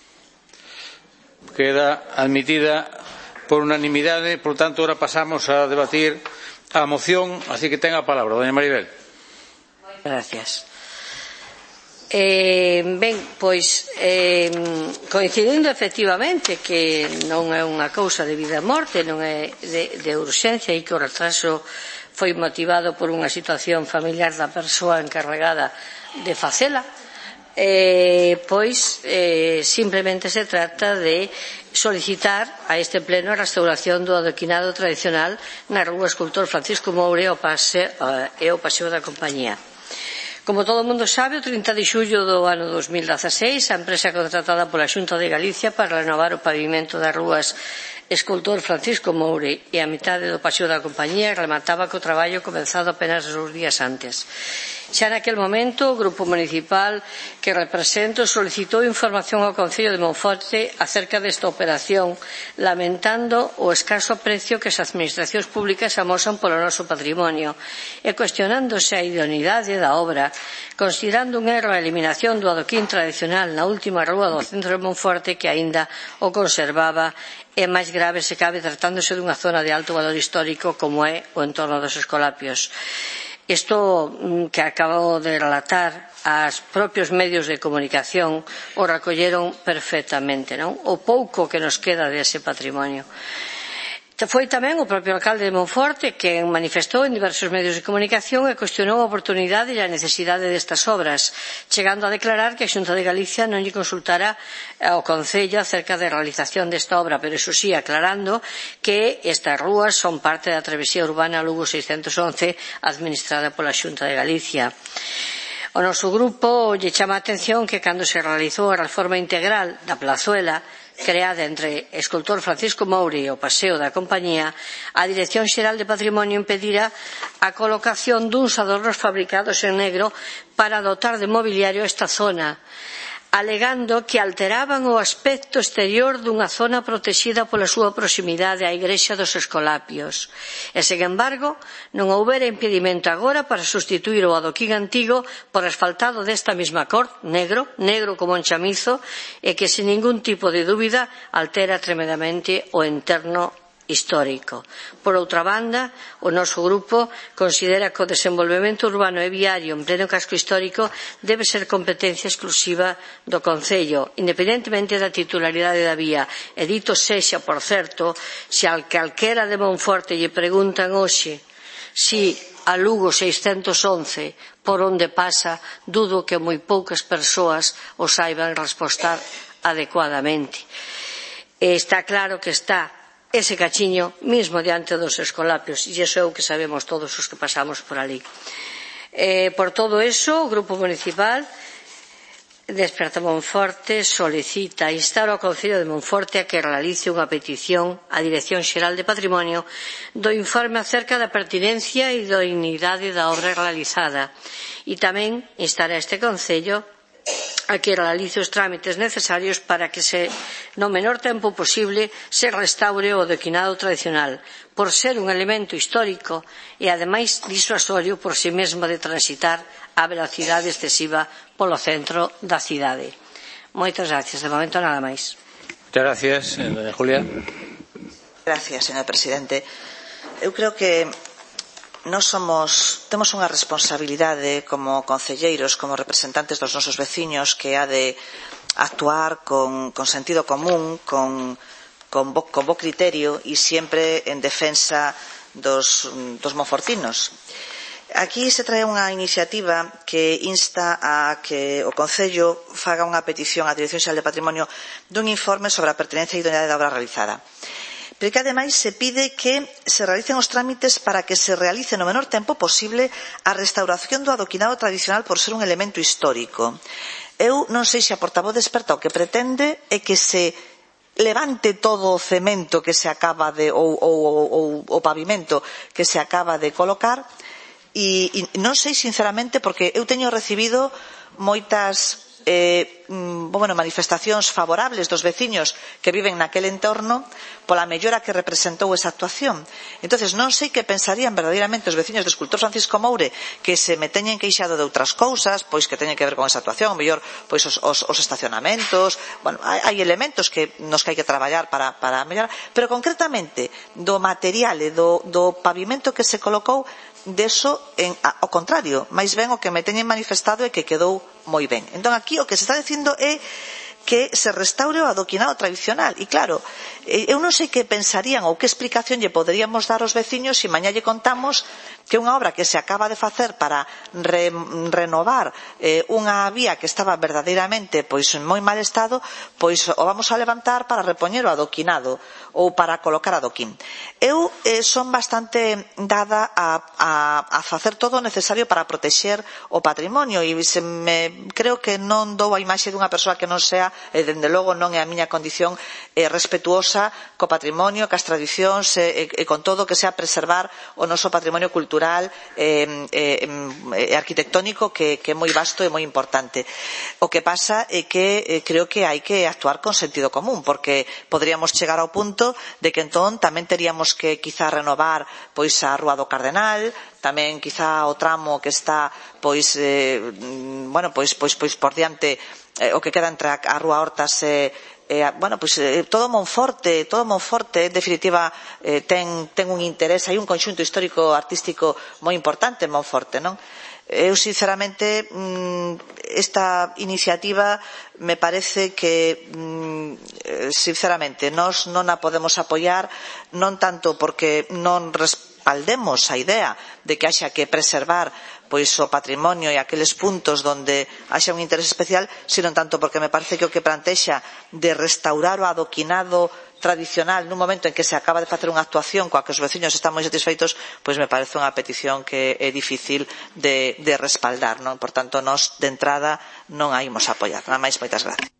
Queda admitida por unanimidade, por tanto, ahora pasamos a debatir a moción, así que ten a palabra, doña Maribel. Gracias. Eh, ben, pois eh, coincidindo efectivamente que non é unha cousa de vida e morte, non é de, de urxencia e que o retraso foi motivado por unha situación familiar da persoa encarregada de facela, eh, pois eh, simplemente se trata de solicitar a este pleno a restauración do adoquinado tradicional na rúa Escultor Francisco Moure e o Paseo da Compañía. Como todo o mundo sabe, o trinta de xullo do ano dos mil dezaseis, a empresa contratada pola Xunta de Galicia para renovar o pavimento das rúas Escultor Francisco Moure e a mitade do Paseo da Compañía remataba co traballo comenzado apenas dous días antes. Xa naquel momento, o Grupo Municipal que represento solicitou información ao Concello de Monforte acerca desta operación, lamentando o escaso precio que as administracións públicas amosan polo noso patrimonio e cuestionándose a idoneidade da obra, considerando un erro a eliminación do adoquín tradicional na última rúa do centro de Monforte que aínda o conservaba e máis grave se cabe tratándose dunha zona de alto valor histórico como é o entorno dos Escolapios. Isto que acabo de relatar, os propios medios de comunicación o recolleron perfectamente, non? O pouco que nos queda dese patrimonio. Foi tamén o propio alcalde de Monforte quen manifestou en diversos medios de comunicación e cuestionou a oportunidade e a necesidade destas obras, chegando a declarar que a Xunta de Galicia non lle consultara ao Concello acerca da realización desta obra, pero iso sí aclarando que estas rúas son parte da travesía urbana Lugo seiscentos once administrada pola Xunta de Galicia. O noso grupo lle chama a atención que cando se realizou a reforma integral da plazuela creada entre Escultor Francisco Moure e o Paseo da Compañía, a Dirección Xeral de Patrimonio impedira a colocación duns adornos fabricados en negro para dotar de mobiliario esta zona, alegando que alteraban o aspecto exterior dunha zona protexida pola súa proximidade á Igrexa dos Escolapios. E, sen embargo, non houbera impedimento agora para sustituir o adoquín antigo por asfaltado desta mesma cor, negro, negro como un chamizo, e que, sen ningún tipo de dúbida, altera tremendamente o entorno histórico. Por outra banda, o noso grupo considera que o desenvolvemento urbano e viario en pleno casco histórico debe ser competencia exclusiva do Concello, independentemente da titularidade da vía. E dito sexa, por certo, se al calquera de Monforte lle preguntan hoxe si a Lugo seiscentos once por onde pasa, dudo que moi poucas persoas o saiban respostar adecuadamente. E está claro que está ese cachiño mismo diante dos Escolapios, e iso é o que sabemos todos os que pasamos por ali. Eh, por todo eso, o Grupo Municipal Desperta Monforte solicita instar ao Concello de Monforte a que realice unha petición á Dirección Xeral de Patrimonio do informe acerca da pertinencia e idoneidade da obra realizada, e tamén instar a este Concello a que realice os trámites necesarios para que se, no menor tempo posible se restaure o adoquinado tradicional, por ser un elemento histórico e ademais disuasorio por si mesmo de transitar a velocidade excesiva polo centro da cidade. Moitas gracias. De momento nada máis. Muchas gracias, doña Julia. Gracias, señor presidente. Eu creo que Nos somos, temos unha responsabilidade como concelleiros, como representantes dos nosos veciños, que ha de actuar con, con sentido común, con, con, bo, con bo criterio e sempre en defensa dos, dos monfortinos. Aquí se trae unha iniciativa que insta a que o Concello faga unha petición á Dirección Xeral de Patrimonio dun informe sobre a pertinencia e idoneidade da obra realizada. Pero que ademais se pide que se realicen os trámites para que se realice no menor tempo posible a restauración do adoquinado tradicional por ser un elemento histórico. Eu non sei se a portavoz experta o que pretende é que se levante todo o cemento que se acaba de ou, ou, ou o pavimento que se acaba de colocar e, e non sei sinceramente, porque eu teño recibido moitas Eh, bueno, manifestacións favorables dos veciños que viven naquel entorno pola mellora que representou esa actuación. Entonces non sei que pensarían verdadeiramente os veciños do Escultor Francisco Moure, que se me teñen queixado de outras cousas, pois que teñen que ver con esa actuación, mellor pois os, os, os estacionamentos. Bueno, hai, hai elementos que nos que hai que traballar para, para mellorar, pero concretamente do material e do, do pavimento que se colocou, deso, en, ao contrario, máis ben o que me teñen manifestado é que quedou moi ben. Entón, aquí o que se está dicindo é que se restaure o adoquinado tradicional. E claro, eu non sei que pensarían ou que explicación lle poderíamos dar aos veciños se mañá lle contamos que unha obra que se acaba de facer para re, renovar eh, unha vía que estaba verdadeiramente pois en moi mal estado, pois o vamos a levantar para repoñer o adoquinado ou para colocar adoquín. Eu eh, son bastante dada a, a, a facer todo o necesario para protexer o patrimonio e se me, creo que non dou a imaxe dunha persoa que non sea, e dende logo non é a miña condición, eh, respetuosa co patrimonio, cas tradicións e, e, e con todo que sea preservar o noso patrimonio cultural e eh, eh, arquitectónico que, que é moi vasto e moi importante. O que pasa é que eh, creo que hai que actuar con sentido común, porque podríamos chegar ao punto de que entón tamén teríamos que quizá renovar pois a Rúa do Cardenal, tamén quizá o tramo que está pois eh, bueno, pois pois pois por diante eh, o que queda entre a, a Rúa Hortas e Eh, bueno, pues, eh, todo Monforte, todo Monforte, en definitiva, eh, ten, ten un interés, hai un conxunto histórico artístico moi importante en Monforte, non? Eu, sinceramente, esta iniciativa me parece que, sinceramente, nós non a podemos apoiar, non tanto porque non respaldemos a idea de que haxa que preservar pois o patrimonio e aqueles puntos onde haxa un interés especial, sino tanto porque me parece que o que plantexa de restaurar o adoquinado tradicional nun momento en que se acaba de facer unha actuación coa que os veciños están moi satisfeitos, pois me parece unha petición que é difícil de, de respaldar, non? Por tanto, nós de entrada non a imos apoiar. Nada máis, moitas gracias.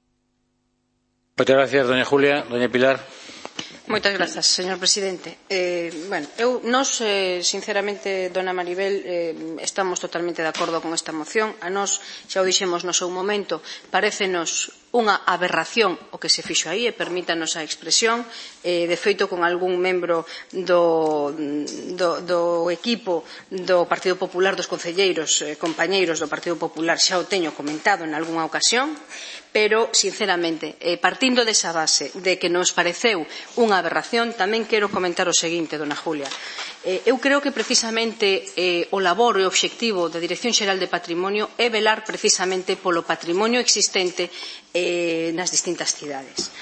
Moitas gracias, doña Julia. Doña Pilar. Moitas grazas, señor presidente. Eh, bueno, eu, nós, eh, sinceramente, dona Maribel, eh, estamos totalmente de acordo con esta moción. A nós, xa o dixemos no seu momento, parécenos unha aberración o que se fixo aí, e permítanos a expresión. Eh, de feito, con algún membro do, do, do equipo do Partido Popular, dos concelleiros, eh, compañeiros do Partido Popular, xa o teño comentado en algunha ocasión, pero, sinceramente, eh, partindo desa base de que nos pareceu unha aberración, tamén quero comentar o seguinte, dona Julia. Eh, eu creo que precisamente eh, o labor e o obxectivo da Dirección Xeral de Patrimonio é velar precisamente polo patrimonio existente eh, nas distintas cidades.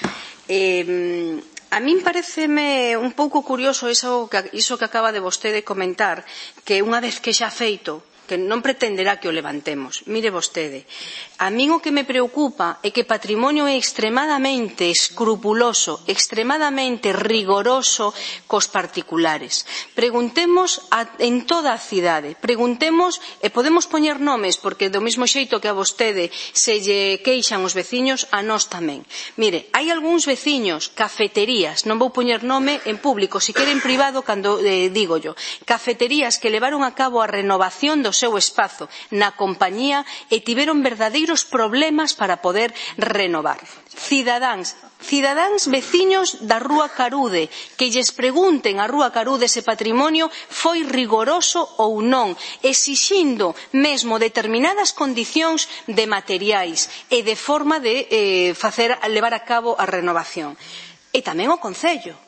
Eh, a min pareceme un pouco curioso iso que, iso que acaba de vostede comentar, que unha vez que xa feito, que non pretenderá que o levantemos. Mire vostede, a min o que me preocupa é que patrimonio é extremadamente escrupuloso, extremadamente rigoroso cos particulares. Preguntemos a, en toda a cidade, preguntemos, e podemos poñer nomes, porque do mesmo xeito que a vostede se lle queixan os veciños, a nós tamén. Mire, hai algúns veciños, cafeterías, non vou poñer nome en público, si quere en privado, cando eh, digo yo, cafeterías que levaron a cabo a renovación dos seu espazo na compañía e tiveron verdadeiros problemas para poder renovar. Cidadáns, cidadáns veciños da Rúa Carude, que lles pregunten a Rúa Carude se patrimonio foi rigoroso ou non, exixindo mesmo determinadas condicións de materiais e de forma de eh, facer, levar a cabo a renovación. E tamén o Concello.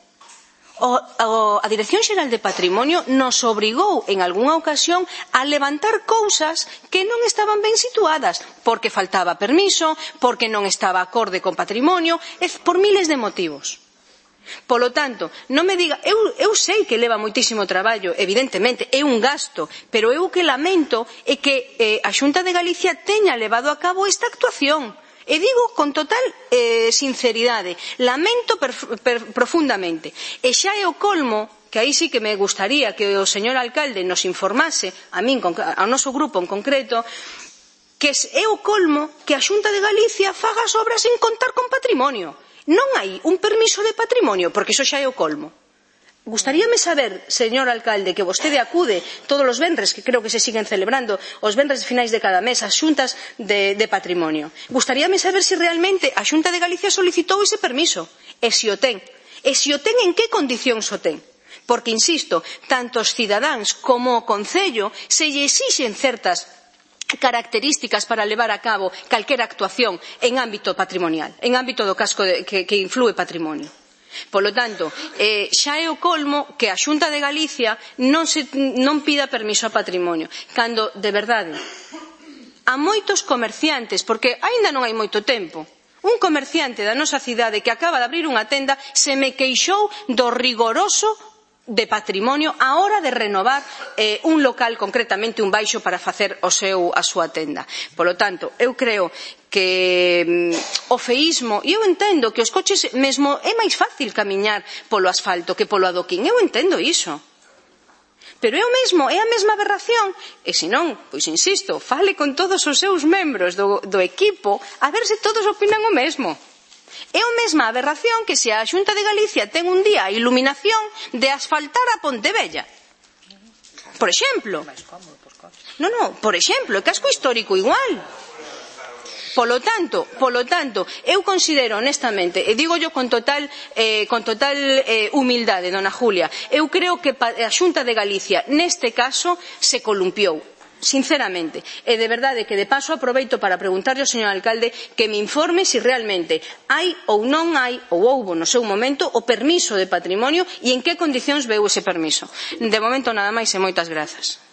O, o, a Dirección Xeral de Patrimonio nos obrigou en algunha ocasión a levantar cousas que non estaban ben situadas, porque faltaba permiso, porque non estaba acorde con patrimonio, é por miles de motivos. Polo tanto, non me diga, eu, eu sei que leva moitísimo traballo, evidentemente, é un gasto, pero eu o que lamento é que eh, a Xunta de Galicia teña levado a cabo esta actuación. E digo con total eh, sinceridade, lamento per, per, profundamente. E xa é o colmo, que aí sí que me gustaría que o señor alcalde nos informase, a min, ao noso grupo en concreto, que é o colmo que a Xunta de Galicia faga as obras sen contar con patrimonio. Non hai un permiso de patrimonio, porque iso xa é o colmo. Gustaríame saber, señor alcalde, que vostede acude todos os venres, que creo que se siguen celebrando, os venres de finais de cada mes, as xuntas de, de patrimonio. Gustaríame saber se realmente a Xunta de Galicia solicitou ese permiso, e se o ten. E se o ten, en que condicións o ten. Porque, insisto, tanto os cidadáns como o Concello se lle exixen certas características para levar a cabo calquera actuación en ámbito patrimonial, en ámbito do casco de, que, que inflúe patrimonio. Polo tanto, eh, xa é o colmo que a Xunta de Galicia non, se, non pida permiso a patrimonio, cando, de verdade, a moitos comerciantes, porque aínda non hai moito tempo. Un comerciante da nosa cidade que acaba de abrir unha tenda se me queixou do rigoroso de patrimonio a hora de renovar eh, un local, concretamente un baixo, para facer o seu, a súa tenda. Polo tanto, eu creo que mm, o feísmo, e eu entendo que os coches mesmo é máis fácil camiñar polo asfalto que polo adoquín, eu entendo iso. Pero é o mesmo, é a mesma aberración, e se non, pois insisto, fale con todos os seus membros do, do equipo a ver se todos opinan o mesmo. É a mesma aberración que se a Xunta de Galicia ten un día a iluminación de asfaltar a Pontevella. Por exemplo. Non, non, por exemplo, é casco histórico igual. Polo tanto, polo tanto, eu considero honestamente, e dígollo con total, eh, con total eh, humildade, dona Julia, eu creo que a Xunta de Galicia neste caso se columpiou, sinceramente. E de verdade que de paso aproveito para preguntarlle ao señor alcalde que me informe se si realmente hai ou non hai, ou houbo no seu momento, o permiso de patrimonio e en que condicións veu ese permiso. De momento nada máis e moitas grazas.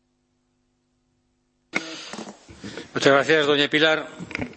Muchas gracias, doña Pilar.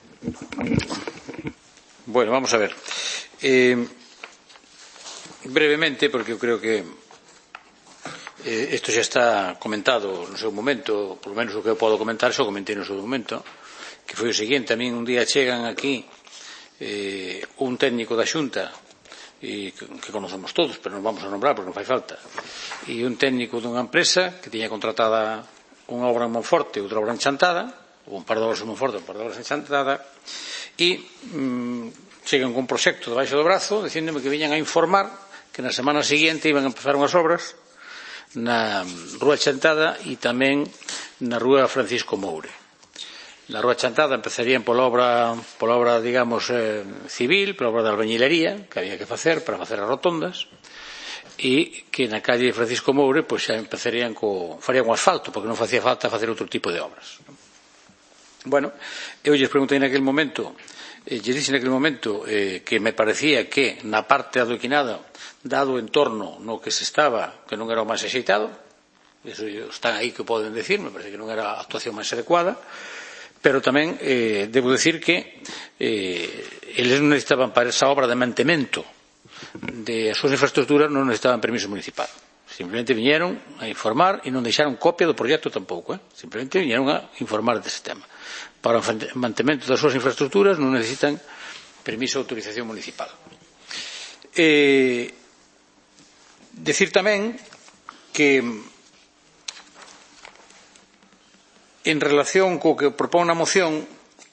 Bueno, vamos a ver. Eh, brevemente, porque eu creo que eh, isto xa está comentado no seu momento, por lo menos o que eu podo comentar, xa o comentei no seu momento, que foi o seguinte: a min un día chegan aquí eh, un técnico da Xunta, e que, que conocemos todos, pero non vamos a nombrar porque non fai falta, e un técnico dunha empresa que tiña contratada unha obra en Monforte e outra obra en Chantada, un par de obras en Monforte, un par de obras en Chantada, e mm, chegan con un proxecto debaixo do brazo dicíndome que viñan a informar que na semana seguinte iban a empezar unhas obras na Rúa Chantada e tamén na Rúa Francisco Moure. Na Rúa Chantada empezarían pola obra, pola obra digamos, eh, civil, pola obra de albañilería que había que facer para facer as rotondas, e que na calle de Francisco Moure pois xa empezarían co, farían un asfalto, porque non facía falta facer outro tipo de obras. Bueno, eu lles preguntei naquele momento, eh, lles dixen naquele momento eh, que me parecía que na parte adoquinada, dado o entorno no que se estaba, que non era o máis axeitado, eso están aí que poden decir, me parece que non era a actuación máis adecuada, pero tamén eh, debo decir que eh, eles non necesitaban para esa obra de mantemento de as súas infraestructuras, non necesitaban permiso municipal. Simplemente viñeron a informar e non deixaron copia do proxecto tampouco, eh? Simplemente viñeron a informar dese tema. Para o mantemento das súas infraestructuras non necesitan permiso ou autorización municipal. Eh, decir tamén que en relación co que propón a moción,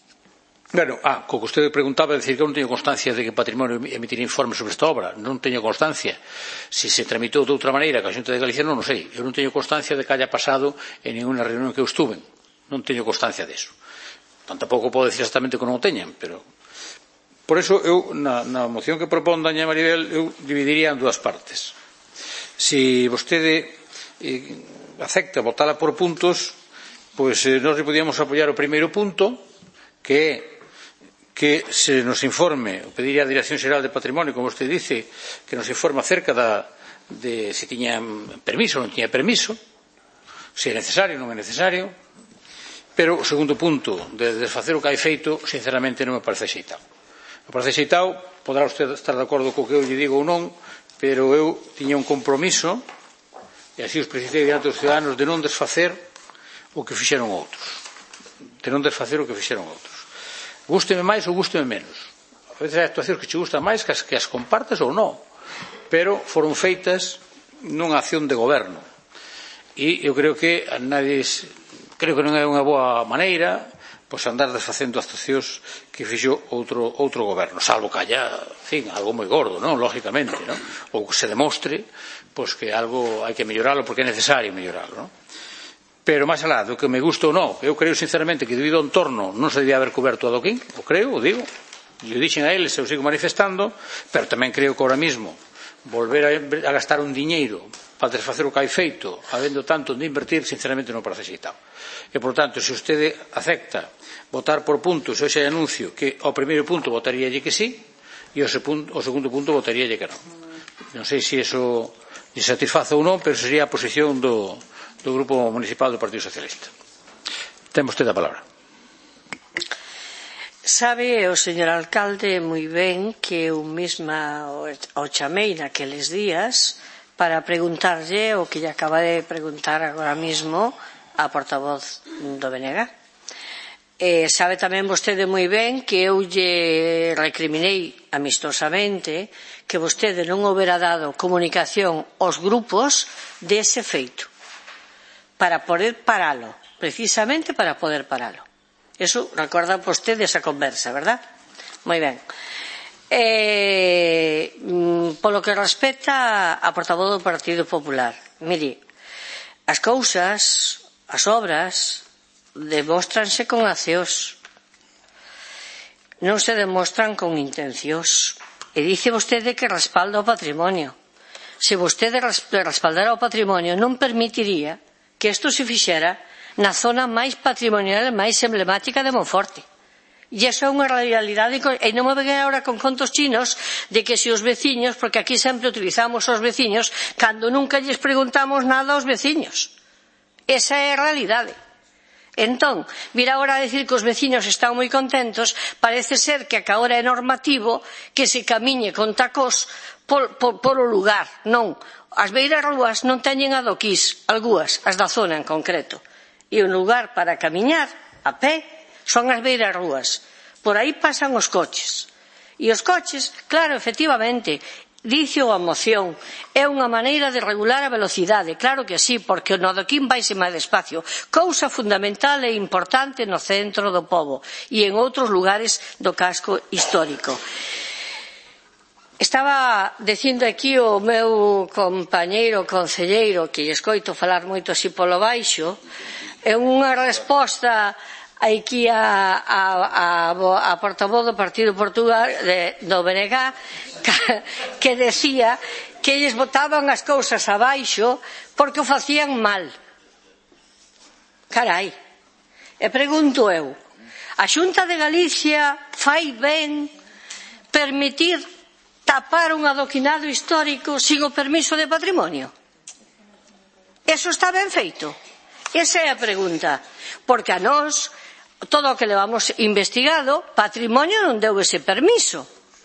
bueno, ah, co que usted preguntaba, decir que eu non teño constancia de que Patrimonio emitir informes sobre esta obra, non teño constancia. Si se tramitou de outra maneira que a Xunta de Galicia non o sei. Eu non teño constancia de que haya pasado en ninguna reunión que eu estuve. Non teño constancia de eso. Tampouco podo decir exactamente que non o teñan, pero por eso eu na, na moción que propón doña Maribel eu dividiría en dúas partes. Si vostede eh, acepta votala por puntos, pois eh, nós podíamos apoiar o primeiro punto, que é que se nos informe, o pediría a Dirección Xeral de Patrimonio, como usted dice, que nos informe acerca da, de se tiñan permiso ou non tiña permiso, se é necesario ou non é necesario. Pero o segundo punto, de desfacer o que hai feito, sinceramente non me parece axeitado. Me parece axeitado, podrá usted estar de acordo co que eu lle digo ou non, pero eu tiña un compromiso, e así os precisei diante dos ciudadanos, de non desfacer o que fixeron outros. De non desfacer o que fixeron outros. Gústeme máis ou gústeme menos. A veces hai actuacións que che gustan máis que as, que as compartes ou non, pero foron feitas nunha acción de goberno. E eu creo que a nadie... Creo que non é unha boa maneira pois andar desfacendo actuacións que fixo outro, outro goberno, salvo que haya, en fin, algo moi gordo, non? Lógicamente, non? Ou que se demostre pois que algo hai que melloralo porque é necesario melloralo, non? Pero máis alá do que me gusta ou non, eu creo sinceramente que debido ao entorno non se debía haber coberto a adoquín, o creo, o digo, e o dixen a eles, eu sigo manifestando, pero tamén creo que ahora mismo volver a, a gastar un diñeiro para desfacer o que hai feito, habendo tanto de invertir, sinceramente non parece axeitado. E, por tanto, se vostede acepta votar por puntos, hoxe anuncio que ao primeiro punto votaríalle que sí, e ao segundo punto votaríalle que non. Non sei se iso lle satisface ou non, pero sería a posición do, do Grupo Municipal do Partido Socialista. Ten vostede a palabra. Sabe o señor alcalde moi ben que eu mesma o chamei naqueles días para preguntarlle o que lle acaba de preguntar agora mesmo a portavoz do B N G. Eh, sabe tamén vostede moi ben que eu lle recriminei amistosamente que vostede non houbera dado comunicación aos grupos dese feito para poder paralo, precisamente para poder paralo. Eso recorda vostede esa conversa, verdad? Moi ben. Eh, polo que respecta a portavoz do Partido Popular, mire, as cousas, as obras, demóstranse con aceos, non se demostran con intencións. E dice vostede que respalda o patrimonio. Se vostede respaldara o patrimonio, non permitiría que isto se fixera na zona máis patrimonial e máis emblemática de Monforte. E iso é unha realidade, e non me vengan agora con contos chinos de que se os veciños, porque aquí sempre utilizamos os veciños cando nunca lles preguntamos nada aos veciños. Esa é a realidade. Entón, vir agora a decir que os veciños están moi contentos, parece ser que a hora é normativo que se camiñe con tacos por, por, por o lugar. Non, as beiras rúas non teñen adoquís, algúas, as da zona en concreto. E un lugar para camiñar a pé son as beiras rúas. Por aí pasan os coches. E os coches, claro, efectivamente, dice a moción, é unha maneira de regular a velocidade. Claro que sí, porque o adoquín vaise máis despacio. Cousa fundamental e importante no centro do pobo e en outros lugares do casco histórico. Estaba dicindo aquí o meu compañeiro concelleiro, que lle escoito falar moito así polo baixo, é unha resposta aquí a, a, a, a portavoz do Partido Portugal de, do B N G que, que decía que eles botaban as cousas abaixo porque o facían mal. Carai, e pregunto eu, a Xunta de Galicia fai ben permitir tapar un adoquinado histórico sin o permiso de patrimonio? Eso está ben feito? Esa é a pregunta, porque a nós, todo o que levamos investigado, patrimonio non deu ese permiso.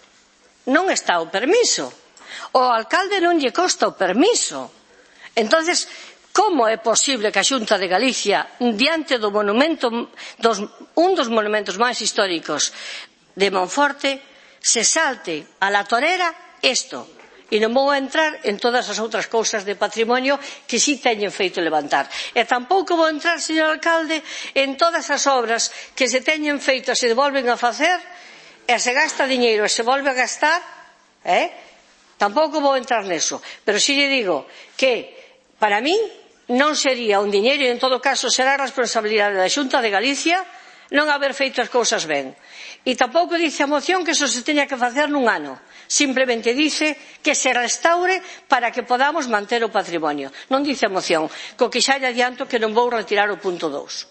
Non está o permiso. O alcalde non lle consta o permiso. Entonces, como é posible que a Xunta de Galicia, diante do monumento, dos, un dos monumentos máis históricos de Monforte, se salte a la torera isto? E non vou entrar en todas as outras cousas de patrimonio que si teñen feito levantar. E tampouco vou entrar, señor alcalde, en todas as obras que se teñen feito e se devolven a facer, e se gasta diñeiro e se volve a gastar, eh? Tampouco vou entrar neso. Pero si lle digo que, para min, non sería un diñeiro, e en todo caso será a responsabilidade da Xunta de Galicia non haber feito as cousas ben. E tampouco dice a moción que eso se teña que facer nun ano. Simplemente dice que se restaure para que podamos manter o patrimonio. Non dice a moción, co que xa lle adianto que non vou retirar o punto dous.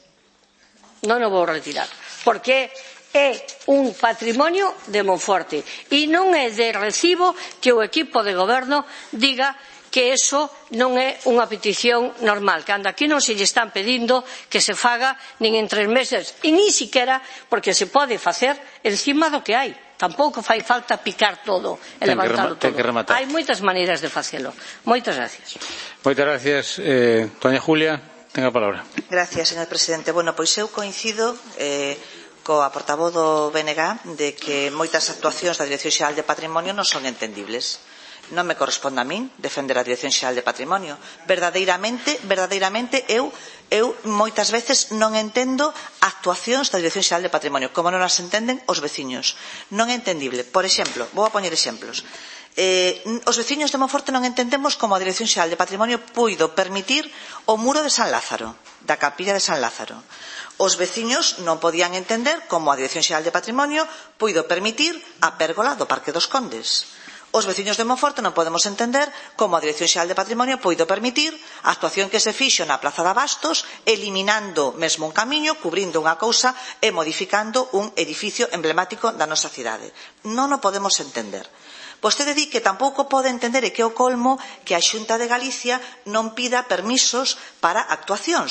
Non o vou retirar, porque é un patrimonio de Monforte e non é de recibo que o equipo de goberno diga que eso non é unha petición normal, cando aquí non se lle están pedindo que se faga nin en tres meses, e nin siquiera porque se pode facer encima do que hai. Tampouco fai falta picar todo e levantarlo todo. Hai moitas maneiras de facelo. Moitas gracias. Moitas gracias. Eh, doña Julia, ten a palabra. Gracias, señor presidente. Bueno, pois eu coincido eh, coa portavoz do B N G de que moitas actuacións da Dirección Xeral de Patrimonio non son entendibles. Non me corresponde a min defender a Dirección Xeral de Patrimonio. Verdadeiramente, verdadeiramente eu, eu moitas veces non entendo actuacións da Dirección Xeral de Patrimonio, como non as entenden os veciños. Non é entendible. Por exemplo, vou a poñer exemplos. Eh, os veciños de Monforte non entendemos como a Dirección Xeral de Patrimonio puido permitir o muro de San Lázaro, da capilla de San Lázaro. Os veciños non podían entender como a Dirección Xeral de Patrimonio puido permitir a pérgola do Parque dos Condes. Os veciños de Monforte non podemos entender como a Dirección Xeral de Patrimonio puido permitir a actuación que se fixo na Plaza de Abastos, eliminando mesmo un camiño, cubrindo unha cousa e modificando un edificio emblemático da nosa cidade. Non o podemos entender. Vostede di que tampouco pode entender e que o colmo que a Xunta de Galicia non pida permisos para actuacións.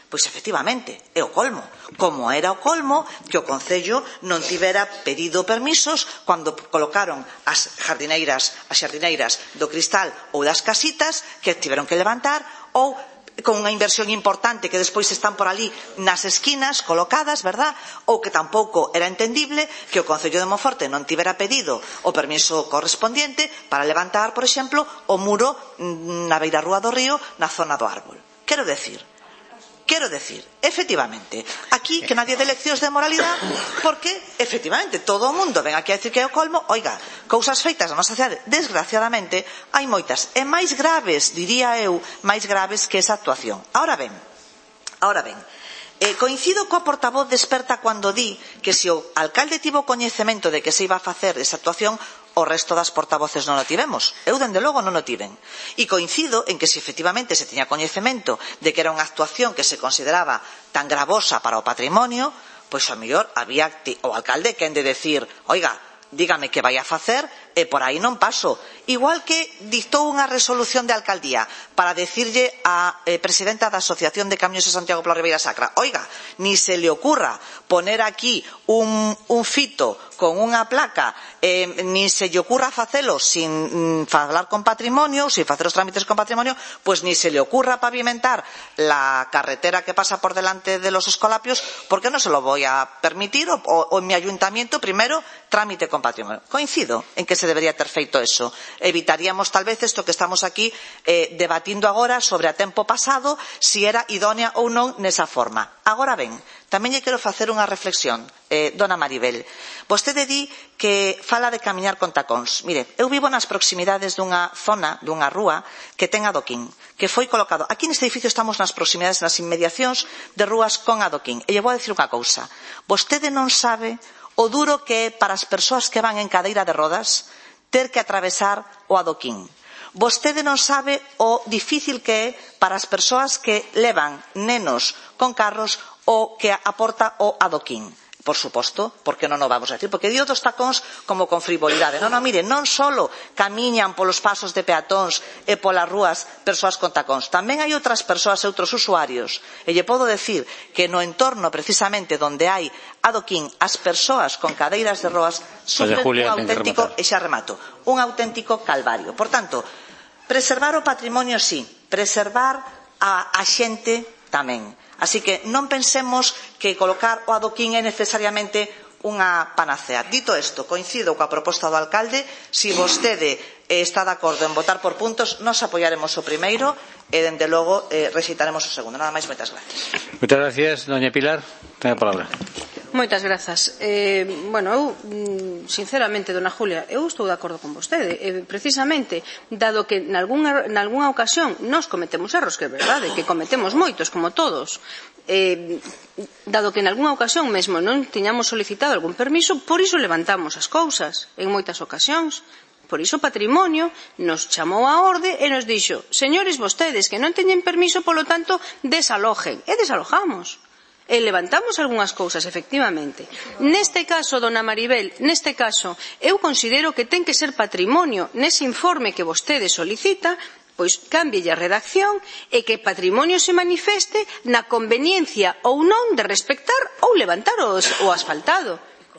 Pois efectivamente, é o colmo. Como era o colmo que o Concello non tivera pedido permisos cando colocaron as jardineiras, as xardineiras do Cristal ou das Casitas, que tiveron que levantar, ou con unha inversión importante que despois están por ali nas esquinas colocadas, verdad? Ou que tampouco era entendible que o Concello de Monforte non tivera pedido o permiso correspondiente para levantar, por exemplo, o muro na beirarrúa do río na zona do árbol. Quero decir, quero decir, efectivamente, aquí que nadie dé leccións de moralidade, porque, efectivamente, todo o mundo ven aquí a decir que é o colmo. Oiga, cousas feitas na nosa cidade, desgraciadamente, hai moitas, e máis graves, diría eu, máis graves que esa actuación. Ahora ben, ahora ben, eh, coincido coa portavoz de Experta cando di que se o alcalde tivo coñecemento de que se iba a facer esa actuación, o resto das portavoces non o tivemos. Eu, dende logo, non o tiven. E coincido en que se efectivamente se tiña coñecemento de que era unha actuación que se consideraba tan gravosa para o patrimonio, pois ao mellor había o alcalde quen de decir, oiga, dígame que vai a facer e por aí non paso. Igual que dictou unha resolución de alcaldía para decirlle á eh, presidenta da Asociación de Camións de Santiago pola Ribeira Sacra, oiga, ni se le ocurra poner aquí un, un fito con unha placa, eh, ni se lle ocurra facelo sin mm, falar con patrimonio, sin facer os trámites con patrimonio, pues ni se le ocurra pavimentar la carretera que pasa por delante de los escolapios, porque no se lo voy a permitir, o, o en mi ayuntamiento primero trámite con patrimonio. Coincido en que se debería ter feito eso. Evitaríamos tal vez isto que estamos aquí eh, debatindo agora sobre a tempo pasado, si era idónea ou non nesa forma. Agora ben, tamén lle quero facer unha reflexión, eh, dona Maribel. Vostede di que fala de camiñar con tacóns. Mire, eu vivo nas proximidades dunha zona, dunha rúa, que ten adoquín, que foi colocado. Aquí neste edificio estamos nas proximidades, nas inmediacións de rúas con adoquín. E lle vou a decir unha cousa. Vostede non sabe o duro que é para as persoas que van en cadeira de rodas ter que atravesar o adoquín. Vostede non sabe o difícil que é para as persoas que levan nenos con carros o que aporta o adoquín. Por suposto, porque non o vamos a decir, porque dio dos tacóns como con frivolidade. Non, non, mire, non solo camiñan polos pasos de peatóns e polas rúas persoas con tacóns, tamén hai outras persoas e outros usuarios. E lle podo decir que no entorno precisamente donde hai adoquín, as persoas con cadeiras de roas sufren un auténtico, e xa remato, un auténtico calvario. Por tanto, preservar o patrimonio sí, preservar a, a xente tamén. Así que non pensemos que colocar o adoquín é necesariamente unha panacea. Dito isto, coincido coa proposta do alcalde. Si vostede está de acordo en votar por puntos, nos apoiaremos o primeiro e, dende logo, eh, recitaremos o segundo. Nada máis, moitas gracias. Moitas gracias, doña Pilar. Ten a palabra. Moitas grazas. Eh, bueno, eu, sinceramente, dona Julia, eu estou de acordo con vostede. Eh, precisamente, dado que nalgúna, nalgúna ocasión nos cometemos erros, que é verdade, que cometemos moitos, como todos, eh, dado que nalgúna ocasión mesmo non tiñamos solicitado algún permiso, por iso levantamos as cousas, en moitas ocasións. Por iso o patrimonio nos chamou á orde e nos dixo, señores vostedes que non teñen permiso, polo tanto, desalojen. E desalojamos. E levantamos algunhas cousas, efectivamente. Neste caso, dona Maribel, neste caso, eu considero que ten que ser patrimonio nese informe que vostede solicita, pois cámbielle a redacción e que patrimonio se manifeste na conveniencia ou non de respectar ou levantar os, o asfaltado.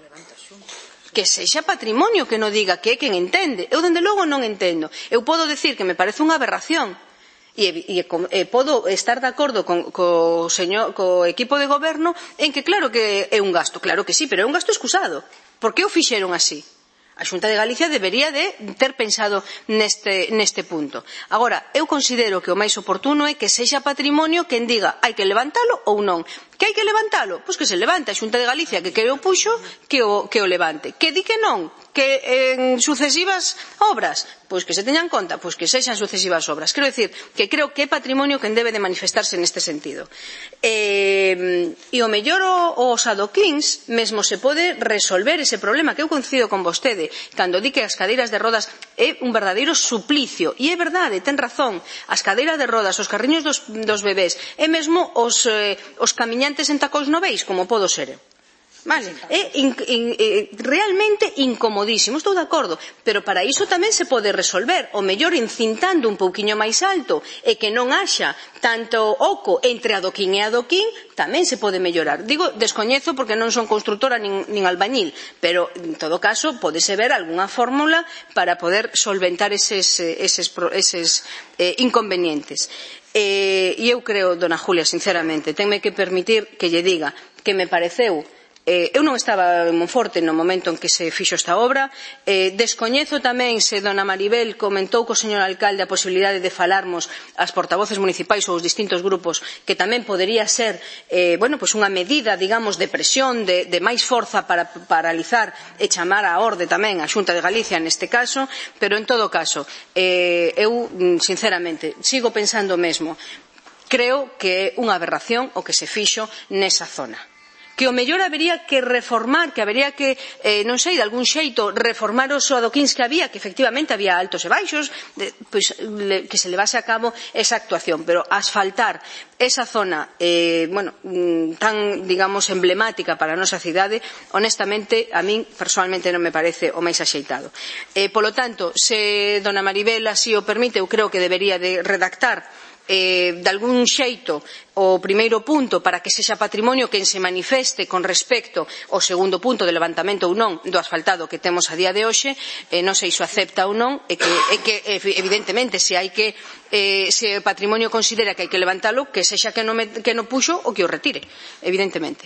Que sexa patrimonio, que non diga que é quen entende. Eu, dende logo, non entendo. Eu podo decir que me parece unha aberración. E, e, e podo estar de acordo con, co, señor, co equipo de goberno en que claro que é un gasto, claro que sí, pero é un gasto excusado. Por que o fixeron así? A Xunta de Galicia debería de ter pensado neste, neste punto. Agora, eu considero que o máis oportuno é que sexa patrimonio quen diga hai que levantalo ou non. Que hai que levantalo? Pois que se levante. A Xunta de Galicia que quere o puxo, que o, que o levante. Que di que non? Que en sucesivas obras, pois que se teñan conta, pois que sexan sucesivas obras. Quero dicir que creo que é patrimonio quen debe de manifestarse neste sentido. E, e o mellor os adoquíns mesmo se pode resolver ese problema, que eu coincido con vostede, cando di que as cadeiras de rodas é un verdadeiro suplicio. E é verdade, ten razón, as cadeiras de rodas, os carriños dos, dos bebés, e mesmo os, eh, os camiñantes en tacóns no veis, como podo ser eu. Vale, é in, in, eh, realmente incomodísimo, estou de acordo, pero para iso tamén se pode resolver, o mellor incintando un pouquiño máis alto e que non haxa tanto oco entre adoquín e adoquín, tamén se pode mellorar. Digo, descoñezo porque non son constructora nin, nin albañil, pero en todo caso podese ver algunha fórmula para poder solventar eses, eses, eses eh, inconvenientes. E eh, eu creo, dona Julia, sinceramente, tenme que permitir que lle diga que me pareceu Eh, eu non estaba en Monforte no momento en que se fixo esta obra, eh, descoñezo tamén se dona Maribel comentou co señor alcalde a posibilidade de falarmos as portavoces municipais ou os distintos grupos que tamén podería ser eh, bueno, pues unha medida, digamos, de presión, de, de máis forza para paralizar e chamar a orde tamén a Xunta de Galicia neste caso, pero en todo caso eh, eu sinceramente sigo pensando o mesmo, creo que é unha aberración o que se fixo nesa zona, que o mellor habería que reformar, que habería que, eh, non sei, de algún xeito, reformar os adoquíns que había, que efectivamente había altos e baixos, de, pois, le, que se levase a cabo esa actuación, pero asfaltar esa zona, eh, bueno, tan, digamos, emblemática para a nosa cidade, honestamente, a min, personalmente, non me parece o máis axeitado. Eh, polo tanto, se dona Maribel así o permite, eu creo que debería de redactar Eh, de algún xeito o primeiro punto para que sexa patrimonio quen se manifeste con respecto ao segundo punto de levantamento ou non do asfaltado que temos a día de hoxe, eh, non sei se o acepta ou non, e que, e que evidentemente se hai que eh, se o patrimonio considera que hai que levantalo, que sexa que non, me, que non puxo o que o retire, evidentemente.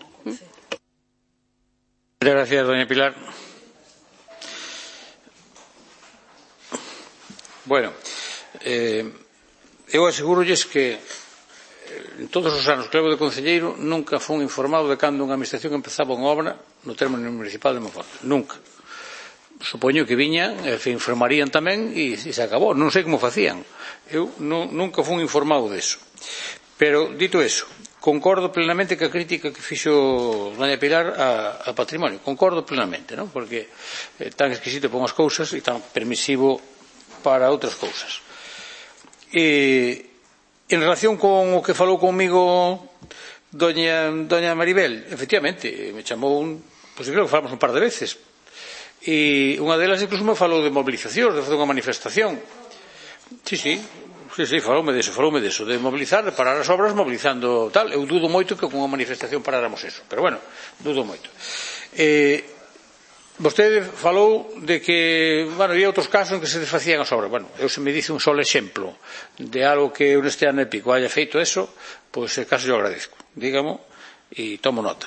Muchas gracias, doña Pilar. Bueno, eh, eu asegurolles que en todos os anos que levo de concelleiro nunca fun informado de cando unha administración empezaba unha obra no término municipal de Monforte. Nunca. Supoño que viñan e se informarían tamén e, e se acabou. Non sei como facían. Eu non, nunca fun informado deso. Pero, dito eso, concordo plenamente que a crítica que fixo doña Pilar a, a patrimonio. Concordo plenamente, non? Porque é tan exquisito para unhas cousas e tan permisivo para outras cousas. E, en relación con o que falou comigo doña, doña Maribel, efectivamente, me chamou un, pois creo que falamos un par de veces, e unha delas incluso me falou de movilización, de facer unha manifestación. Sí, sí, sí, sí, faloume deso, faloume deso, de mobilizar, de parar as obras mobilizando tal. Eu dudo moito que con unha manifestación paráramos eso, pero bueno, dudo moito. Eh, Vostede falou de que, bueno, había outros casos en que se desfacían as obras. Bueno, eu se me dice un solo exemplo de algo que un este ano e pico haya feito eso, pois pues, caso yo agradezco, dígamo, e tomo nota.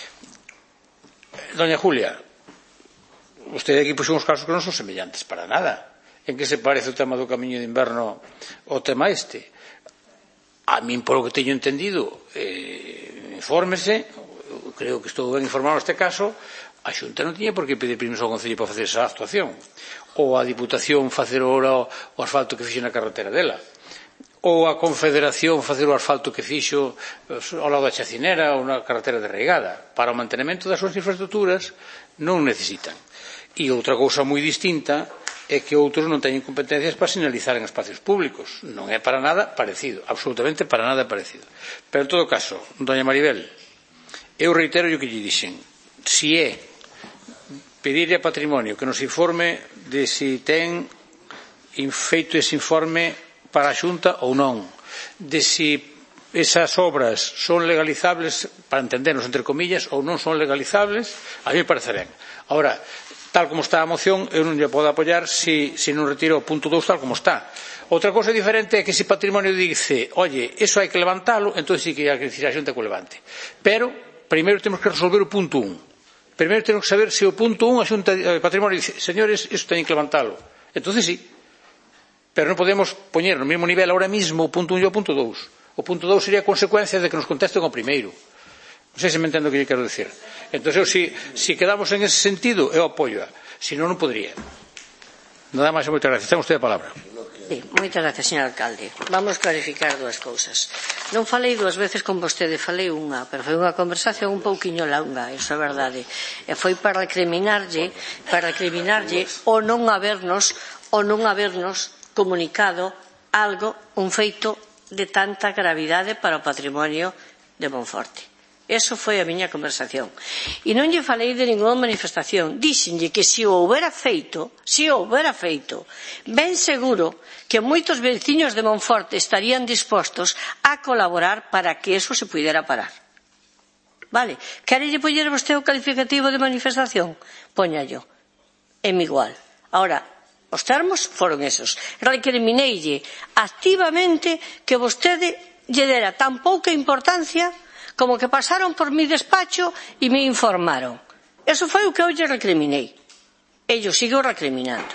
Doña Julia, vostede aquí puxo uns casos que non son semellantes para nada. En que se parece o tema do camiño de inverno ao tema este? A min, polo que teño entendido, eh, infórmese, creo que estou ben informado neste caso, a Xunta non tiña por que pedir permiso ao Concello para facer esa actuación, ou a Diputación facer ora o asfalto que fixo na carretera dela, ou a Confederación facer o asfalto que fixo ao lado da Chacinera ou na carretera de Reigada. Para o mantenemento das súas infraestructuras non necesitan. E outra cousa moi distinta é que outros non teñen competencias para sinalizar en espacios públicos. Non é para nada parecido, absolutamente para nada parecido. Pero en todo caso, doña Maribel, eu reitero o que lle dixen, si é pedirle a Patrimonio que nos informe de si ten feito ese informe para a Xunta ou non, de si esas obras son legalizables, para entendernos entre comillas, ou non son legalizables, a mí me parece ben. Ahora, tal como está a moción, eu non lle podo apoiar se si, si non retiro o punto dous tal como está. Outra cosa diferente é que se Patrimonio dice, oye, eso hai que levantalo, entón sí que hai que dicir a Xunta que o levante. Pero, primeiro temos que resolver o punto un. Primeiro temos que saber se o punto un a Xunta de Patrimonio dice, señores, iso teñen que levantalo. Entonces sí. Pero non podemos poñer no mesmo nivel ahora mismo o punto un e o punto dous. O punto dous sería a consecuencia de que nos contesten o primeiro. Non sei se me entendo o que lle quero dicir. Entón, eu, si, si quedamos en ese sentido, eu apoio. Si non, non podría. Nada máis e moitas gracias. Ten usted a palabra. Sí, moitas gracias, señor alcalde. Vamos clarificar dúas cousas. Non falei dúas veces con vostede, falei unha, pero foi unha conversación un pouquiño longa, iso é verdade. E foi para recriminarlle, para recriminarlle o non habernos, o non habernos comunicado algo, un feito de tanta gravidade para o patrimonio de Monforte. Eso foi a miña conversación. E non lle falei de ninguna manifestación. Díxenlle que se o houbera feito, se o houbera feito, ben seguro que moitos veciños de Monforte estarían dispostos a colaborar para que eso se pudera parar. Vale? Querelle poñer vostede o calificativo de manifestación? Póñallo. É igual. Ahora, os termos foron esos. Recrimineille activamente que vostede lle dera tan pouca importancia como que pasaron por mi despacho e me informaron. Eso foi o que eu lle recriminei. E yo sigo recriminando.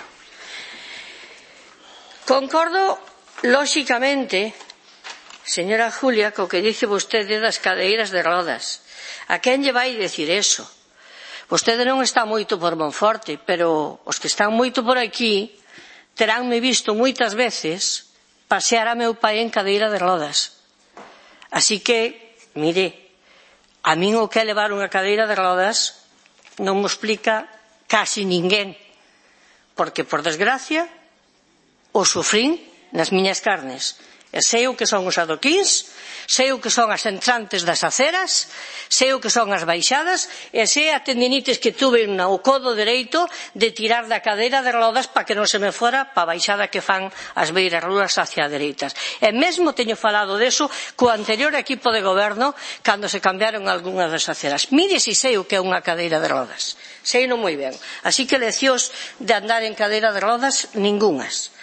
Concordo, lóxicamente, señora Julia, co que dice vostede das cadeiras de rodas. A quen lle vai dicir eso? Vostede non está moito por Monforte, pero os que están moito por aquí teránme visto moitas veces pasear a meu pai en cadeira de rodas. Así que, mire, a min o que é levar unha cadeira de rodas non me explica casi ninguén, porque, por desgracia, o sufrín nas miñas carnes. E sei o que son os adoquíns, sei o que son as entrantes das aceras, sei o que son as baixadas, e sei a tendinitis que tuve no codo dereito de tirar da cadeira de rodas para que non se me fora pa a baixada que fan as beiras ruas hacia a dereitas. E mesmo teño falado deso co anterior equipo de goberno cando se cambiaron algunhas das aceras. Mire si sei o que é unha cadeira de rodas. Sei non moi ben. Así que leccións de andar en cadeira de rodas, ningunhas.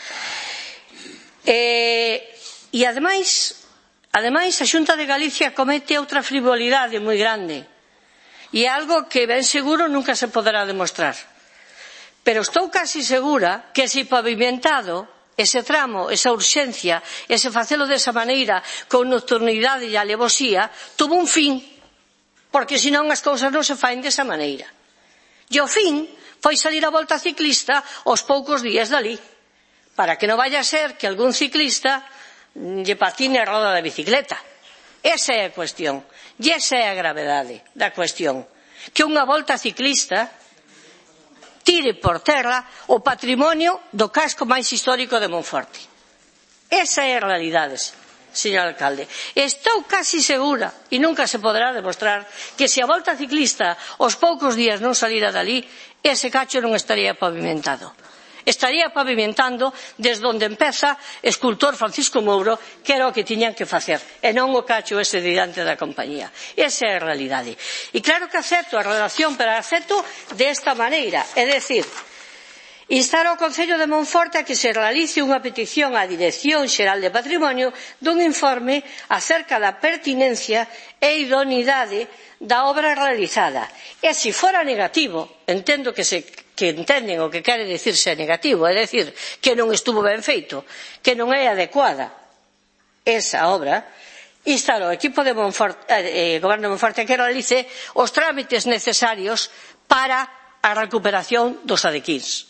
E... E, ademais, ademais, a Xunta de Galicia comete outra frivolidade moi grande. E é algo que, ben seguro, nunca se poderá demostrar. Pero estou casi segura que se pavimentado ese tramo, esa urxencia, ese facelo desa maneira, con nocturnidade e alevosía, tuvo un fin. Porque, senón, as cousas non se faen desa maneira. E o fin foi salir a volta ciclista aos poucos días dali. Para que non vaya a ser que algún ciclista lle patine a roda da bicicleta. Esa é a cuestión. E esa é a gravedade da cuestión. Que unha volta ciclista tire por terra o patrimonio do casco máis histórico de Monforte. Esa é a realidade, señor alcalde. Estou casi segura, e nunca se poderá demostrar, que se a volta ciclista aos poucos días non salira dali, ese cacho non estaría pavimentado. Estaría pavimentando desde onde empeza escultor Francisco Mouro, que era o que tiñan que facer, e non o cacho ese diante da compañía. Esa é a realidade. E claro que acepto a redacción, pero acepto desta maneira, é dicir, instar ao Concello de Monforte a que se realice unha petición á Dirección Xeral de Patrimonio dun informe acerca da pertinencia e idoneidade da obra realizada. E se fora negativo, entendo que se que entenden o que quere dicir ser negativo, é dicir, que non estuvo ben feito, que non é adecuada esa obra, instar ao equipo de Monforte, eh, Goberno de Monforte a que realice os trámites necesarios para a recuperación dos adequíns.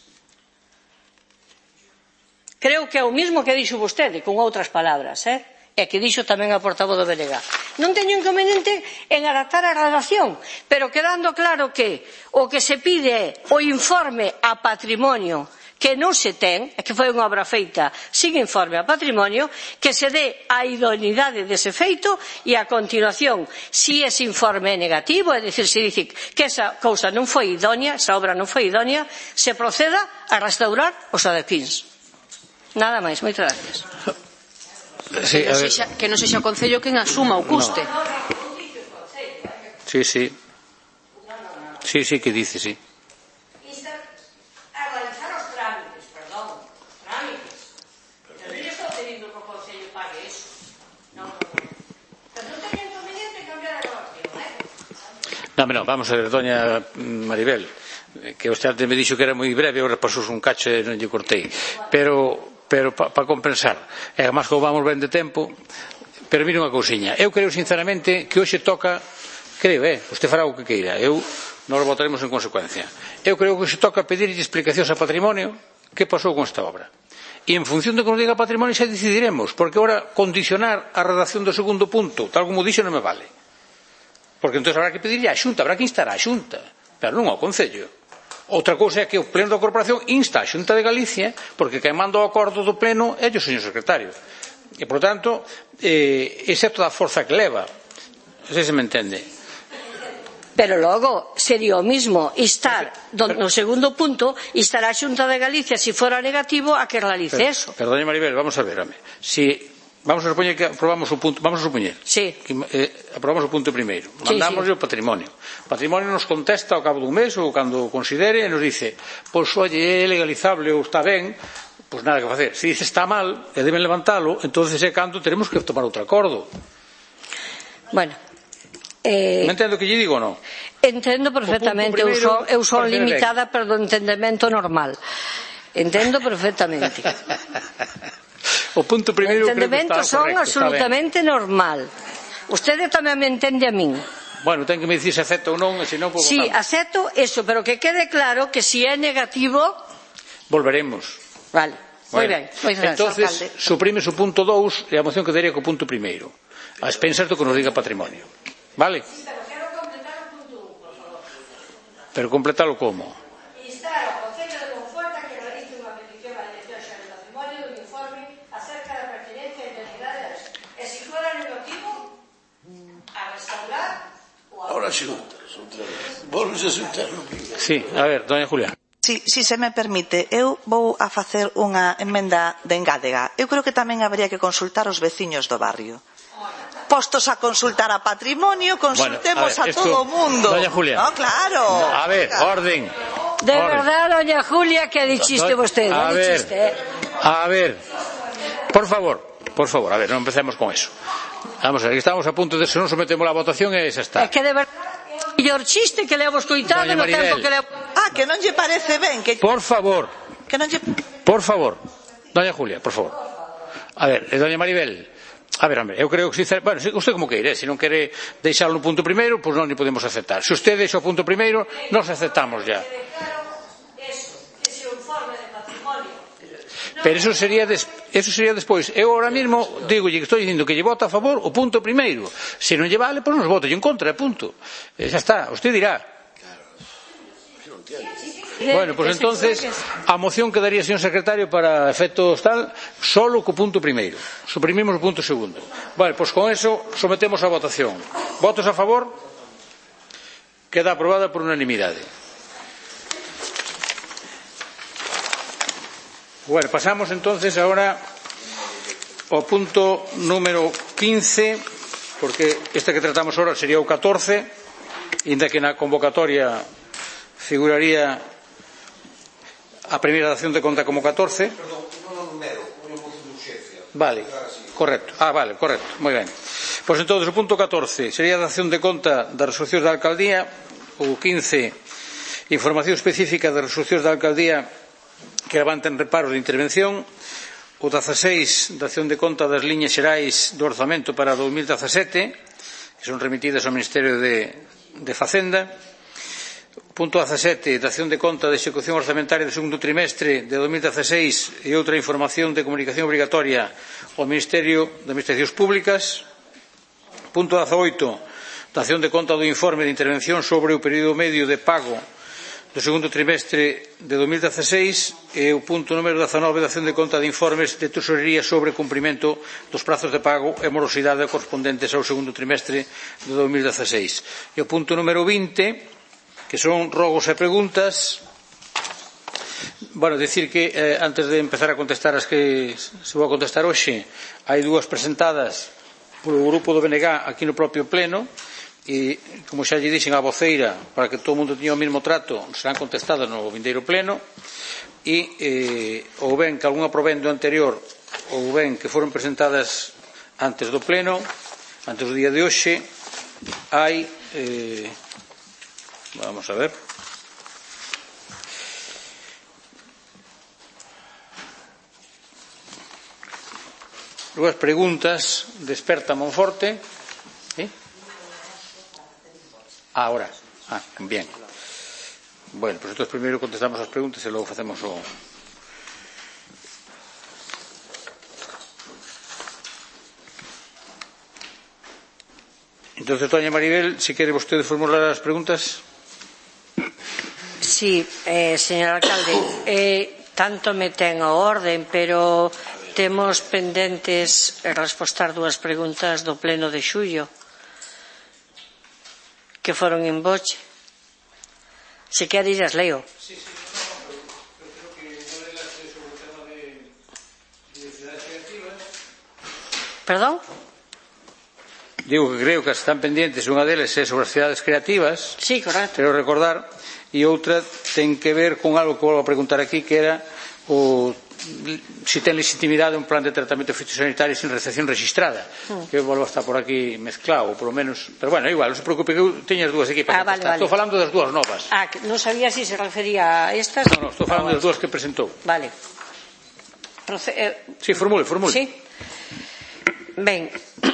Creo que é o mismo que dixo vostede, con outras palabras, eh? E que dixo tamén a portavoz do B N G. Non teño inconveniente en adaptar a redacción, pero quedando claro que o que se pide é o informe a patrimonio que non se ten, que foi unha obra feita sin informe a patrimonio, que se dé a idoneidade dese feito e a continuación, si ese informe é negativo, é dicir, se dice que esa cousa non foi idónea, esa obra non foi idónea, se proceda a restaurar os adequíns. Nada máis, moitas gracias. Sí, que, non sexa, que non sexa o Concello quen asuma o custe. No. Sí, sí. Sí, sí, que dice, sí. A realizar os trámites, perdón, trámites. Pero eu estou pedindo que o Concello pague eso. Non, pero non teño inconveniente en cambiar a relación, eh? Non, non, vamos a ver, doña Maribel, que usted antes me dixo que era moi breve, agora pasou un cacho e non lle cortei. Pero... pero para pa compensar, e además como vamos ben de tempo, pero mire unha cousiña, eu creo sinceramente que hoxe toca, creo, eh, usted fará o que queira, eu nos votaremos en consecuencia, eu creo que hoxe toca pedirlle explicacións a Patrimonio que pasou con esta obra, e en función de que nos diga Patrimonio xa decidiremos, porque ahora condicionar a redacción do segundo punto, tal como dixo, non me vale, porque entón habrá que pedirlle a Xunta, habrá que instar a Xunta, pero non ao Concello. Outra cousa é que o Pleno da Corporación insta a Xunta de Galicia, porque quen manda o acordo do Pleno é o señor secretario. E, por tanto, eh, excepto da forza que leva, non sei se me entende. Pero logo sería o mismo instar, no segundo punto, instar a Xunta de Galicia, se fora negativo, a que realice pero, eso. Pero, doña Maribel, vamos a ver, si vamos a supoñer que aprobamos o punto, vamos a supoñer sí. que eh, aprobamos o punto primeiro, mandamos sí, sí. o patrimonio. O patrimonio nos contesta ao cabo dun mes ou cando considere e nos dice, pois, oye, é legalizable ou está ben, pois nada que facer. Se dice está mal e deben levantalo, entonces é cando teremos que tomar outro acordo. Bueno, Eh, me entendo que lle digo ou non? Entendo perfectamente, eu son, eu son limitada pero do entendemento normal, entendo perfectamente. O punto primeiro o entendemento son correcto, absolutamente normal. Vostede tamén me entende a min. Bueno, ten que me dicir se acepto ou non, e se non, pues, sí, votamos. Acepto eso, pero que quede claro que si é negativo volveremos. Vale, moi bueno, ben. Moi ben, entonces, suprimes o punto dous e a moción quedaría co punto primeiro, a expensas do que nos diga patrimonio. Vale? Sí, pero quero completar o punto un, por favor. Pero completalo como? Instar ao Concello de Monforte a que realice unha petición á Dirección Xeral de Patrimonio dun informe acerca da pertinencia e identidade e se fora negativo a restaurar ou a... Ahora xuntas, outra vez. Volves a xuntar no primeiro. Sí, a ver, doña Julia. Si, si se me permite, eu vou a facer unha emenda de engádega. Eu creo que tamén habría que consultar os veciños do barrio. Postos a consultar a patrimonio, consultemos bueno, a, ver, a esto, todo o mundo. Doña Julia. No, claro. A ver, orden. De orden. verdad, doña Julia, que dichiste do, vostede. A ver, dichiste, eh? a ver. Por favor, por favor, a ver, non empecemos con eso. Vamos a ver, estamos a punto de, se non sometemos a votación e xa está. É que de verdad, o mellor chiste que levo escoitado no tempo que levo... Ah, que non lle parece ben que... Por favor. Que non lle... Por favor. Doña Julia, por favor. A ver, doña Maribel... A ver, hombre, eu creo que sinceramente, bueno, usted como queire, se non quere deixarlo no punto primeiro, pois non ni podemos aceptar. Se usted deixa o punto primeiro, nos aceptamos ya. Pero eso sería des, eso sería despois. Eu ahora mismo digo que estou dicindo que lle vota a favor o punto primeiro. Se non lle vale, pois nos voto en contra, punto. E xa está, usted dirá. Bueno, pues entonces a moción quedaría, señor secretario, para efectos tal, solo co punto primeiro. Suprimimos o punto segundo. Vale, pues con eso sometemos a votación. Votos a favor? Queda aprobada por unanimidade. Bueno, pasamos entonces ahora ao punto número quince, porque este que tratamos ahora sería o catorce, inda que na convocatoria figuraría a primeira dación de conta como catorce. Perdón, non o numero, unha moción de urxencia. Vale, correcto. Ah, vale, correcto, moi ben. Pois entón, o punto catorce sería a dación de conta das resolucións da alcaldía, o quince, información específica das resolucións da alcaldía que levanten reparos de intervención, o dezasseis, dación de conta das liñas xerais do orzamento para dos mil dezasete, que son remitidas ao Ministerio de, de Facenda. Punto dezasete, dación de conta de execución orzamentaria do segundo trimestre de dos mil dezasseis e outra información de comunicación obrigatoria ao Ministerio de Administracións Públicas. Punto dezaoito, dación de conta do informe de intervención sobre o período medio de pago do segundo trimestre de dos mil dezasseis e o punto número dezanove, dación de conta de informes de tesorería sobre cumprimento dos prazos de pago e morosidade correspondentes ao segundo trimestre de dos mil dezasseis. E o punto número vinte, que son rogos e preguntas. Bueno, decir que eh, antes de empezar a contestar as que se vou a contestar hoxe, hai dúas presentadas polo grupo do B N G aquí no propio pleno e, como xa lle dixen a voceira, para que todo o mundo teña o mesmo trato, serán contestadas no vindeiro pleno e eh, ou ben que algunha provendo anterior ou ben que foron presentadas antes do pleno, antes do día de hoxe, hai eh, vamos a ver. Dúas preguntas de Experta Monforte. ¿Sí? Ahora. Ah, bien. Bueno, pues entonces primero contestamos as preguntas e logo facemos o... Entonces, doña Maribel, si quere vostede formular as preguntas. Sí, eh, señor alcalde, eh, tanto me ten o orden, pero temos pendentes respostar dúas preguntas do pleno de xullo. que foron en boche. Se queres as leo. Sí, sí, no, no, pero creo que unha delas é sobre o tema de, de cidades creativas. Perdón? Digo que creo que están pendientes, unha delas é sobre as cidades creativas. Sí, correcto. Pero recordar, e outra ten que ver con algo que volvo a preguntar aquí, que era o si ten legitimidade un plan de tratamento fitosanitario sin recepción registrada, mm. que volvo a estar por aquí mezclado, ou polo menos, pero bueno, igual, non se preocupe que eu teño as dúas aquí para ah, vale, vale. Estou falando das dúas novas. Ah, que non sabía si se refería a estas. No, no, estou falando ah, das dúas que presentou. Vale. Proce eh... Sí, formule, formule. Sí. Ben,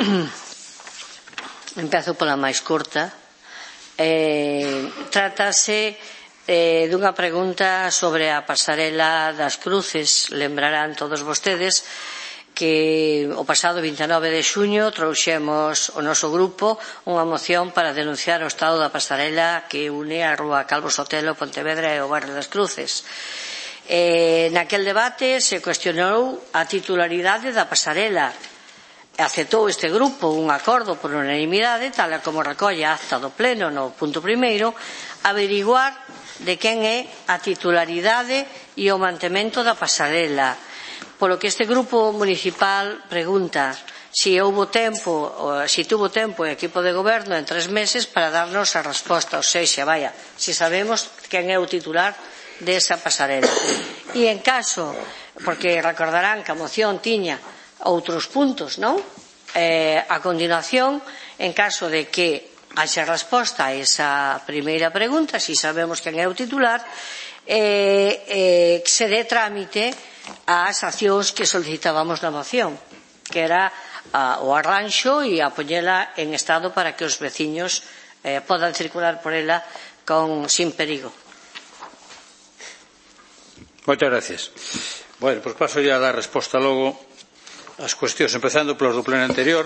empezo pola máis curta. Eh, trátase Eh, dunha pregunta sobre a pasarela das cruces. Lembrarán todos vostedes que o pasado vinte e nove de xuño trouxemos o noso grupo unha moción para denunciar o estado da pasarela que une a rúa Calvo Sotelo, Pontevedra e o barrio das Cruces. Eh, naquel debate se cuestionou a titularidade da pasarela. Aceptou este grupo un acordo por unanimidade, tal como recolle a acta do pleno no punto primeiro, averiguar de quen é a titularidade e o mantemento da pasarela. Polo que este grupo municipal pregunta si houbo tempo, si tuvo tempo o equipo de goberno en tres meses para darnos a resposta, ou seja, vaya, si sabemos quen é o titular desa pasarela. E en caso, porque recordarán que a moción tiña outros puntos, non? Eh, a continuación, en caso de que haxa resposta a esa primeira pregunta, si sabemos quen é o titular, eh, eh, se dé trámite ás accións que solicitábamos na moción, que era a, o arranxo e a poñela en estado para que os veciños eh, podan circular por ela con, sin perigo. Moitas gracias. Bueno, pois paso ya a dar resposta logo ás cuestións, empezando polos do pleno anterior.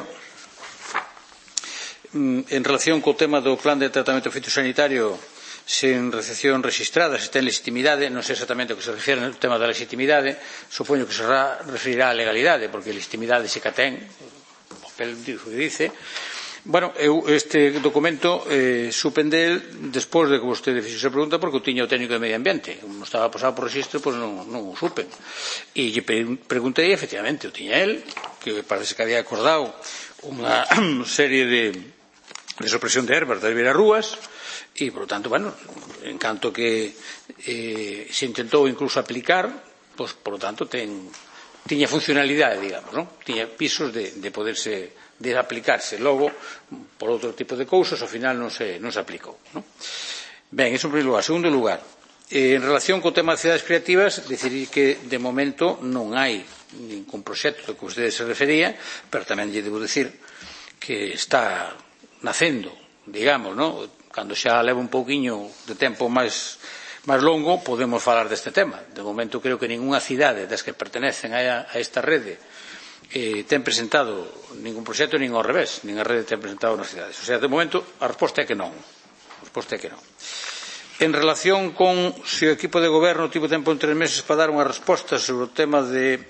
En relación co tema do plan de tratamento fitosanitario sen recepción registrada, se ten legitimidade, non sei exactamente o que se refiere no tema da legitimidade, supoño que se referirá á legalidade, porque a legitimidade se que ten, o papel dice. Bueno, eu este documento eh, supen del despois de que vostede fixo esa pregunta, porque o tiña o técnico de medio ambiente, como estaba pasado por registro, pois non, non o supen. E lle preguntei, efectivamente, o tiña el, que parece que había acordado unha serie de de supresión de ervas das beirarrúas e, por lo tanto, bueno, en canto que eh, se intentou incluso aplicar, pois, por lo tanto, ten, tiña funcionalidade, digamos, non? Tiña pisos de, de poderse, de aplicarse. Logo, por outro tipo de cousas, ao final non se, non se aplicou, non? Ben, iso en primeiro lugar. Segundo lugar, eh, en relación co tema de cidades creativas, dicir que, de momento, non hai ningún proxecto do que vostede se refería, pero tamén lle debo dicir que está nacendo, digamos, ¿no? Cando xa leva un pouquiño de tempo máis máis longo, podemos falar deste tema. De momento, creo que ningunha cidade das que pertenecen a, a esta rede eh, ten presentado ningún proxecto, nin ao revés, nin a rede ten presentado nas cidades. O sea, de momento, a resposta é que non. A resposta é que non. En relación con se o equipo de goberno tivo tempo en tres meses para dar unha resposta sobre o tema de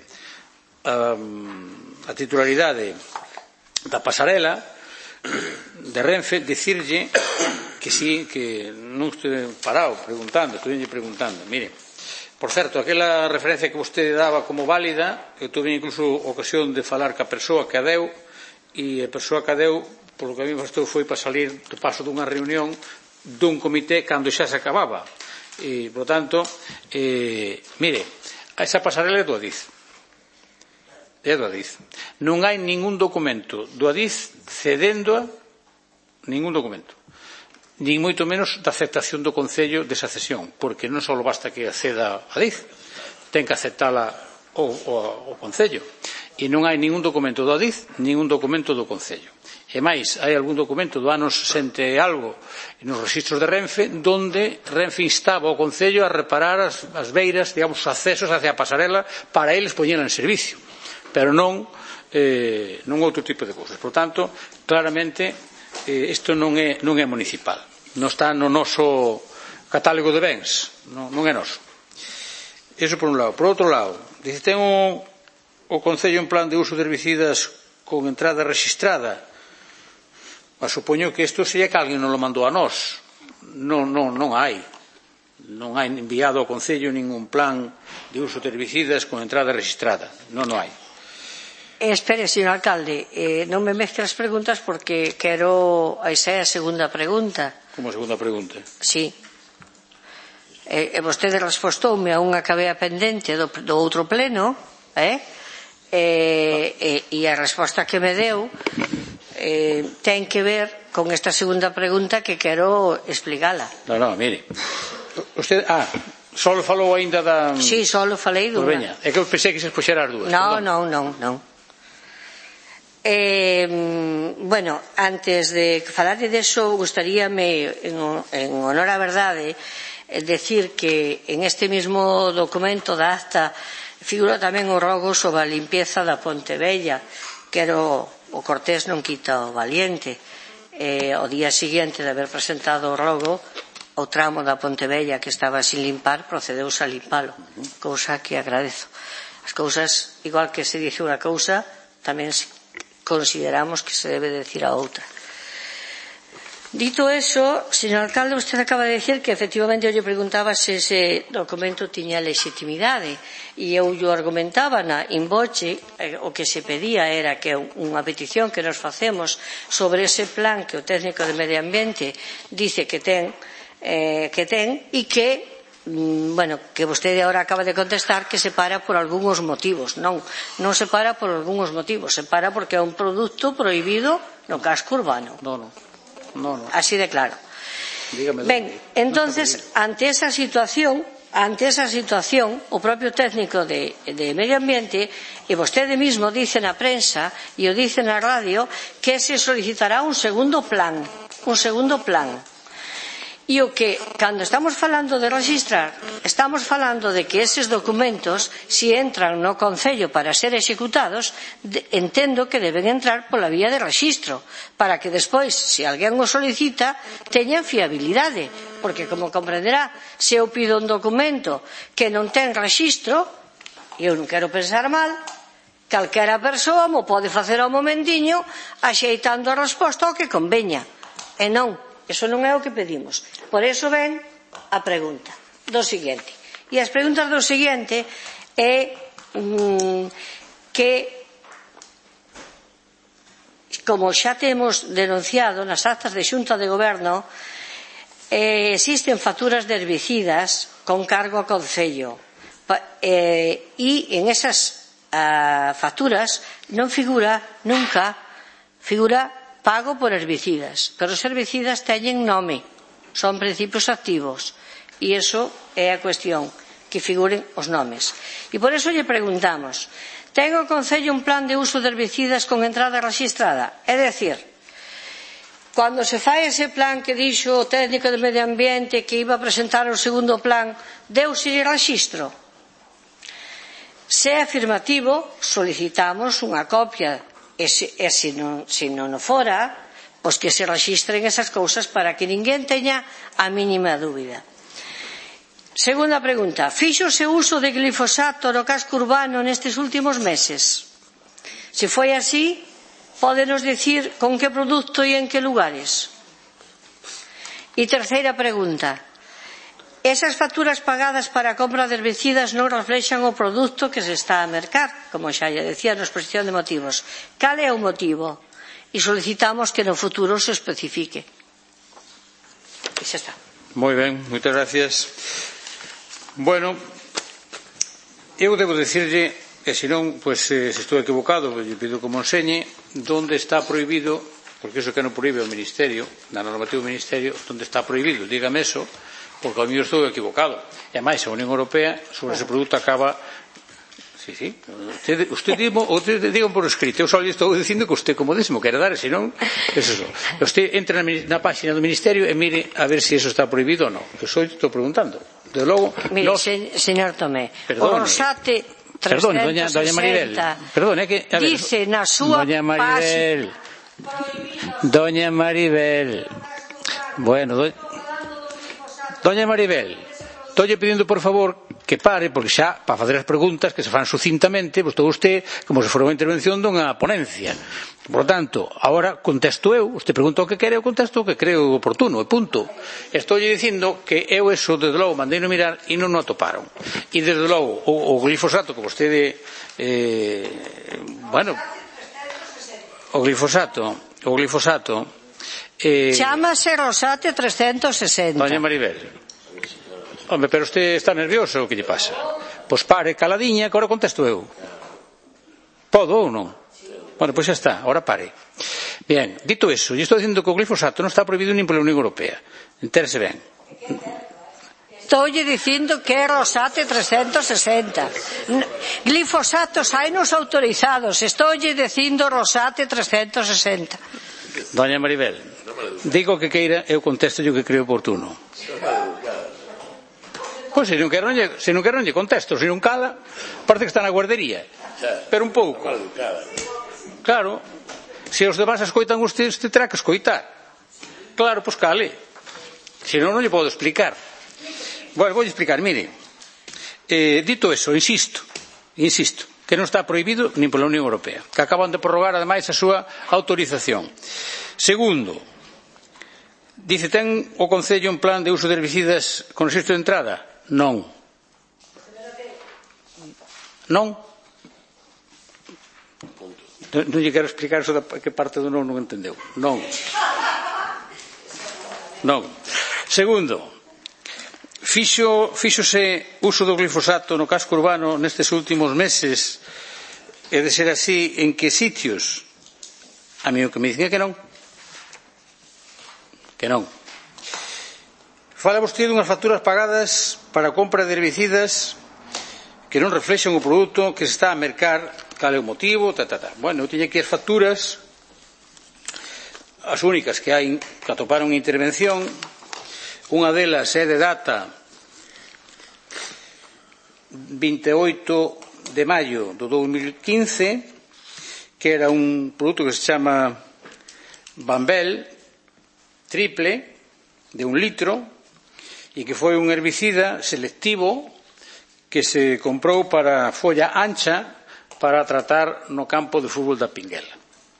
um, a titularidade da pasarela de Renfe, dicirlle que sí, que non estou parado preguntando, estou preguntando. Mire, por certo, aquela referencia que vostede daba como válida, eu tuve incluso ocasión de falar ca persoa que a deu, e a persoa que a deu, polo que a mí bastou, foi para salir do paso dunha reunión dun comité cando xa se acababa. E, por tanto, eh, mire, esa pasarela é do Adif. É do Adif. Non hai ningún documento do Adif cedéndoa, ningún documento, nin moito menos da aceptación do Concello desa cesión, porque non só basta que acceda a Adif, ten que aceptala o, o, o Concello, e non hai ningún documento do Adif, ningún documento do Concello. E máis, hai algún documento do ano sesenta e algo nos registros de Renfe, donde Renfe instaba ao Concello a reparar as, as beiras, digamos, os accesos hacia a pasarela para eles poñela en servicio, pero non eh, non outro tipo de cousas. Por tanto, claramente, eh, isto non é, non é municipal, non está no noso catálogo de bens, non, non é noso. Iso por un lado. Por outro lado, dice, ten o, o Concello un plan de uso de herbicidas con entrada registrada. Mas supoño que isto sería que alguén non lo mandou a nós. Non, non, non hai. Non hai enviado ao Concello ningún plan de uso de herbicidas con entrada registrada. Non, non hai. Espere, señor alcalde, eh, non me mezcle as preguntas porque quero... Esa é a segunda pregunta. Como a segunda pregunta? Sí. E, e vostede respostoume a unha que había pendente do, do outro pleno, eh? E, e, e a resposta que me deu eh, ten que ver con esta segunda pregunta que quero explicala. Non, non, mire. Usted, ah, só falou aínda da... Sí, só falei dunha. Pues veña, é que eu pensei que se expuxera as dúas. Non, non, non, non. Eh, bueno, antes de falar de eso, gustaríame, en, en honor á verdade, decir que en este mismo documento da acta figura tamén o rogo sobre a limpieza da Ponte Vella, que era o, o cortés non quita o valiente. Eh, o día seguinte de haber presentado o rogo, o tramo da Ponte Vella que estaba sin limpar, procedeuse a limpalo, cousa que agradezo. As cousas, igual que se dice unha cousa, tamén consideramos que se debe decir a outra. Dito eso, señor alcalde, usted acaba de decir que efectivamente eu lle preguntaba se ese documento tiña legitimidade e eu lle argumentaba na inboche, eh, o que se pedía era que unha petición que nos facemos sobre ese plan que o técnico de medio ambiente dice que ten eh, que ten e que bueno, que vostede agora acaba de contestar que se para por algúns motivos. Non, non se para por algúns motivos, se para porque é un produto prohibido no casco urbano. Non, non. No, no. Así de claro. Dígame. Ben, entonces, ante esa situación, ante esa situación, o propio técnico de, de medio ambiente e vostede mismo dice na prensa e o dice na radio que se solicitará un segundo plan, un segundo plan. E o que, cando estamos falando de registrar, estamos falando de que eses documentos, si entran no Concello para ser executados, de, entendo que deben entrar pola vía de registro, para que despois, se alguén o solicita, teñan fiabilidade, porque, como comprenderá, se eu pido un documento que non ten registro, eu non quero pensar mal, calquera persoa mo pode facer ao momentiño axeitando a resposta ao que conveña, e non. Eso non é o que pedimos. Por eso ven a pregunta do seguinte. E as preguntas do seguinte é mmm, que, como xa temos denunciado nas actas de Xunta de Goberno, eh, existen facturas de herbicidas con cargo ao Concello. Eh, e en esas ah, facturas non figura nunca, figura pago por herbicidas, pero os herbicidas teñen nome, son principios activos e iso é a cuestión, que figuren os nomes. E por iso lle preguntamos, ten o Concello un plan de uso de herbicidas con entrada registrada? É dicir, cando se fai ese plan que dixo o técnico de medio ambiente que iba a presentar o segundo plan, deuse registro? Se é afirmativo, solicitamos unha copia. E se, e se, non, se non fora, pois que se registren esas cousas para que ninguén teña a mínima dúbida. Segunda pregunta, fíxose uso de glifosato no casco urbano nestes últimos meses? Se foi así, pódenos dicir con que produto e en que lugares? E terceira pregunta, esas facturas pagadas para a compra de herbicidas non reflexan o produto que se está a mercar, como xa lle decía na exposición de motivos. Cal é o motivo? E solicitamos que no futuro se especifique. E xa está. Moi ben, moitas gracias. Bueno, eu debo dicirlle, e senón, pois, se estou equivocado, lle pido que me enseñe, onde está prohibido, porque iso que non prohíbe o Ministerio, na normativa do Ministerio, onde está prohibido, dígame eso, porque ao mellor estou equivocado. E máis, a Unión Europea sobre ese produto acaba... Sí, sí. Usted, usted, digo, usted digo por escrito. Eu só lle estou dicindo que usted, como décimo, quere dar, senón... Eso só. Usted entra na, na página do Ministerio e mire a ver se si eso está prohibido ou non. Eu só estou preguntando. De logo... Mire, los... se, señor Tomé, Perdone. o Rosate Perdón, doña, doña Maribel. Perdón, é que... A ver, dice na súa doña Maribel. Doña Maribel. Bueno, do... Doña Maribel, Estou pedindo, por favor, que pare, porque xa, para facer as preguntas que se fan sucintamente, pues todo usted, como se fora unha intervención dunha ponencia. Por tanto, agora contesto eu, usted pregunta o que quere, eu contesto o que creo oportuno, e punto. Estou dicindo que eu eso, desde logo, mandei no mirar e non o atoparon. E, desde logo, o, o glifosato que vostede, eh, bueno, o glifosato, o glifosato, eh, chámase Rosate trescentos sesenta. Doña Maribel, home, pero usted está nervioso, o que lle pasa? Pois pare, caladiña, que agora contesto eu. Podo ou non? Bueno, pois xa está, agora pare. Bien, dito eso, yo estou dicindo que o glifosato non está prohibido nin pola Unión Europea. Entérese ben. Estou dicindo que é Rosate trescentos sesenta. Glifosatos hai nos autorizados. Estou dicindo Rosate trescentos sesenta. Doña Maribel, digo que queira, eu contesto o que creo oportuno. Pois se non quero, se non quero non lle contesto, se non cala, parece que está na guardería. Pero un pouco. Claro, se os demais escoitan usted, usted terá que escoitar. Claro, pois cale. Se non, non lle podo explicar. Bueno, vou explicar, mire. Eh, dito eso, insisto, insisto, que non está prohibido nin pola Unión Europea, que acaban de prorrogar ademais a súa autorización. Segundo, dice, ten o Concello un plan de uso de herbicidas con registro de entrada? Non. Non. Non, non lle quero explicar eso da que parte do non non entendeu. Non. Non. Segundo, fixo, fíxose uso do glifosato no casco urbano nestes últimos meses, e de ser así, en que sitios? A mí o que me dicen é que non. Que non. Fala vostede unhas facturas pagadas para a compra de herbicidas que non reflexan o produto que se está a mercar, cal é o motivo, ta, ta, ta. Bueno, eu teño aquí as facturas, as únicas que hai, que atoparon en intervención. Unha delas é de data vinte e oito de maio do dos mil quince, que era un produto que se chama Bambel triple, de un litro, e que foi un herbicida selectivo que se comprou para folla ancha para tratar no campo de fútbol da Pinguela.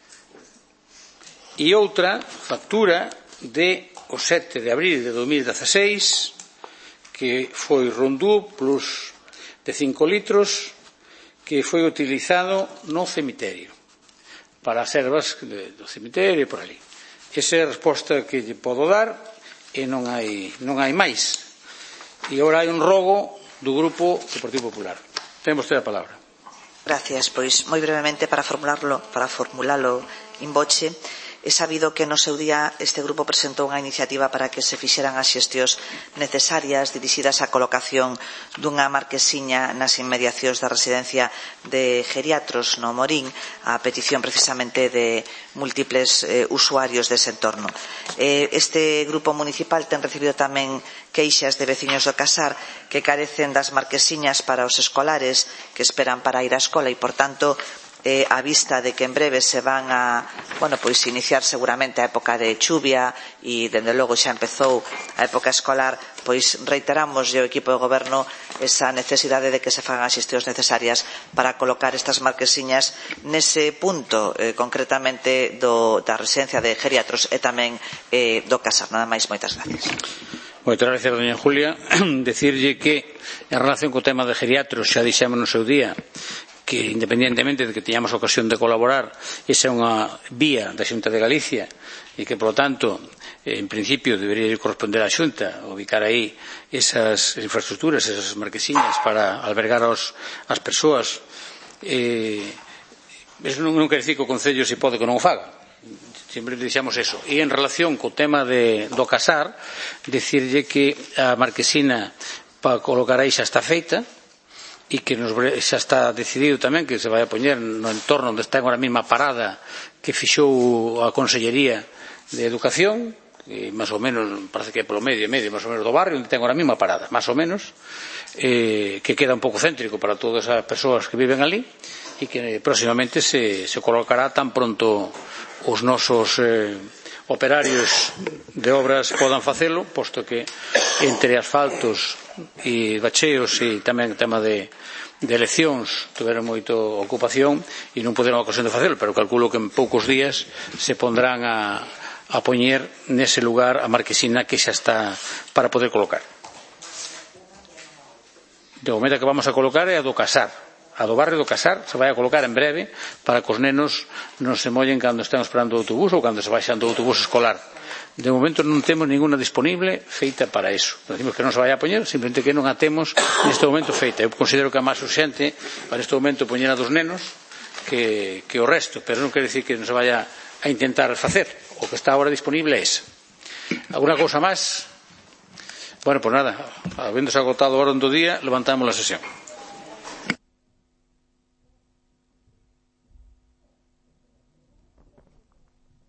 E outra factura de o sete de abril de dos mil dieciséis, que foi Rondú Plus de cinco litros, que foi utilizado no cemiterio, para as ervas do cemiterio e por ali. Esa é a resposta que lle podo dar, e non hai, non hai máis. E agora hai un rogo do Grupo do Partido Popular. Ten vostede a palabra. Gracias, pois moi brevemente para formularlo, para formulalo in voce. É sabido que no seu día este grupo presentou unha iniciativa para que se fixeran as xestións necesarias dirixidas á colocación dunha marquesiña nas inmediacións da residencia de geriatros no Morín, a petición precisamente de múltiples eh, usuarios dese entorno. Eh, este grupo municipal ten recibido tamén queixas de veciños do Casar que carecen das marquesiñas para os escolares que esperan para ir á escola e, por tanto, Eh, a vista de que en breve se van a, bueno, pois iniciar seguramente a época de chuvia e, dende logo, xa empezou a época escolar, pois reiteramos ao equipo de goberno esa necesidade de que se fagan as xestións necesarias para colocar estas marquesiñas nese punto, eh, concretamente do, da residencia de geriatros e tamén eh, do Casar. Nada máis, moitas gracias. Moitas gracias, doña Julia. Decirlle que, en relación co tema de geriatros, xa dixemos no seu día que, independentemente de que teñamos ocasión de colaborar, esa é unha vía da Xunta de Galicia e que, por lo tanto, en principio debería corresponder á Xunta ubicar aí esas infraestructuras, esas marquesiñas para albergar aos, as persoas. Eh, eso non, non quer dicir que o Concello se pode que non o faga. Sempre dixemos eso. E en relación co tema de, do Casar, dicirlle que a marquesina para colocar aí xa está feita, e que nos, xa está decidido tamén que se vai a poñer no entorno onde está agora mesma parada que fixou a Consellería de Educación, que máis ou menos, parece que é polo medio e medio, máis ou menos do barrio, onde ten agora mesma parada, máis ou menos, eh, que queda un pouco céntrico para todas as persoas que viven ali, e que próximamente se, se colocará tan pronto os nosos, eh, operarios de obras podan facelo, posto que entre asfaltos e bacheos e tamén o tema de, de eleccións tiveron moita ocupación e non poderon a ocasión de facelo, pero calculo que en poucos días se pondrán a, a poñer nese lugar a marquesina que xa está para poder colocar. De momento que vamos a colocar é a do Casar. A do barrio do Casar se vai a colocar en breve para que os nenos non se mollen cando estén esperando o autobús ou cando se baixan do autobús escolar. De momento non temos ninguna disponible feita para eso. Decimos que non se vai a poñer, simplemente que non a temos neste momento feita. Eu considero que é máis urxente para este momento poñer a dos nenos que, que o resto, pero non quere decir que non se vaya a intentar facer. O que está agora disponible é ese. Alguna cousa máis? Bueno, pues nada, habiéndose agotado o orden do día, levantamos a sesión.